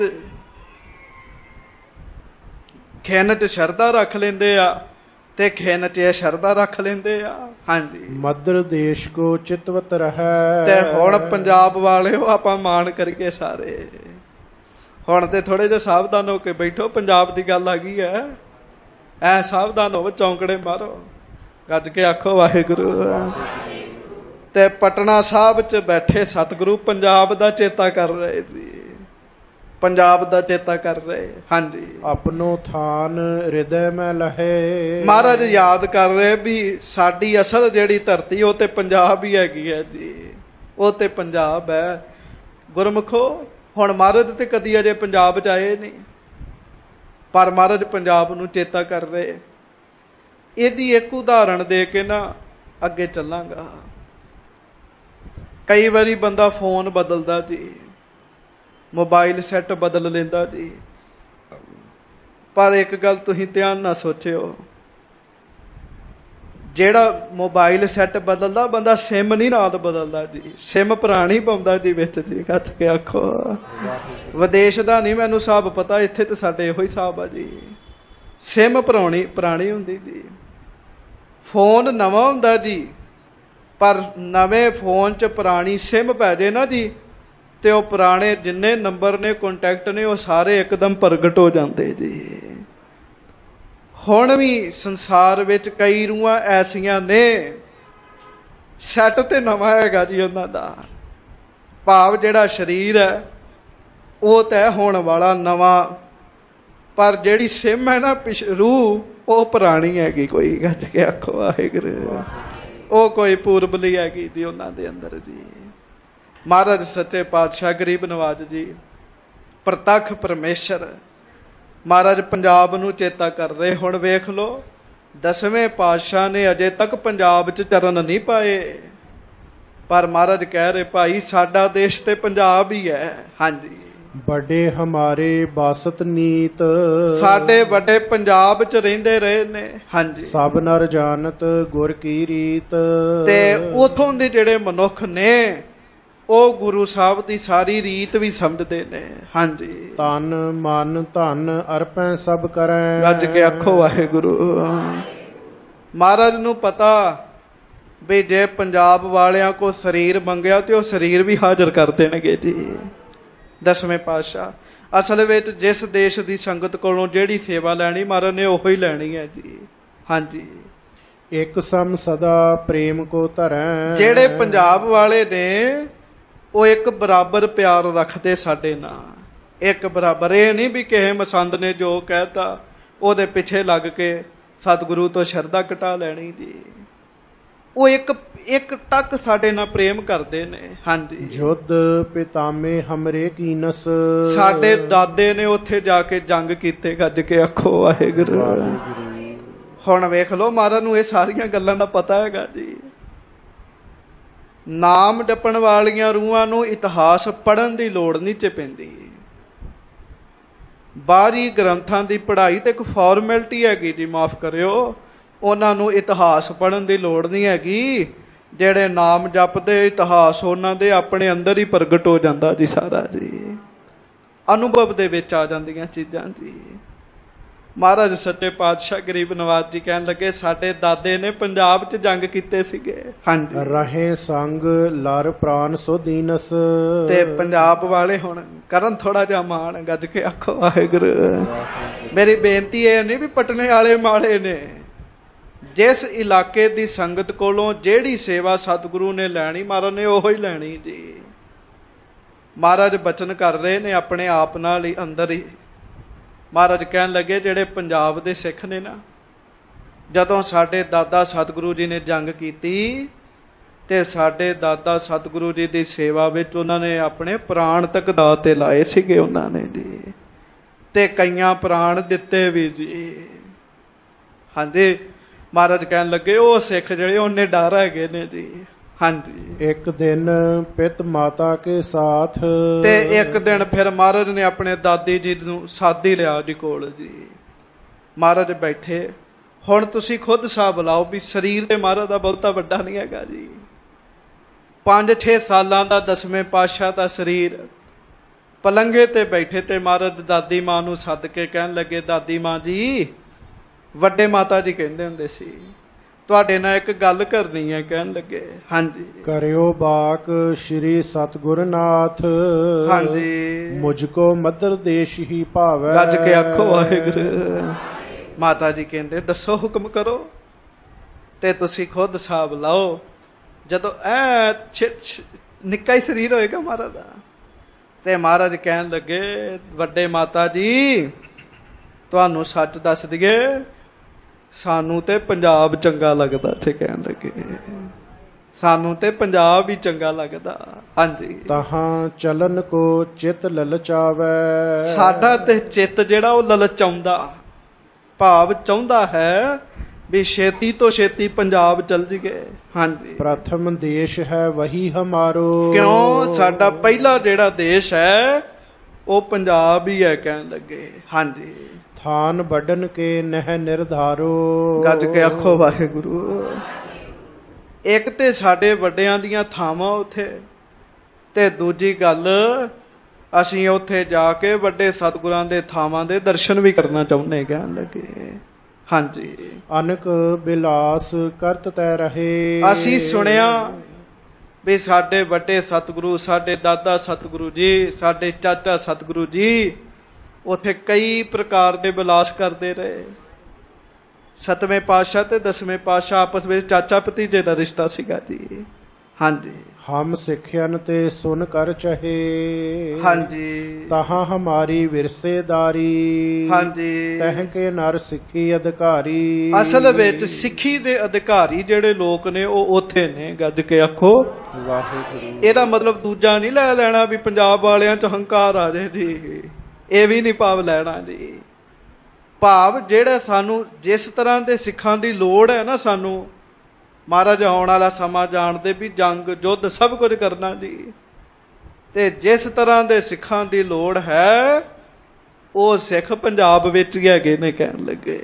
ਖਿਨ ਚ ਸ਼ਰਧਾ ਰੱਖ ਲੈਂਦੇ ਆ ਤੇ ਖਿਨ ਚ ਸ਼ਰਧਾ ਰੱਖ ਲੈਂਦੇ ਆ। ਹਾਂਜੀ, ਮਦਰ ਦੇਸ਼ ਕੋ ਚਿਤਵਤ ਰਹੈ। ਤੇ ਹੁਣ ਪੰਜਾਬ ਵਾਲਿਓ ਆਪਾਂ ਮਾਣ ਕਰੀਏ ਸਾਰੇ। ਹੁਣ ਤੇ ਥੋੜੇ ਜਿਹਾ ਸਾਵਧਾਨ ਹੋ ਕੇ ਬੈਠੋ, ਪੰਜਾਬ ਦੀ ਗੱਲ ਆ ਗਈ ਹੈ। ਐ ਸਾਵਧਾਨ ਹੋਵੋ, ਚੌਂਕੜੇ ਮਾਰੋ, ਗੱਜ ਕੇ ਆਖੋ ਵਾਹਿਗੁਰੂ। ਤੇ ਪਟਨਾ ਸਾਹਿਬ ਚ ਬੈਠੇ ਸਤਿਗੁਰੂ ਪੰਜਾਬ ਦਾ ਚੇਤਾ ਕਰ ਰਹੇ ਸੀ, ਪੰਜਾਬ ਦਾ ਚੇਤਾ ਕਰ ਰਹੇ। ਹਾਂਜੀ, ਆਪਣੋ ਥਾਨ ਹਿਰਦੈ ਮੈਂ ਲਹੇ। ਮਹਾਰਾਜ ਯਾਦ ਕਰ ਰਹੇ ਵੀ ਸਾਡੀ ਅਸਲ ਜਿਹੜੀ ਧਰਤੀ ਉਹ ਤੇ ਪੰਜਾਬ ਹੀ ਹੈਗੀ ਹੈ ਜੀ। ਉਹ ਤੇ ਪੰਜਾਬ ਹੈ। ਗੁਰਮੁਖੋ, ਹੁਣ ਮਹਾਰਾਜ ਤੇ ਕਦੀ ਅਜੇ ਪੰਜਾਬ ਚ ਆਏ ਨਹੀਂ, ਪਰ ਮਹਾਰਾਜ ਪੰਜਾਬ ਨੂੰ ਚੇਤਾ ਕਰ ਰਹੇ। ਇਹਦੀ ਇੱਕ ਉਦਾਹਰਣ ਦੇ ਕੇ ਨਾ ਅੱਗੇ ਚੱਲਾਂਗਾ। ਕਈ ਵਾਰੀ ਬੰਦਾ ਫੋਨ ਬਦਲਦਾ ਜੀ, ਮੋਬਾਈਲ ਸੈੱਟ ਬਦਲ ਲੈਂਦਾ ਜੀ, ਪਰ ਇੱਕ ਗੱਲ ਤੁਸੀਂ ਧਿਆਨ ਨਾਲ ਸੋਚਿਓ, ਜਿਹੜਾ ਮੋਬਾਈਲ ਸੈੱਟ ਬਦਲਦਾ ਬੰਦਾ ਸਿਮ ਨਹੀਂ ਨਾਲ ਬਦਲਦਾ ਜੀ, ਸਿਮ ਪੁਰਾਣੀ ਪਾਉਂਦਾ ਜੀ ਵਿੱਚ ਜੀ। ਕੱਚ ਕੇ ਆਖੋ। ਵਿਦੇਸ਼ ਦਾ ਨਹੀਂ ਮੈਨੂੰ ਹਿਸਾਬ ਪਤਾ, ਇੱਥੇ ਤੇ ਸਾਡੇ ਇਹੋ ਹੀ ਹਿਸਾਬ ਆ ਜੀ। ਸਿਮ ਪੁਰਾਣੀ ਹੁੰਦੀ ਜੀ, ਫੋਨ ਨਵਾਂ ਹੁੰਦਾ ਜੀ, ਪਰ ਨਵੇਂ ਫੋਨ 'ਚ ਪੁਰਾਣੀ ਸਿਮ ਪੈ ਜੇ ਨਾ ਜੀ ਤੇ ਉਹ ਪੁਰਾਣੇ ਜਿੰਨੇ ਨੰਬਰ ਨੇ, ਕੰਟੈਕਟ ਨੇ, ਉਹ ਸਾਰੇ ਇੱਕਦਮ ਪ੍ਰਗਟ ਹੋ ਜਾਂਦੇ ਜੀ। ਹੁਣ ਵੀ ਸੰਸਾਰ ਵਿੱਚ ਕਈ ਰੂਹਾਂ ਐਸੀਆਂ ਨੇ, ਸੈੱਟ ਤੇ ਨਵਾਂ ਹੈਗਾ ਜੀ ਉਹਨਾਂ ਦਾ, ਭਾਵ ਜਿਹੜਾ ਸਰੀਰ ਹੈ ਉਹ ਤਾਂ ਹੋਣ ਵਾਲਾ ਨਵਾਂ, ਪਰ ਜਿਹੜੀ ਸਿਮ ਹੈ ਨਾ ਰੂਹ, ਉਹ ਪੁਰਾਣੀ ਹੈਗੀ। ਕੋਈ ਗੱਜ ਕੇ ਆਖੋ ਵਾਹਿਗੁਰੂ। ਉਹ ਕੋਈ ਪੂਰਬਲੀ ਹੈਗੀ ਜੀ ਉਹਨਾਂ ਦੇ ਅੰਦਰ ਜੀ। ਮਹਾਰਾਜ ਸੱਚੇ ਪਾਤਸ਼ਾਹ ਗਰੀਬ ਨਵਾਜ ਜੀ, ਪ੍ਰਤੱਖ ਪਰਮੇਸ਼ਰ ਮਹਾਰਾਜ ਪੰਜਾਬ ਨੂੰ ਚੇਤਾ ਕਰ ਰਹੇ। ਹੁਣ ਵੇਖ ਲਓ, 10ਵੇਂ ਪਾਤਸ਼ਾਹ ਨੇ ਅਜੇ ਤੱਕ ਪੰਜਾਬ 'ਚ ਚਰਨ ਨਹੀਂ ਪਾਏ, ਪਰ ਮਹਾਰਾਜ ਕਹਿ ਰਹੇ ਭਾਈ ਸਾਡਾ ਦੇਸ਼ ਤੇ ਪੰਜਾਬ ਹੀ ਹੈ। ਹਾਂਜੀ, ਵੱਡੇ ਹਮਾਰੇ ਬਾਸਤ ਨੀਤ। ਸਾਡੇ ਵੱਡੇ ਪੰਜਾਬ 'ਚ ਰਹਿੰਦੇ ਰਹੇ ਨੇ। ਹਾਂਜੀ, ਸਭ ਨਰ ਜਾਣਤ ਗੁਰ ਕੀ ਰੀਤ। ਤੇ ਉਥੋਂ ਦੇ ਜਿਹੜੇ ਮਨੁੱਖ ਨੇ ਉਹ ਗੁਰੂ ਸਾਹਿਬ ਦੀ ਸਾਰੀ ਰੀਤ ਵੀ ਸਮਝਦੇ ਨੇ। ਹਾਂਜੀ, ਤਨ ਮਨ ਧਨ ਅਰਪੈ ਸਭ ਕਰੈ। ਗੱਜ ਕੇ ਆਖੋ ਵਾਹਿਗੁਰੂ। ਮਹਾਰਾਜ ਨੂੰ ਪਤਾ ਵੀ ਜੇ ਪੰਜਾਬ ਵਾਲਿਆਂ ਕੋ ਸਰੀਰ ਮੰਗਿਆ ਤੇ ਉਹ ਸਰੀਰ ਵੀ ਹਾਜ਼ਰ ਕਰ ਦੇਣਗੇ ਜੀ। 10ਵੇਂ ਪਾਤਸ਼ਾਹ ਅਸਲ ਵਿੱਚ ਜਿਸ ਦੇਸ਼ ਦੀ ਸੰਗਤ ਕੋਲੋਂ ਜਿਹੜੀ ਸੇਵਾ ਲੈਣੀ, ਮਹਾਰਾਜ ਨੇ ਉਹੀ ਲੈਣੀ ਹੈ ਜੀ। ਹਾਂਜੀ, ਇੱਕ ਸਮ ਸਦਾ ਪ੍ਰੇਮ ਕੋ ਧਰੈ। ਜਿਹੜੇ ਪੰਜਾਬ ਵਾਲੇ ਨੇ ਉਹ ਇੱਕ ਬਰਾਬਰ ਪਿਆਰ ਰੱਖਦੇ ਸਾਡੇ ਨਾਲ, ਇੱਕ ਬਰਾਬਰ। ਇਹ ਨਹੀਂ ਵੀ ਕਿਸੇ ਮਸੰਦ ਨੇ ਜੋ ਕਹਿਤਾ ਉਹਦੇ ਪਿੱਛੇ ਲੱਗ ਕੇ ਸਤਿਗੁਰੂ ਤੋਂ ਸ਼ਰਧਾ ਘਟਾ ਲੈਣੀ ਜੀ। ਉਹ ਇੱਕ ਟੱਕ ਸਾਡੇ ਨਾਲ ਪ੍ਰੇਮ ਕਰਦੇ ਨੇ। ਹਾਂਜੀ, ਜੁਧ ਪਿਤਾਮੇ ਹਮਰੇ ਕੀਨਸ। ਸਾਡੇ ਦਾਦੇ ਨੇ ਉੱਥੇ ਜਾ ਕੇ ਜੰਗ ਕੀਤੇ। ਗੱਜ ਕੇ ਆਖੋ ਵਾਹਿਗੁਰੂ। ਹੁਣ ਵੇਖ ਲਓ, ਮਹਾਰਾਜ ਨੂੰ ਇਹ ਸਾਰੀਆਂ ਗੱਲਾਂ ਦਾ ਪਤਾ ਹੈਗਾ ਜੀ। ਨਾਮ ਜਪਣ ਵਾਲੀਆਂ ਰੂਹਾਂ ਨੂੰ ਇਤਿਹਾਸ ਪੜ੍ਹਨ ਦੀ ਲੋੜ ਨਹੀਂ ਚ ਪੈਂਦੀ। ਬਾਹਰੀ ਗ੍ਰੰਥਾਂ ਦੀ ਪੜ੍ਹਾਈ ਤੇ ਇੱਕ ਫਾਰਮੈਲਿਟੀ ਹੈਗੀ ਜੀ, ਮਾਫ ਕਰਿਓ। ਉਹਨਾਂ ਨੂੰ ਇਤਿਹਾਸ ਪੜ੍ਹਨ ਦੀ ਲੋੜ ਨਹੀਂ ਹੈਗੀ। ਜਿਹੜੇ ਨਾਮ ਜਪਦੇ, ਇਤਿਹਾਸ ਉਹਨਾਂ ਦੇ ਆਪਣੇ ਅੰਦਰ ਹੀ ਪ੍ਰਗਟ ਹੋ ਜਾਂਦਾ ਜੀ ਸਾਰਾ ਜੀ। ਅਨੁਭਵ ਦੇ ਵਿੱਚ ਆ ਜਾਂਦੀਆਂ ਚੀਜ਼ਾਂ ਜੀ। ਮਹਾਰਾਜ ਸੱਚੇ ਪਾਤਸ਼ਾਹ ਗਰੀਬ ਨਵਾਜ ਜੀ ਕਹਿਣ ਲੱਗੇ ਸਾਡੇ ਦਾਦੇ ਨੇ ਪੰਜਾਬ 'ਚ ਜੰਗ ਕੀਤੇ ਸੀਗੇ। ਹਾਂਜੀ, ਰਹੇ ਸੰਗ ਲਰ ਪ੍ਰਾਨ ਸੋ ਦੀਨਸ। ਤੇ ਪੰਜਾਬ ਵਾਲੇ ਹੁਣ ਕਰਨ ਥੋੜਾ ਜਿਹਾ ਮਾਣ। ਗੱਜ ਕੇ ਆਖੋ ਵਾਹਿਗੁਰੂ। ਮੇਰੀ ਬੇਨਤੀ ਇਹ ਨਹੀਂ ਵੀ ਪਟਨੇ ਵਾਲੇ ਮਾੜੇ ਨੇ। ਜਿਸ ਇਲਾਕੇ ਦੀ ਸੰਗਤ ਕੋਲੋਂ ਜਿਹੜੀ ਸੇਵਾ ਸਤਿਗੁਰੂ ਨੇ ਲੈਣੀ, ਮਹਾਰਾਜ ਨੇ ਉਹੀ ਲੈਣੀ ਜੀ। ਮਹਾਰਾਜ ਬਚਨ ਕਰ ਰਹੇ ਨੇ ਆਪਣੇ ਆਪ ਨਾਲ ਹੀ, ਅੰਦਰ ਹੀ। ਮਹਾਰਾਜ ਕਹਿਣ ਲੱਗੇ ਜਿਹੜੇ ਪੰਜਾਬ ਦੇ ਸਿੱਖ ਨੇ ਨਾ, ਜਦੋਂ ਸਾਡੇ ਦਾਦਾ ਸਤਿਗੁਰੂ ਜੀ ਨੇ ਜੰਗ ਕੀਤੀ ਤੇ ਸਾਡੇ ਦਾਦਾ ਸਤਿਗੁਰੂ ਜੀ ਦੀ ਸੇਵਾ ਵਿੱਚ ਉਹਨਾਂ ਨੇ ਆਪਣੇ ਪ੍ਰਾਣ ਤੱਕ ਦਾਅ ਤੇ ਲਾਏ ਸੀਗੇ ਉਹਨਾਂ ਨੇ ਜੀ। ਤੇ ਕਈਆਂ ਪ੍ਰਾਣ ਦਿੱਤੇ ਵੀ ਜੀ। ਹਾਂਜੀ, ਮਹਾਰਾਜ ਕਹਿਣ ਲੱਗੇ ਉਹ ਸਿੱਖ ਜਿਹੜੇ ਉਹਨੇ ਡਰ ਹੈਗੇ ਨੇ ਜੀ। ਹਾਂਜੀ, ਇੱਕ ਦਿਨ ਪਿਤ ਮਾਤਾ ਕੇ ਸਾਥ, ਤੇ ਇੱਕ ਦਿਨ ਫਿਰ ਮਹਾਰਾਜ ਨੇ ਆਪਣੇ ਦਾਦੀ ਜੀ ਨੂੰ ਸਾਦੀ ਲਿਆ ਜੀ ਕੋਲ ਜੀ। ਮਹਾਰਾਜ ਬੈਠੇ, ਹੁਣ ਤੁਸੀਂ ਖੁਦ ਹਿਸਾਬ ਲਾਓ ਵੀ ਸਰੀਰ ਤੇ ਮਹਾਰਾਜ ਦਾ ਬਹੁਤਾ ਵੱਡਾ ਨਹੀਂ ਹੈਗਾ ਜੀ। 5-6 ਸਾਲਾਂ ਦਾ 10ਵੇਂ ਪਾਤਸ਼ਾਹ ਦਾ ਸਰੀਰ, ਪਲੰਗੇ ਤੇ ਬੈਠੇ ਤੇ ਮਹਾਰਾਜ ਦਾਦੀ ਮਾਂ ਨੂੰ ਸੱਦ ਕੇ ਕਹਿਣ ਲੱਗੇ, ਦਾਦੀ ਮਾਂ ਜੀ, ਵੱਡੇ ਮਾਤਾ ਜੀ ਕਹਿੰਦੇ ਹੁੰਦੇ ਸੀ, ਤੁਹਾਡੇ ਨਾਲ ਇੱਕ ਗੱਲ ਕਰਨੀ ਹੈ। ਕਹਿਣ ਲੱਗੇ, ਹਾਂਜੀ। ਕਰਿਓ ਬਾਕ ਸ਼੍ਰੀ ਸਤਿਗੁਰ ਨਾਥ, ਹਾਂਜੀ। ਮੁਝ ਕੋ ਮਦਰ ਦੇਸ਼ ਹੀ ਭਾਵੈ। ਗੱਜ ਕੇ ਆਖੋ ਵਾਹਿਗੁਰੂ। ਮਾਤਾ ਜੀ ਕਹਿੰਦੇ, ਦੱਸੋ, ਹੁਕਮ ਕਰੋ। ਤੇ ਤੁਸੀਂ ਖੁਦ ਹਿਸਾਬ ਲਾਓ, ਜਦੋਂ ਨਿੱਕਾ ਹੀ ਸਰੀਰ ਹੋਏਗਾ ਮਹਾਰਾਜ ਦਾ। ਤੇ ਮਹਾਰਾਜ ਕਹਿਣ ਲੱਗੇ, ਵੱਡੇ ਮਾਤਾ ਜੀ, ਤੁਹਾਨੂੰ ਸੱਚ ਦੱਸ ਦਈਏ, ਸਾਨੂੰ ਤੇ ਪੰਜਾਬ ਚੰਗਾ ਲੱਗਦਾ। ਤੇ ਕਹਿਣ ਲੱਗੇ, ਸਾਨੂੰ ਤੇ ਪੰਜਾਬ ਹੀ ਚੰਗਾ ਲੱਗਦਾ। ਹਾਂਜੀ, ਤਹਾਂ ਚਲਨ ਕੋ ਚਿਤ ਲਲਚਾਵੈ। ਸਾਡਾ ਤੇ ਚਿੱਤ ਜਿਹੜਾ ਉਹ ਲਲਚਾਉਂਦਾ, ਭਾਵ ਚਾਹੁੰਦਾ ਹੈ ਵੀ ਛੇਤੀ ਤੋਂ ਛੇਤੀ ਪੰਜਾਬ ਚਲ ਜੀਏ। ਹਾਂਜੀ, ਪ੍ਰਥਮ ਦੇਸ਼ ਹੈ ਵਹੀ ਹਮਾਰੋ। ਕਿਉਂ? ਸਾਡਾ ਪਹਿਲਾ ਜਿਹੜਾ ਦੇਸ਼ ਹੈ ਉਹ ਪੰਜਾਬ ਹੀ ਹੈ। ਕਹਿਣ ਲੱਗੇ, ਹਾਂਜੀ। ਥਾਨ ਵੱਢਣ ਕੇ ਨਹਿ ਨਿਰਧਾਰੋ। ਗੱਜ ਕੇ ਆਖੋ ਵਾਹਿਗੁਰੂ। ਇੱਕ ਤੇ ਸਾਡੇ ਵੱਡਿਆਂ ਦੀਆਂ ਥਾਵਾਂ ਉੱਥੇ, ਤੇ ਦੂਜੀ ਗੱਲ ਅਸੀਂ ਉੱਥੇ ਜਾ ਕੇ ਵੱਡੇ ਸਤਿਗੁਰਾਂ ਦੇ ਥਾਵਾਂ ਦੇ ਦਰਸ਼ਨ ਵੀ ਕਰਨਾ ਚਾਹੁੰਦੇ। ਕਹਿਣ ਲੱਗੇ, ਹਾਂਜੀ। ਅਨਕ ਬਿਲਾਸ ਕਰਤ ਤੈ ਰਹੇ। ਅਸੀਂ ਸੁਣਿਆ ਵੀ ਸਾਡੇ ਵੱਡੇ ਸਤਿਗੁਰੂ, ਸਾਡੇ ਦਾਦਾ ਸਤਿਗੁਰੂ ਜੀ, ਸਾਡੇ ਚਾਚਾ ਸਤਿਗੁਰੂ ਜੀ ਉੱਥੇ ਕਈ ਪ੍ਰਕਾਰ ਦੇ ਬਿਲਾਸ ਕਰਦੇ ਰਹੇ। 7ਵੇਂ ਪਾਤਸ਼ਾਹ ਤੇ 10ਵੇਂ ਪਾਤਸ਼ਾਹ ਆਪਸ ਵਿੱਚ ਚਾਚਾ ਭਤੀਜੇ ਦਾ ਰਿਸ਼ਤਾ ਸੀਗਾ ਜੀ। ਹਾਂਜੀ, ਹਮ ਸਿੱਖਿਆਨ ਤੇ ਸੁਨ ਕਰ ਚਹੇ। ਹਾਂਜੀ, ਤਹਾਂ ਹਮਾਰੀ ਵਿਰਸੇਦਾਰੀ। ਹਾਂਜੀ। ਤਹ ਕੇ ਨਰ ਸਿੱਖੀ ਅਧਿਕਾਰੀ। ਅਸਲ ਵਿੱਚ ਸਿੱਖੀ ਦੇ ਅਧਿਕਾਰੀ ਜਿਹੜੇ ਲੋਕ ਨੇ ਉਹ ਉੱਥੇ ਨੇ। ਗੱਜ ਕੇ ਆਖੋ ਵਾਹਿਗੁਰੂ। ਇਹਦਾ ਮਤਲਬ ਦੂਜਾ ਨਹੀਂ ਲੈ ਲੈਣਾ ਵੀ ਪੰਜਾਬ ਵਾਲਿਆਂ ਚ ਹੰਕਾਰ ਆ ਜਾਏ ਜੀ, ਇਹ ਵੀ ਨਹੀਂ ਭਾਵ ਲੈਣਾ ਜੀ। ਭਾਵ ਜਿਹੜਾ ਸਾਨੂੰ ਜਿਸ ਤਰ੍ਹਾਂ ਦੇ ਸਿੱਖਾਂ ਦੀ ਲੋੜ ਹੈ ਨਾ, ਸਾਨੂੰ ਮਹਾਰਾਜ ਆਉਣ ਵਾਲਾ ਸਮਾਂ ਜਾਣਦੇ ਵੀ ਜੰਗ ਯੁੱਧ ਸਭ ਕੁਝ ਕਰਨਾ ਜੀ, ਤੇ ਜਿਸ ਤਰ੍ਹਾਂ ਦੇ ਸਿੱਖਾਂ ਦੀ ਲੋੜ ਹੈ ਉਹ ਸਿੱਖ ਪੰਜਾਬ ਵਿੱਚ ਹੀ ਹੈਗੇ ਨੇ। ਕਹਿਣ ਲੱਗੇ,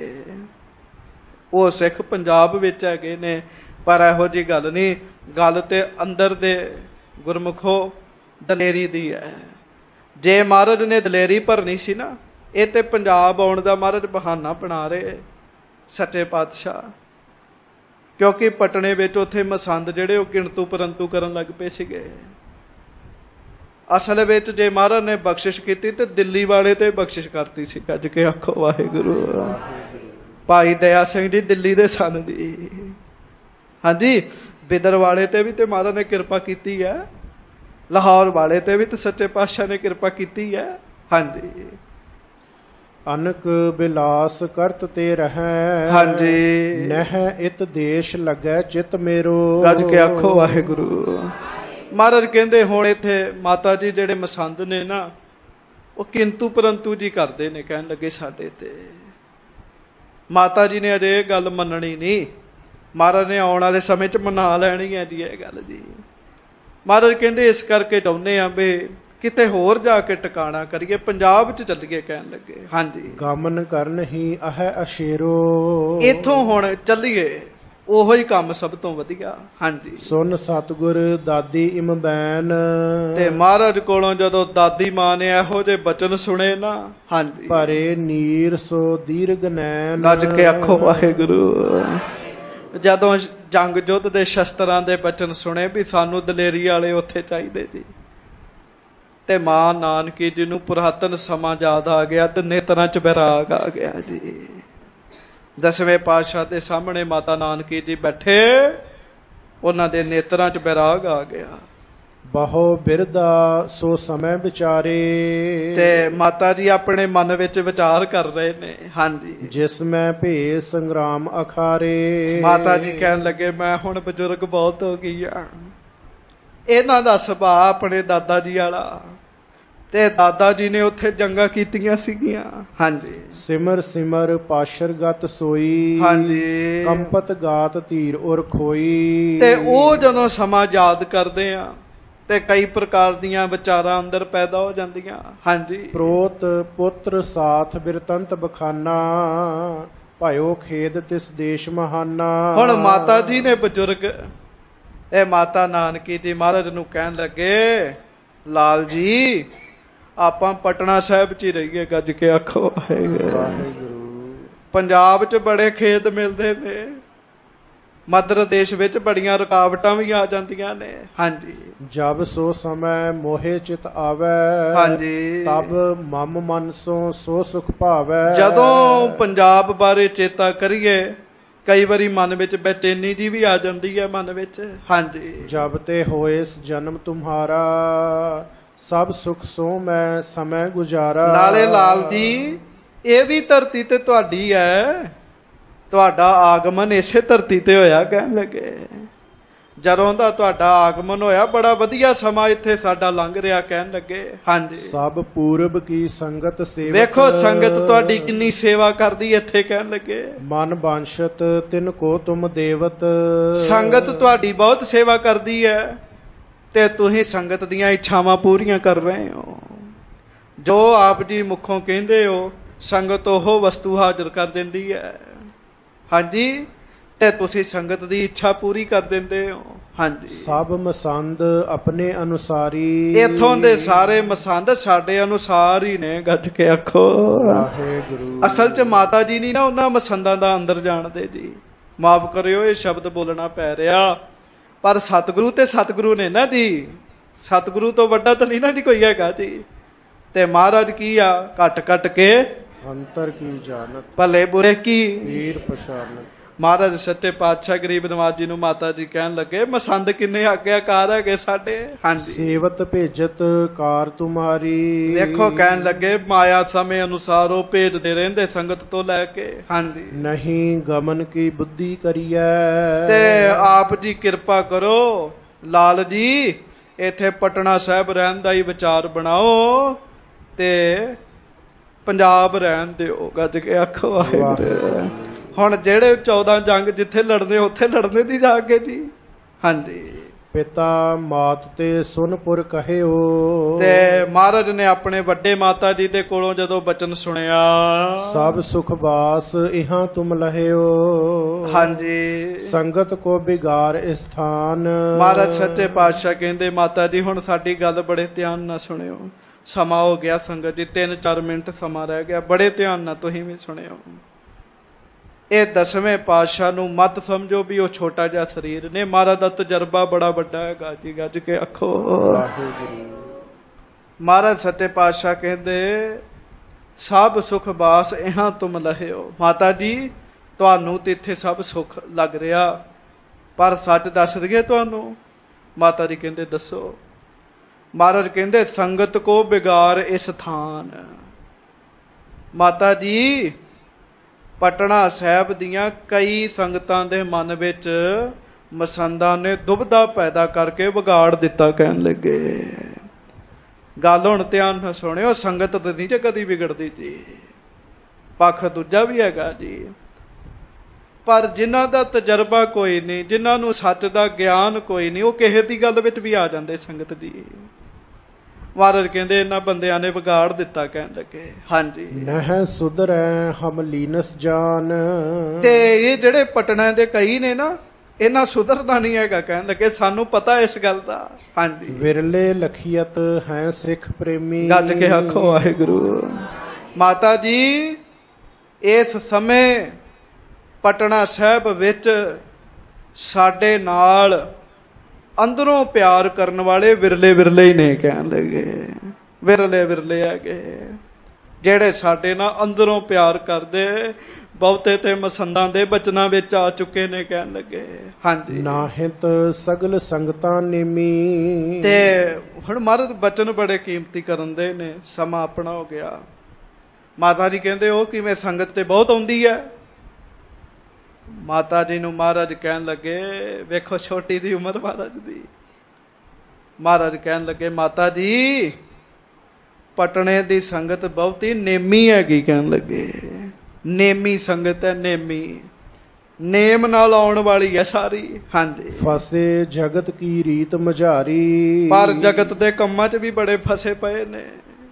ਉਹ ਸਿੱਖ ਪੰਜਾਬ ਵਿੱਚ ਹੈਗੇ ਨੇ। ਪਰ ਇਹੋ ਜਿਹੀ ਗੱਲ ਨਹੀਂ, ਗੱਲ ਤੇ ਅੰਦਰ ਦੇ ਗੁਰਮੁਖੋ ਦਲੇਰੀ ਦੀ ਹੈ। ਜੇ ਮਹਾਰਾਜ ਨੇ ਦਲੇਰੀ ਭਰਨੀ ਸੀ ਨਾ, ਇਹ ਤੇ ਪੰਜਾਬ ਆਉਣ ਦਾ ਮਹਾਰਾਜ ਬਹਾਨਾ ਬਣਾ ਰਹੇ ਸੱਚੇ ਪਾਤਸ਼ਾਹ। ਕਿਉਂਕਿ ਪਟਨੇ ਵਿੱਚ ਉੱਥੇ ਮਸੰਦ ਜਿਹੜੇ ਉਹ ਕਿੰਤੂ ਪਰੰਤੂ ਕਰਨ ਲੱਗ ਪਏ ਸੀਗੇ। ਅਸਲ ਵਿੱਚ ਜੇ ਮਹਾਰਾਜ ਨੇ ਬਖਸ਼ਿਸ਼ ਕੀਤੀ ਤੇ ਦਿੱਲੀ ਵਾਲੇ ਤੇ ਬਖਸ਼ਿਸ਼ ਕਰਤੀ ਸੀ। ਗੱਜ ਕੇ ਆਖੋ ਵਾਹਿਗੁਰੂ। ਭਾਈ ਦਇਆ ਸਿੰਘ ਜੀ ਦਿੱਲੀ ਦੇ ਸਨ ਜੀ। ਹਾਂਜੀ, ਬਿਦਰ ਵਾਲੇ ਤੇ ਵੀ ਤੇ ਮਹਾਰਾਜ ਨੇ ਕਿਰਪਾ ਕੀਤੀ ਹੈ, ਲਾਹੌਰ ਵਾਲੇ ਤੇ ਵੀ ਤੇ ਸੱਚੇ ਪਾਤਸ਼ਾਹ ਨੇ ਕਿਰਪਾ ਕੀਤੀ ਹੈ। ਹਾਂਜੀ, ਅਨਕ ਬਿਲਾਸ ਕਰਤ ਤੇ ਰਹੈ। ਹਾਂਜੀ, ਨਹਿ ਇਤ ਦੇਸ਼ ਲੱਗੈ ਚਿਤ ਮੇਰੋ। ਗੱਜ ਕੇ ਆਖੋ ਵਾਹਿਗੁਰੂ। ਮਹਾਰਾਜ ਕਹਿੰਦੇ ਹੁਣ ਇੱਥੇ ਮਾਤਾ ਜੀ ਜਿਹੜੇ ਮਸੰਦ ਨੇ ਨਾ, ਉਹ ਕਿੰਤੂ ਪਰੰਤੂ ਜੀ ਕਰਦੇ ਨੇ। ਕਹਿਣ ਲੱਗੇ, ਸਾਡੇ ਤੇ ਮਾਤਾ ਜੀ ਨੇ ਅਜੇ ਇਹ ਗੱਲ ਮੰਨਣੀ ਨਹੀਂ, ਮਹਾਰਾਜ ਨੇ ਆਉਣ ਵਾਲੇ ਸਮੇਂ 'ਚ ਮਨਾ ਲੈਣੀ ਹੈ ਜੀ ਇਹ ਗੱਲ ਜੀ। ਮਹਾਰਾਜ ਕਹਿੰਦੇ ਇਸ ਕਰਕੇ ਚਾਹੁੰਦੇ ਆ ਵੀ ਕਿਤੇ ਹੋਰ ਜਾ ਕੇ ਟਿਕਾਣਾ ਕਰੀਏ, ਪੰਜਾਬ 'ਚ ਚੱਲੀਏ। ਕਹਿਣ ਲੱਗੇ, ਹਾਂਜੀ। ਗਮਨ ਕਰਨ ਹੀ ਅਹੈ ਅਸ਼ੇਰੋ। ਇੱਥੋਂ ਹੁਣ ਚੱਲੀਏ, ਉਹੋ ਹੀ ਕੰਮ ਸਭ ਤੋਂ ਵਧੀਆ। ਹਾਂਜੀ, ਸੁਨ ਸਤਿਗੁਰ ਦਾਦੀ ਇਮਬੈਨ। ਤੇ ਮਹਾਰਾਜ ਕੋਲੋਂ ਜਦੋਂ ਦਾਦੀ ਮਾਂ ਨੇ ਇਹੋ ਜਿਹੇ ਬਚਨ ਸੁਣੇ ਨਾ, ਹਾਂਜੀ, ਭਰੇ ਨੀਰ ਸੋ ਦੀਰਘ ਨੈਣ। ਗੱਜ ਕੇ ਆਖੋ ਵਾਹਿਗੁਰੂ। ਜਦੋਂ ਜੰਗ ਯੁੱਧ ਦੇ ਸ਼ਸਤਰਾਂ ਦੇ ਬਚਨ ਸੁਣੇ ਵੀ ਸਾਨੂੰ ਦਲੇਰੀ ਵਾਲੇ ਉੱਥੇ ਚਾਹੀਦੇ ਜੀ, ਤੇ ਮਾਂ ਨਾਨਕੀ ਜੀ ਨੂੰ ਪੁਰਾਤਨ ਸਮਾਂ ਯਾਦ ਆ ਗਿਆ ਤੇ ਨੇਤਰਾਂ 'ਚ ਵਿਰਾਗ ਆ ਗਿਆ ਜੀ। 10ਵੇਂ ਪਾਤਸ਼ਾਹ ਦੇ ਸਾਹਮਣੇ ਮਾਤਾ ਨਾਨਕੀ ਜੀ ਬੈਠੇ, ਉਹਨਾਂ ਦੇ ਨੇਤਰਾਂ 'ਚ ਵਿਰਾਗ ਆ ਗਿਆ। ਬਹੁ ਬਿਰਦਾ ਸੋ ਸਮੇਂ ਵਿਚਾਰੇ। ਤੇ ਮਾਤਾ ਜੀ ਆਪਣੇ ਮਨ ਵਿੱਚ ਵਿਚਾਰ ਕਰ ਰਹੇ ਨੇ। ਹਾਂਜੀ, ਜਿਸ ਮੈਂ ਭੇ ਸੰਗਰਾਮ ਅਖਾਰੇ। ਮਾਤਾ ਜੀ ਕਹਿਣ ਲੱਗੇ, ਮੈਂ ਹੁਣ ਬਜ਼ੁਰਗ ਬਹੁਤ ਹੋ ਗਈ ਆ। ਇਹਨਾਂ ਦਾ ਸੁਭਾਅ ਆਪਣੇ ਦਾਦਾ ਜੀ ਵਾਲਾ ਤੇ ਦਾਦਾ ਜੀ ਨੇ ਉੱਥੇ ਜੰਗਾਂ ਕੀਤੀਆਂ ਸੀਗੀਆਂ। ਹਾਂਜੀ ਸਿਮਰ ਸਿਮਰ ਪਾਸ਼ਰਗਤ ਸੋਈ, ਹਾਂਜੀ ਕੰਪਤ ਗਾਤ ਧੀਰ ਉਰ ਖੋਈ। ਤੇ ਉਹ ਜਦੋਂ ਸਮਾਂ ਯਾਦ ਕਰਦੇ ਆ ਤੇ ਕਈ ਪ੍ਰਕਾਰ ਦੀਆਂ ਵਿਚਾਰਾਂ ਅੰਦਰ ਪੈਦਾ ਹੋ ਜਾਂਦੀਆਂ। ਹਾਂਜੀ ਪ੍ਰੋਤ ਪੁੱਤਰ ਸਾਥ ਬਿਰਤੰਤ ਬਖਾਨਾ, ਭਾਇਓ ਖੇਦ ਤਿਸ ਦੇਸ਼ ਮਹਾਨਾ। ਹੁਣ ਮਾਤਾ ਜੀ ਨੇ ਬਜ਼ੁਰਗ ਇਹ ਮਾਤਾ ਨਾਨਕੀ ਜੀ ਮਹਾਰਾਜ ਨੂੰ ਕਹਿਣ ਲੱਗੇ, ਲਾਲ ਜੀ ਆਪਾਂ ਪਟਨਾ ਸਾਹਿਬ ਚ ਹੀ ਰਹੀਏ, ਗੱਜ ਕੇ ਆਖੋ ਵਾਹਿਗੁਰੂ। ਪੰਜਾਬ ਚ ਬੜੇ ਖੇਤ ਮਿਲਦੇ ਨੇ, ਮਦਰ ਦੇਸ਼ ਵਿੱਚ ਬੜੀਆਂ ਰੁਕਾਵਟਾਂ ਵੀ ਆ ਜਾਂਦੀਆਂ ਨੇ। ਹਾਂਜੀ ਜਬ ਸੋ ਸਮੈ ਮੋਹਿ ਚਿਤ ਆਵੈ, ਹਾਂਜੀ ਤਬ ਮਮ ਮਨ ਸੋ ਸੁਖ ਭਾਵੈ। ਜਦੋਂ ਪੰਜਾਬ ਬਾਰੇ ਚੇਤਾ ਕਰੀਏ ਕਈ ਵਾਰੀ ਮਨ ਵਿੱਚ ਬੇਚੈਨੀ ਜੀ ਵੀ ਆ ਜਾਂਦੀ ਹੈ ਮਨ ਵਿੱਚ। ਹਾਂਜੀ ਜਬ ਤੇ ਹੋਇਸ ਜਨਮ ਤੁਮਹਾਰਾ, ਸਭ ਸੁਖ ਸੋ ਮੈਂ ਸਮੈ ਗੁਜ਼ਾਰਾ। ਨਾਲੇ ਲਾਲ ਜੀ ਇਹ ਵੀ ਧਰਤੀ ਤੇ ਤੁਹਾਡੀ ਹੈ, ਤੁਹਾਡਾ ਆਗਮਨ ਇਸੇ ਧਰਤੀ ਤੇ ਹੋਇਆ। ਕਹਿਣ ਲੱਗੇ ਜਦੋਂ ਦਾ ਤੁਹਾਡਾ ਆਗਮਨ ਹੋਇਆ ਬੜਾ ਵਧੀਆ ਸਮਾਂ ਇੱਥੇ ਸਾਡਾ ਲੰਘ ਰਿਹਾ। ਕਹਿਣ ਲੱਗੇ ਹਾਂਜੀ ਸਭ ਪੂਰਬ ਕੀ ਸੰਗਤ ਸੇਵਕ, ਵੇਖੋ ਸੰਗਤ ਤੁਹਾਡੀ ਕਿੰਨੀ ਸੇਵਾ ਕਰਦੀ ਇੱਥੇ। ਕਹਿਣ ਲੱਗੇ ਮਨ ਬਾਂਸ਼ਤ ਤਿਨ ਕੋ ਤੁਮ ਦੇਵਤ, ਸੰਗਤ ਤੁਹਾਡੀ ਬਹੁਤ ਸੇਵਾ ਕਰਦੀ ਹੈ ਤੇ ਤੁਸੀਂ ਸੰਗਤ ਦੀਆਂ ਇੱਛਾਵਾਂ ਪੂਰੀਆਂ ਕਰ ਰਹੇ ਹੋ। ਜੋ ਆਪ ਜੀ ਮੁਖੋਂ ਕਹਿੰਦੇ ਹੋ ਸੰਗਤ ਉਹ ਵਸਤੂ ਹਾਜ਼ਰ ਕਰ ਦਿੰਦੀ ਹੈ। ਹਾਂਜੀ ਤੇ ਤੁਸੀਂ ਸੰਗਤ ਦੀ ਇੱਛਾ ਪੂਰੀ ਕਰ ਦਿੰਦੇ ਹੋ। ਹਾਂਜੀ ਸਭ ਮਸੰਦ ਆਪਣੇ ਅਨੁਸਾਰੀ, ਇਥੋਂ ਦੇ ਸਾਰੇ ਮਸੰਦ ਸਾਡੇ ਅਨੁਸਾਰ ਹੀ ਨੇ। ਗੱਜ ਕੇ ਆਖੋ ਵਾਹਿਗੁਰੂ। ਅਸਲ 'ਚ ਮਾਤਾ ਜੀ ਨਹੀਂ ਨਾ ਉਹਨਾਂ ਮਸੰਦਾਂ ਦਾ ਅੰਦਰ ਜਾਣਦੇ ਜੀ। ਮਾਫ ਕਰਿਓ ਇਹ ਸ਼ਬਦ ਬੋਲਣਾ ਪੈ ਰਿਹਾ, ਪਰ ਸਤਿਗੁਰੂ ਤੇ ਸਤਿਗੁਰੂ ਨੇ ਨਾ ਜੀ। ਸਤਿਗੁਰੂ ਤੋਂ ਵੱਡਾ ਤਾਂ ਨਹੀਂ ਨਾ ਜੀ ਕੋਈ ਹੈਗਾ ਜੀ। ਤੇ ਮਹਾਰਾਜ ਕੀ ਆ, ਘਟ ਘਟ ਕੇ ਅੰਤਰ ਕੀ ਜਾਣਤ, ਭਲੇ ਬੁਰੇ ਕੀ ਵੀਰ ਪਛਾਨਤ। ਮਹਾਰਾਜ ਸੱਚੇ ਪਾਤਸ਼ਾਹ ਗਰੀਬ ਨਵਾਜ ਜੀ ਨੂੰ ਮਾਤਾ ਜੀ ਕਹਿਣ ਲੱਗੇ ਮਸੰਦ ਕਿੰਨੇ ਆਗਿਆਕਾਰ ਹੈਗੇ ਸਾਡੇ। ਹਾਂਜੀ ਸੇਵਤ ਭੇਜਤ ਕਾਰ ਤੁਮਾਰੀ, ਵੇਖੋ ਕਹਿਣ ਲੱਗੇ ਮਾਇਆ ਸਮੇਂ ਅਨੁਸਾਰ ਉਹ ਭੇਜਦੇ ਰਹਿੰਦੇ ਸੰਗਤ ਤੋਂ ਲੈ ਕੇ। ਹਾਂਜੀ ਨਹੀਂ ਗਮਨ ਕੀ ਬੁੱਧੀ ਕਰੀਐ, ਤੇ ਆਪ ਜੀ ਕਿਰਪਾ ਕਰੋ ਲਾਲ ਜੀ ਇੱਥੇ ਪਟਨਾ ਸਾਹਿਬ ਰਹਿਣ ਦਾ ਹੀ ਵਿਚਾਰ ਬਣਾਓ ਤੇ ਪੰਜਾਬ ਰਹਿਣ ਦਿਓ। ਗੱਜ ਕੇ ਆਖੋ ਵਾਹਿਗੁਰੂ। ਹੁਣ ਜਿਹੜੇ 14 ਜੰਗ ਜਿੱਥੇ ਲੜਨੇ ਉੱਥੇ ਲੜਨੇ ਦੀ ਜਾ ਕੇ ਜੀ। ਹਾਂਜੀ ਪਿਤਾ ਮਾਤ ਤੇ ਸੁਨਪੁਰ ਕਹਿਓ, ਤੇ ਮਹਾਰਾਜ ਨੇ ਆਪਣੇ ਵੱਡੇ ਮਾਤਾ ਜੀ ਦੇ ਕੋਲੋਂ ਜਦੋਂ ਬਚਨ ਸੁਣਿਆ, ਸਭ ਸੁਖ ਬਾਸ ਇਹਾਂ ਤੁਮ ਲਹਿਓ। ਹਾਂਜੀ ਸੰਗਤ ਕੋ ਬਿਗਾਰ ਸਥਾਨ। ਮਹਾਰਾਜ ਸੱਚੇ ਪਾਤਸ਼ਾਹ ਕਹਿੰਦੇ ਮਾਤਾ ਜੀ ਹੁਣ ਸਾਡੀ ਗੱਲ ਬੜੇ ਧਿਆਨ ਨਾਲ ਸੁਣਿਓ। ਸਮਾਂ ਹੋ ਗਿਆ ਸੰਗਤ ਜੀ, 3-4 ਮਿੰਟ ਸਮਾਂ ਰਹਿ ਗਿਆ, ਬੜੇ ਧਿਆਨ ਨਾਲ ਤੁਸੀਂ ਵੀ ਸੁਣਿਓ। ਇਹ 10ਵੇਂ ਪਾਤਸ਼ਾਹ ਨੂੰ ਮਤ ਸਮਝੋ ਵੀ ਉਹ ਛੋਟਾ ਜਿਹਾ ਸਰੀਰ ਨੇ, ਮਹਾਰਾਜ ਦਾ ਤਜਰਬਾ ਬੜਾ ਵੱਡਾ ਹੈਗਾ ਜੀ। ਗੱਜ ਕੇ ਆਖੋ ਮਹਾਰਾਜ ਸੱਚੇ ਪਾਤਸ਼ਾਹ ਕਹਿੰਦੇ ਸਭ ਸੁਖ ਬਾਸ ਇਹਾਂ ਤੁਮ ਲਹਿਓ। ਮਾਤਾ ਜੀ ਤੁਹਾਨੂੰ ਤੇ ਇੱਥੇ ਸਭ ਸੁਖ ਲੱਗ ਰਿਹਾ, ਪਰ ਸੱਚ ਦੱਸ ਦਈਏ ਤੁਹਾਨੂੰ। ਮਾਤਾ ਜੀ ਕਹਿੰਦੇ ਦੱਸੋ। ਮਹਾਰਾਜ ਕਹਿੰਦੇ ਸੰਗਤ ਕੋ ਬਿਗਾਰ ਇਸ ਥਾਨ। ਮਾਤਾ ਜੀ ਪਟਨਾ ਸਾਹਿਬ ਦੀਆਂ ਕਈ ਸੰਗਤਾਂ ਦੇ ਮਨ ਵਿੱਚ ਮਸੰਦਾਂ ਨੇ ਦੁਬਦਾ ਪੈਦਾ ਕਰਕੇ ਵਿਗਾੜ ਦਿੱਤਾ। ਕਹਿਣ ਲੱਗੇ ਗੱਲ ਹੁਣ ਧਿਆਨ ਨਾਲ ਸੁਣਿਓ, ਸੰਗਤ ਤਾਂ ਨਹੀਂ ਕਦੀ ਵਿਗੜਦੀ ਜੀ, ਪੱਖ ਦੂਜਾ ਵੀ ਹੈਗਾ ਜੀ। ਪਰ ਜਿਨ੍ਹਾਂ ਦਾ ਤਜਰਬਾ ਕੋਈ ਨਹੀਂ, ਜਿਨ੍ਹਾਂ ਨੂੰ ਸੱਚ ਦਾ ਗਿਆਨ ਕੋਈ ਨਹੀਂ, ਉਹ ਕਿਸੇ ਦੀ ਗੱਲ ਵਿੱਚ ਵੀ ਆ ਜਾਂਦੇ ਸੰਗਤ ਦੀ। ਮਹਾਰਾਜ ਕਹਿੰਦੇ ਇਹਨਾਂ ਬੰਦਿਆਂ ਨੇ ਵਿਗਾੜ ਦਿੱਤਾ। ਕਹਿਣ ਲੱਗੇ ਹਾਂਜੀ ਨਹਿ ਸੁਧਰੈ ਹਮ ਲੀਨਸ ਜਾਨ, ਤੇ ਇਹ ਜਿਹੜੇ ਪਟਨਾ ਦੇ ਕਈ ਨੇ ਨਾ ਇਹਨਾਂ ਸੁਧਰਦਾ ਨਹੀਂ ਹੈਗਾ। ਕਹਿਣ ਲੱਗੇ ਸਾਨੂੰ ਪਤਾ ਇਸ ਗੱਲ ਦਾ। ਹਾਂਜੀ ਵਿਰਲੇ ਲਖੀਅਤ ਹੈ ਸਿੱਖ ਪ੍ਰੇਮੀ। ਗੱਜ ਕੇ ਆਖੋ ਵਾਹਿਗੁਰੂ। ਮਾਤਾ ਜੀ ਇਸ ਸਮੇਂ ਪਟਨਾ ਸਾਹਿਬ ਵਿੱਚ ਸਾਡੇ ਨਾਲ ਅੰਦਰੋਂ ਪਿਆਰ ਕਰਨ ਵਾਲੇ ਵਿਰਲੇ ਵਿਰਲੇ ਹੀ ਨੇ। ਕਹਿਣ ਲੱਗੇ ਵਿਰਲੇ ਵਿਰਲੇ ਹੈਗੇ ਜਿਹੜੇ ਸਾਡੇ ਨਾਲ ਅੰਦਰੋਂ ਪਿਆਰ ਕਰਦੇ, ਬਹੁਤੇ ਤੇ ਮਸੰਦਾਂ ਦੇ ਬਚਨਾਂ ਵਿੱਚ ਆ ਚੁੱਕੇ ਨੇ। ਕਹਿਣ ਲੱਗੇ ਹਾਂਜੀ ਨਾਹਿਤ ਸਗਲ ਸੰਗਤਾਂ ਨੇਮੀ, ਤੇ ਹੁਣ ਮਹਾਰਾਜ ਬਚਨ ਬੜੇ ਕੀਮਤੀ ਕਰਨ ਦੇ ਨੇ। ਸਮਾਂ ਆਪਣਾ ਹੋ ਗਿਆ। ਮਾਤਾ ਜੀ ਕਹਿੰਦੇ ਉਹ ਕਿਵੇਂ, ਸੰਗਤ ਤੇ ਬਹੁਤ ਆਉਂਦੀ ਹੈ। ਮਾਤਾ ਜੀ ਨੂੰ ਮਹਾਰਾਜ ਕਹਿਣ ਲੱਗੇ ਵੇਖੋ ਛੋਟੀ ਦੀ ਉਮਰ ਮਹਾਰਾਜ ਦੀ। ਮਹਾਰਾਜ ਕਹਿਣ ਲੱਗੇ ਮਾਤਾ ਜੀ ਪਟਣੇ ਦੀ ਸੰਗਤ ਬਹੁਤੀ ਨੇਮੀ ਹੈਗੀ ਕਹਿਣ ਲੱਗੇ। ਨੇਮੀ ਸੰਗਤ ਹੈ, ਨੇਮੀ ਨੇਮ ਨਾਲ ਆਉਣ ਵਾਲੀ ਹੈ ਸਾਰੀ। ਹਾਂਜੀ, ਫਸੇ ਜਗਤ ਕੀ ਰੀਤ ਮਝਾਰੀ, ਪਰ ਜਗਤ ਦੇ ਕੰਮਾਂ 'ਚ ਵੀ ਬੜੇ ਫਸੇ ਪਏ ਨੇ,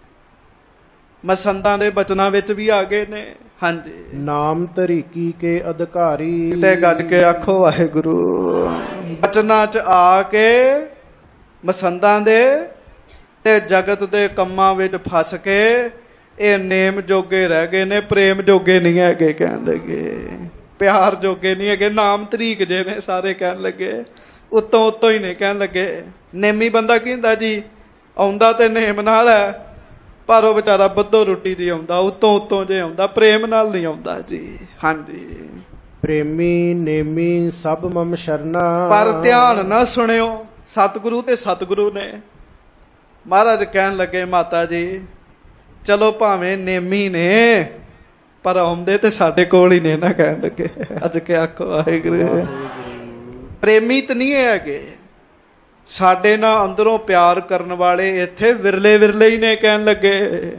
ਮਸੰਦਾਂ ਦੇ ਬਚਨਾਂ ਵਿੱਚ ਵੀ ਆ ਗਏ ਨੇ। ਹਾਂਜੀ, ਨਾਮ ਧਰੀਕੀ ਕੇ ਅਧਿਕਾਰੀ, ਤੇ ਗੱਜ ਕੇ ਆਖੋ ਵਾਹਿਗੁਰੂ। ਬਚਨਾਂ 'ਚ ਆ ਕੇ ਮਸੰਦਾਂ ਦੇ ਤੇ ਜਗਤ ਦੇ ਕੰਮਾਂ ਵਿੱਚ ਫਸ ਕੇ ਇਹ ਨੇਮ ਜੋਗੇ ਰਹਿ ਗਏ ਨੇ, ਪ੍ਰੇਮ ਜੋਗੇ ਨਹੀਂ ਹੈਗੇ ਕਹਿਣ ਲੱਗੇ, ਪਿਆਰ ਜੋਗੇ ਨਹੀਂ ਹੈਗੇ, ਨਾਮ ਤਰੀਕ ਜੇ ਨੇ ਸਾਰੇ ਕਹਿਣ ਲੱਗੇ, ਉੱਤੋਂ ਉੱਤੋਂ ਹੀ ਨੇ ਕਹਿਣ ਲੱਗੇ। ਨੇਮੀ ਬੰਦਾ ਕੀ ਹੁੰਦਾ ਜੀ, ਆਉਂਦਾ ਤੇ ਨੇਮ ਨਾਲ ਹੈ, ਪਰ ਉਹ ਵਿਚਾਰਾ ਬੱਧੋ ਰੋਟੀ ਦੀ ਆਉਂਦਾ, ਉੱਤੋਂ ਉੱਤੋਂ ਜੇ ਆਉਂਦਾ, ਪ੍ਰੇਮ ਨਾਲ ਨਹੀਂ ਆਉਂਦਾ ਜੀ। ਹਾਂਜੀ, ਪ੍ਰੇਮੀ ਨੇਮੀ ਸਭ ਮਮ ਸ਼ਰਨਾ, ਪਰ ਧਿਆਨ ਨਾ ਸੁਣਿਓ, ਸਤਿਗੁਰੂ ਤੇ ਸਤਿਗੁਰੂ ਨੇ। ਮਹਾਰਾਜ ਕਹਿਣ ਲੱਗੇ ਮਾਤਾ ਜੀ ਚਲੋ ਭਾਵੇਂ ਨੇਮੀ ਨੇ, ਪਰ ਆਉਂਦੇ ਤੇ ਸਾਡੇ ਕੋਲ ਹੀ ਨੇ ਨਾ ਕਹਿਣ ਲੱਗੇ। ਅੱਜ ਕੇ ਆਖੋ ਵਾਹਿਗੁਰੂ। ਪ੍ਰੇਮੀ ਤਾਂ ਨਹੀਂ ਹੈਗੇ, ਸਾਡੇ ਨਾਲ ਅੰਦਰੋਂ ਪਿਆਰ ਕਰਨ ਵਾਲੇ ਇੱਥੇ ਵਿਰਲੇ ਵਿਰਲੇ ਹੀ ਨੇ ਕਹਿਣ ਲੱਗੇ,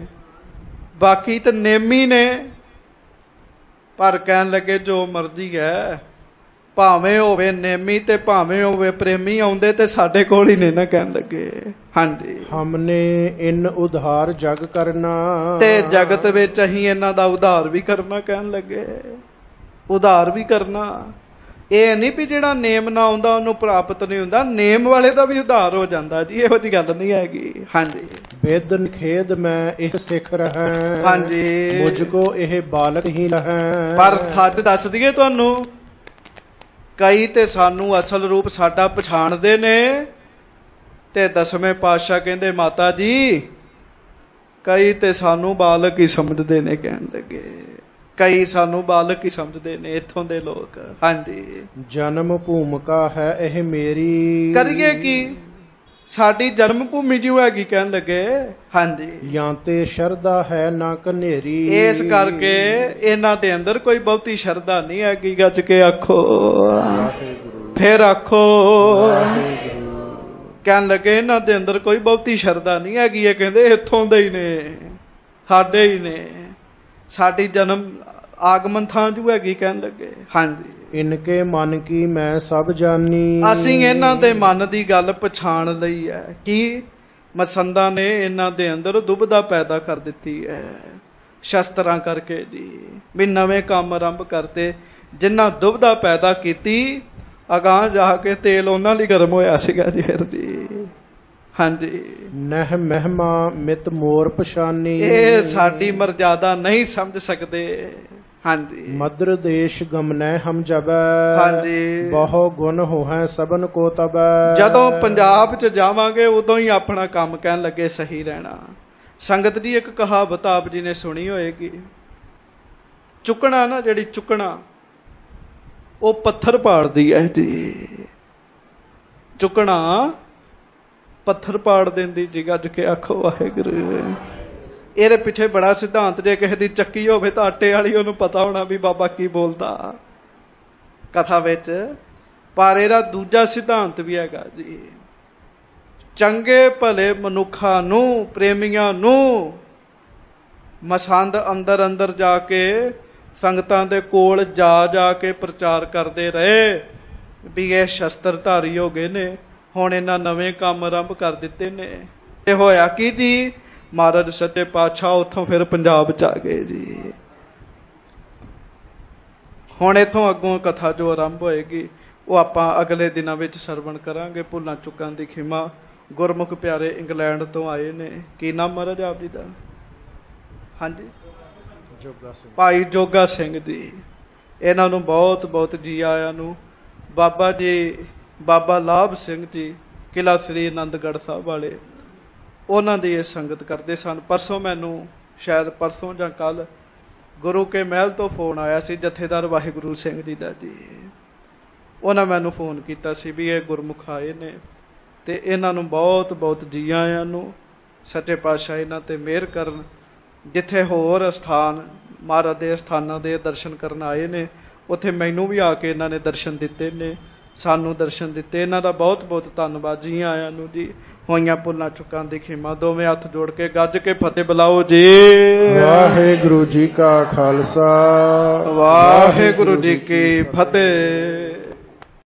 ਬਾਕੀ ਤਾਂ ਨੇਮੀ ਨੇ। ਪਰ ਕਹਿਣ ਲੱਗੇ ਜੋ ਮਰਜ਼ੀ ਹੈ, ਭਾਵੇਂ ਹੋਵੇ ਨੇਮੀ ਤੇ ਭਾਵੇਂ ਹੋਵੇ ਪ੍ਰੇਮੀ, ਆਉਂਦੇ ਤੇ ਸਾਡੇ ਕੋਲ ਹੀ ਨੇ ਨਾ ਕਹਿਣ ਲੱਗੇ। ਹਾਂਜੀ, ਹਮਨੇ ਇਨ ਉਧਾਰ ਜਗ ਕਰਨਾ, ਤੇ ਜਗਤ ਵਿੱਚ ਅਸੀਂ ਇਹਨਾਂ ਦਾ ਉਧਾਰ ਵੀ ਕਰਨਾ ਕਹਿਣ ਲੱਗੇ, ਉਧਾਰ ਵੀ ਕਰਨਾ। ਇਹ ਨਹੀਂ ਵੀ ਜਿਹੜਾ ਨੇਮ ਨਾ ਆਉਂਦਾ ਉਹਨੂੰ ਪ੍ਰਾਪਤ ਨਹੀਂ ਹੁੰਦਾ, ਨੇਮ ਵਾਲੇ ਦਾ ਵੀ ਉਧਾਰ ਹੋ ਜਾਂਦਾ ਜੀ, ਇਹੋ ਜਿਹੀ ਗੱਲ ਨਹੀਂ ਹੈਗੀ। ਹਾਂਜੀ, ਬੇਦਨ ਖੇਦ ਮੈਂ ਇਹ ਸਿੱਖ ਰਹਾ, ਹਾਂਜੀ, ਮੁਝ ਕੋ ਇਹ ਬਾਲਕ ਹੀ ਲਹੈ। ਪਰ ਸੱਚ ਦੱਸ ਦਈਏ ਤੁਹਾਨੂੰ, ਕਈ ਤੇ ਸਾਨੂੰ ਅਸਲ ਰੂਪ ਸਾਡਾ ਪਛਾਣਦੇ ਨੇ, ਤੇ ਦਸਵੇਂ ਪਾਤਸ਼ਾਹ ਕਹਿੰਦੇ ਮਾਤਾ ਜੀ ਕਈ ਤੇ ਸਾਨੂੰ ਬਾਲਕ ਹੀ ਸਮਝਦੇ ਨੇ ਕਹਿਣ ਲੱਗੇ, ਕਈ ਸਾਨੂੰ ਬਾਲਕ ਹੀ ਸਮਝਦੇ ਨੇ ਇੱਥੋਂ ਦੇ ਲੋਕ। ਹਾਂਜੀ, ਜਨਮ ਭੂਮਿਕਾ ਹੈ ਇਹ ਮੇਰੀ, ਕਰੀਏ ਕੀ, ਸਾਡੀ ਜਨਮ ਭੂਮੀ ਜਿਉ ਹੈਗੀ ਕਹਿਣ ਲੱਗੇ। ਹਾਂਜੀ, ਜਾਂ ਤੇ ਸ਼ਰਧਾ ਹੈ ਨਾ ਕਨੇਰੀ, ਇਸ ਕਰਕੇ ਇਹਨਾਂ ਦੇ ਅੰਦਰ ਕੋਈ ਬਹੁਤੀ ਸ਼ਰਧਾ ਨਹੀਂ ਹੈਗੀ। ਗੱਜ ਕੇ ਆਖੋ, ਫਿਰ ਆਖੋ। ਕਹਿਣ ਲੱਗੇ ਇਹਨਾਂ ਦੇ ਅੰਦਰ ਕੋਈ ਬਹੁਤੀ ਸ਼ਰਧਾ ਨਹੀਂ ਹੈਗੀ, ਇਹ ਕਹਿੰਦੇ ਇੱਥੋਂ ਦੇ ਹੀ ਨੇ, ਸਾਡੇ ਹੀ ਨੇ, ਸਾਡੀ ਜਨਮ ਆਗਮਨ ਥਾਂ ਜੂ ਹੈਗੀ ਕਹਿਣ ਲੱਗੇ। ਹਾਂਜੀ, ਇਨਕੇ ਮਨ ਕੀ ਮੈਂ ਸਭ ਜਾਨੀ, ਅਸੀਂ ਇਹਨਾਂ ਦੇ ਮਨ ਦੀ ਗੱਲ ਪਛਾਣ ਲਈ ਹੈ। ਕੀ ਮਸੰਦਾਂ ਨੇ ਇਹਨਾਂ ਦੇ ਅੰਦਰ ਦੁਬਦਾ ਪੈਦਾ ਕਰ ਦਿੱਤੀ ਹੈ ਸ਼ਸਤਰਾਂ ਕਰਕੇ ਜੀ, ਵੀ ਨਵੇਂ ਕੰਮ ਆਰੰਭ ਕਰਤੇ, ਜਿੰਨਾ ਦੁਬਦਾ ਪੈਦਾ ਕੀਤੀ ਅਗਾਂਹ ਜਾ ਕੇ ਤੇਲ ਉਹਨਾਂ ਲਈ ਗਰਮ ਹੋਇਆ ਸੀਗਾ ਜੀ ਫਿਰ ਜੀ। ਹਾਂਜੀ, ਨਹਿ ਮਹਿਮਾ ਮਿਤ ਮੋਰ ਪਛਾਨੀ, ਇਹ ਸਾਡੀ ਮਰਜ਼ਾਦਾ ਨਹੀਂ ਸਮਝ ਸਕਦੇ। ਹਾਂਜੀ, ਮਦਰ ਦੇਸ਼ ਗਮਨੈ ਹਮ ਜਬੈ, ਹਾਂਜੀ, ਬਹੁ ਗੁਣ ਹੋਹੈ ਸਭਨ ਕੋ ਤਬੈ। ਜਦੋਂ ਪੰਜਾਬ 'ਚ ਜਾਵਾਂਗੇ ਉਦੋਂ ਹੀ ਆਪਣਾ ਕੰਮ ਕਹਿਣ ਲੱਗੇ ਸਹੀ ਰਹਿਣਾ। ਸੰਗਤ ਜੀ ਇੱਕ ਕਹਾਵਤ ਆਪ ਜੀ ਨੇ ਸੁਣੀ ਹੋਏਗੀ, ਚੁੱਕਣਾ ਨਾ, ਜਿਹੜੀ ਚੁੱਕਣਾ ਉਹ ਪੱਥਰ ਪਾੜਦੀ ਹੈ ਜੀ, ਚੁੱਕਣਾ ਪੱਥਰ ਪਾੜ ਦਿੰਦੀ ਜੀ। ਗੱਜ ਕੇ ਆਖੋ ਵਾਹਿਗੁਰੂ। ਇਹਦੇ ਪਿੱਛੇ ਬੜਾ ਸਿਧਾਂਤ, ਜੇ ਕਿਸੇ ਦੀ ਚੱਕੀ ਹੋਵੇ ਤਾਂ ਆਟੇ ਵਾਲੀ ਉਹਨੂੰ ਪਤਾ ਹੋਣਾ ਵੀ ਬਾਬਾ ਕੀ ਬੋਲਦਾ ਕਥਾ ਵਿੱਚ, ਪਰ ਇਹਦਾ ਦੂਜਾ ਸਿਧਾਂਤ ਵੀ ਹੈਗਾ ਜੀ। ਚੰਗੇ ਭਲੇ ਮਨੁੱਖਾਂ ਨੂੰ, ਪ੍ਰੇਮੀਆਂ ਨੂੰ ਮਸੰਦ ਅੰਦਰ ਅੰਦਰ ਜਾ ਕੇ ਸੰਗਤਾਂ ਦੇ ਕੋਲ ਜਾ ਕੇ ਪ੍ਰਚਾਰ ਕਰਦੇ ਰਹੇ ਵੀ ਇਹ ਸ਼ਸਤਰਧਾਰੀ ਹੋ ਗਏ ਨੇ, ਹੁਣ ਇਹਨਾਂ ਨਵੇਂ ਕੰਮ ਆਰੰਭ ਕਰ ਦਿੱਤੇ ਨੇ। ਤੇ ਹੋਇਆ ਕੀ ਜੀ, ਮਹਾਰਾਜ ਸੱਚੇ ਪਾਤਸ਼ਾਹ ਉੱਥੋਂ ਫਿਰ ਪੰਜਾਬ ਚ ਆ ਗਏ ਜੀ। ਹੁਣ ਇੱਥੋਂ ਅੱਗੋਂ ਕਥਾ ਜੋ ਆਰੰਭ ਹੋਏਗੀ ਉਹ ਆਪਾਂ ਅਗਲੇ ਦਿਨਾਂ ਵਿੱਚ ਸਰਵਣ ਕਰਾਂਗੇ। ਭੁੱਲਾਂ ਚੁੱਕਾਂ ਦੀ ਖਿਮਾ। ਗੁਰਮੁਖ ਪਿਆਰੇ ਇੰਗਲੈਂਡ ਤੋਂ ਆਏ ਨੇ। ਕੀ ਨਾਮ ਮਹਾਰਾਜ ਆਪ ਜੀ ਦਾ? ਹਾਂਜੀ, ਜੋਗਾ ਸਿੰਘ, ਭਾਈ ਜੋਗਾ ਸਿੰਘ ਜੀ। ਇਹਨਾਂ ਨੂੰ ਬਹੁਤ ਬਹੁਤ ਜੀ ਆਇਆਂ ਨੂੰ। ਬਾਬਾ ਜੀ, ਬਾਬਾ ਲਾਭ ਸਿੰਘ ਜੀ, ਕਿਲ੍ਹਾ ਸ੍ਰੀ ਆਨੰਦਗੜ੍ਹ ਸਾਹਿਬ ਵਾਲੇ, ਉਹਨਾਂ ਦੀ ਇਹ ਸੰਗਤ ਕਰਦੇ ਸਨ। ਪਰਸੋਂ ਮੈਨੂੰ, ਸ਼ਾਇਦ ਪਰਸੋਂ ਜਾਂ ਕੱਲ, ਗੁਰੂ ਕੇ ਮਹਿਲ ਤੋਂ ਫੋਨ ਆਇਆ ਸੀ, ਜਥੇਦਾਰ ਵਾਹਿਗੁਰੂ ਸਿੰਘ ਜੀ ਦਾ ਜੀ। ਉਹਨਾਂ ਮੈਨੂੰ ਫੋਨ ਕੀਤਾ ਸੀ ਵੀ ਇਹ ਗੁਰਮੁਖ ਆਏ ਨੇ ਤੇ ਇਹਨਾਂ ਨੂੰ ਬਹੁਤ ਬਹੁਤ ਜੀ ਆਇਆਂ ਨੂੰ। ਸੱਚੇ ਪਾਤਸ਼ਾਹ ਇਹਨਾਂ ਤੇ ਮਿਹਰ ਕਰਨ। ਜਿੱਥੇ ਹੋਰ ਸਥਾਨ ਮਹਾਰਾਜ ਦੇ ਸਥਾਨਾਂ ਦੇ ਦਰਸ਼ਨ ਕਰਨ ਆਏ ਨੇ, ਉੱਥੇ ਮੈਨੂੰ ਵੀ ਆ ਕੇ ਇਹਨਾਂ ਨੇ ਦਰਸ਼ਨ ਦਿੱਤੇ ਨੇ, ਸਾਨੂੰ ਦਰਸ਼ਨ ਦਿੱਤੇ। ਇਹਨਾਂ ਦਾ ਬਹੁਤ ਬਹੁਤ ਧੰਨਵਾਦ ਜੀ ਆਇਆਂ ਨੂੰ ਜੀ। ਹੋਈਆਂ ਭੁੱਲਾਂ ਚੁੱਕਾਂ ਦੀ ਖਿਮਾ। ਦੋਵੇਂ ਹੱਥ ਜੋੜ ਕੇ ਗੱਜ ਕੇ ਫਤਿਹ ਬੁਲਾਓ ਜੀ। ਵਾਹਿਗੁਰੂ ਜੀ ਕਾ ਖਾਲਸਾ ਵਾਹਿਗੁਰੂ ਜੀ ਕੀ ਫਤਿਹ।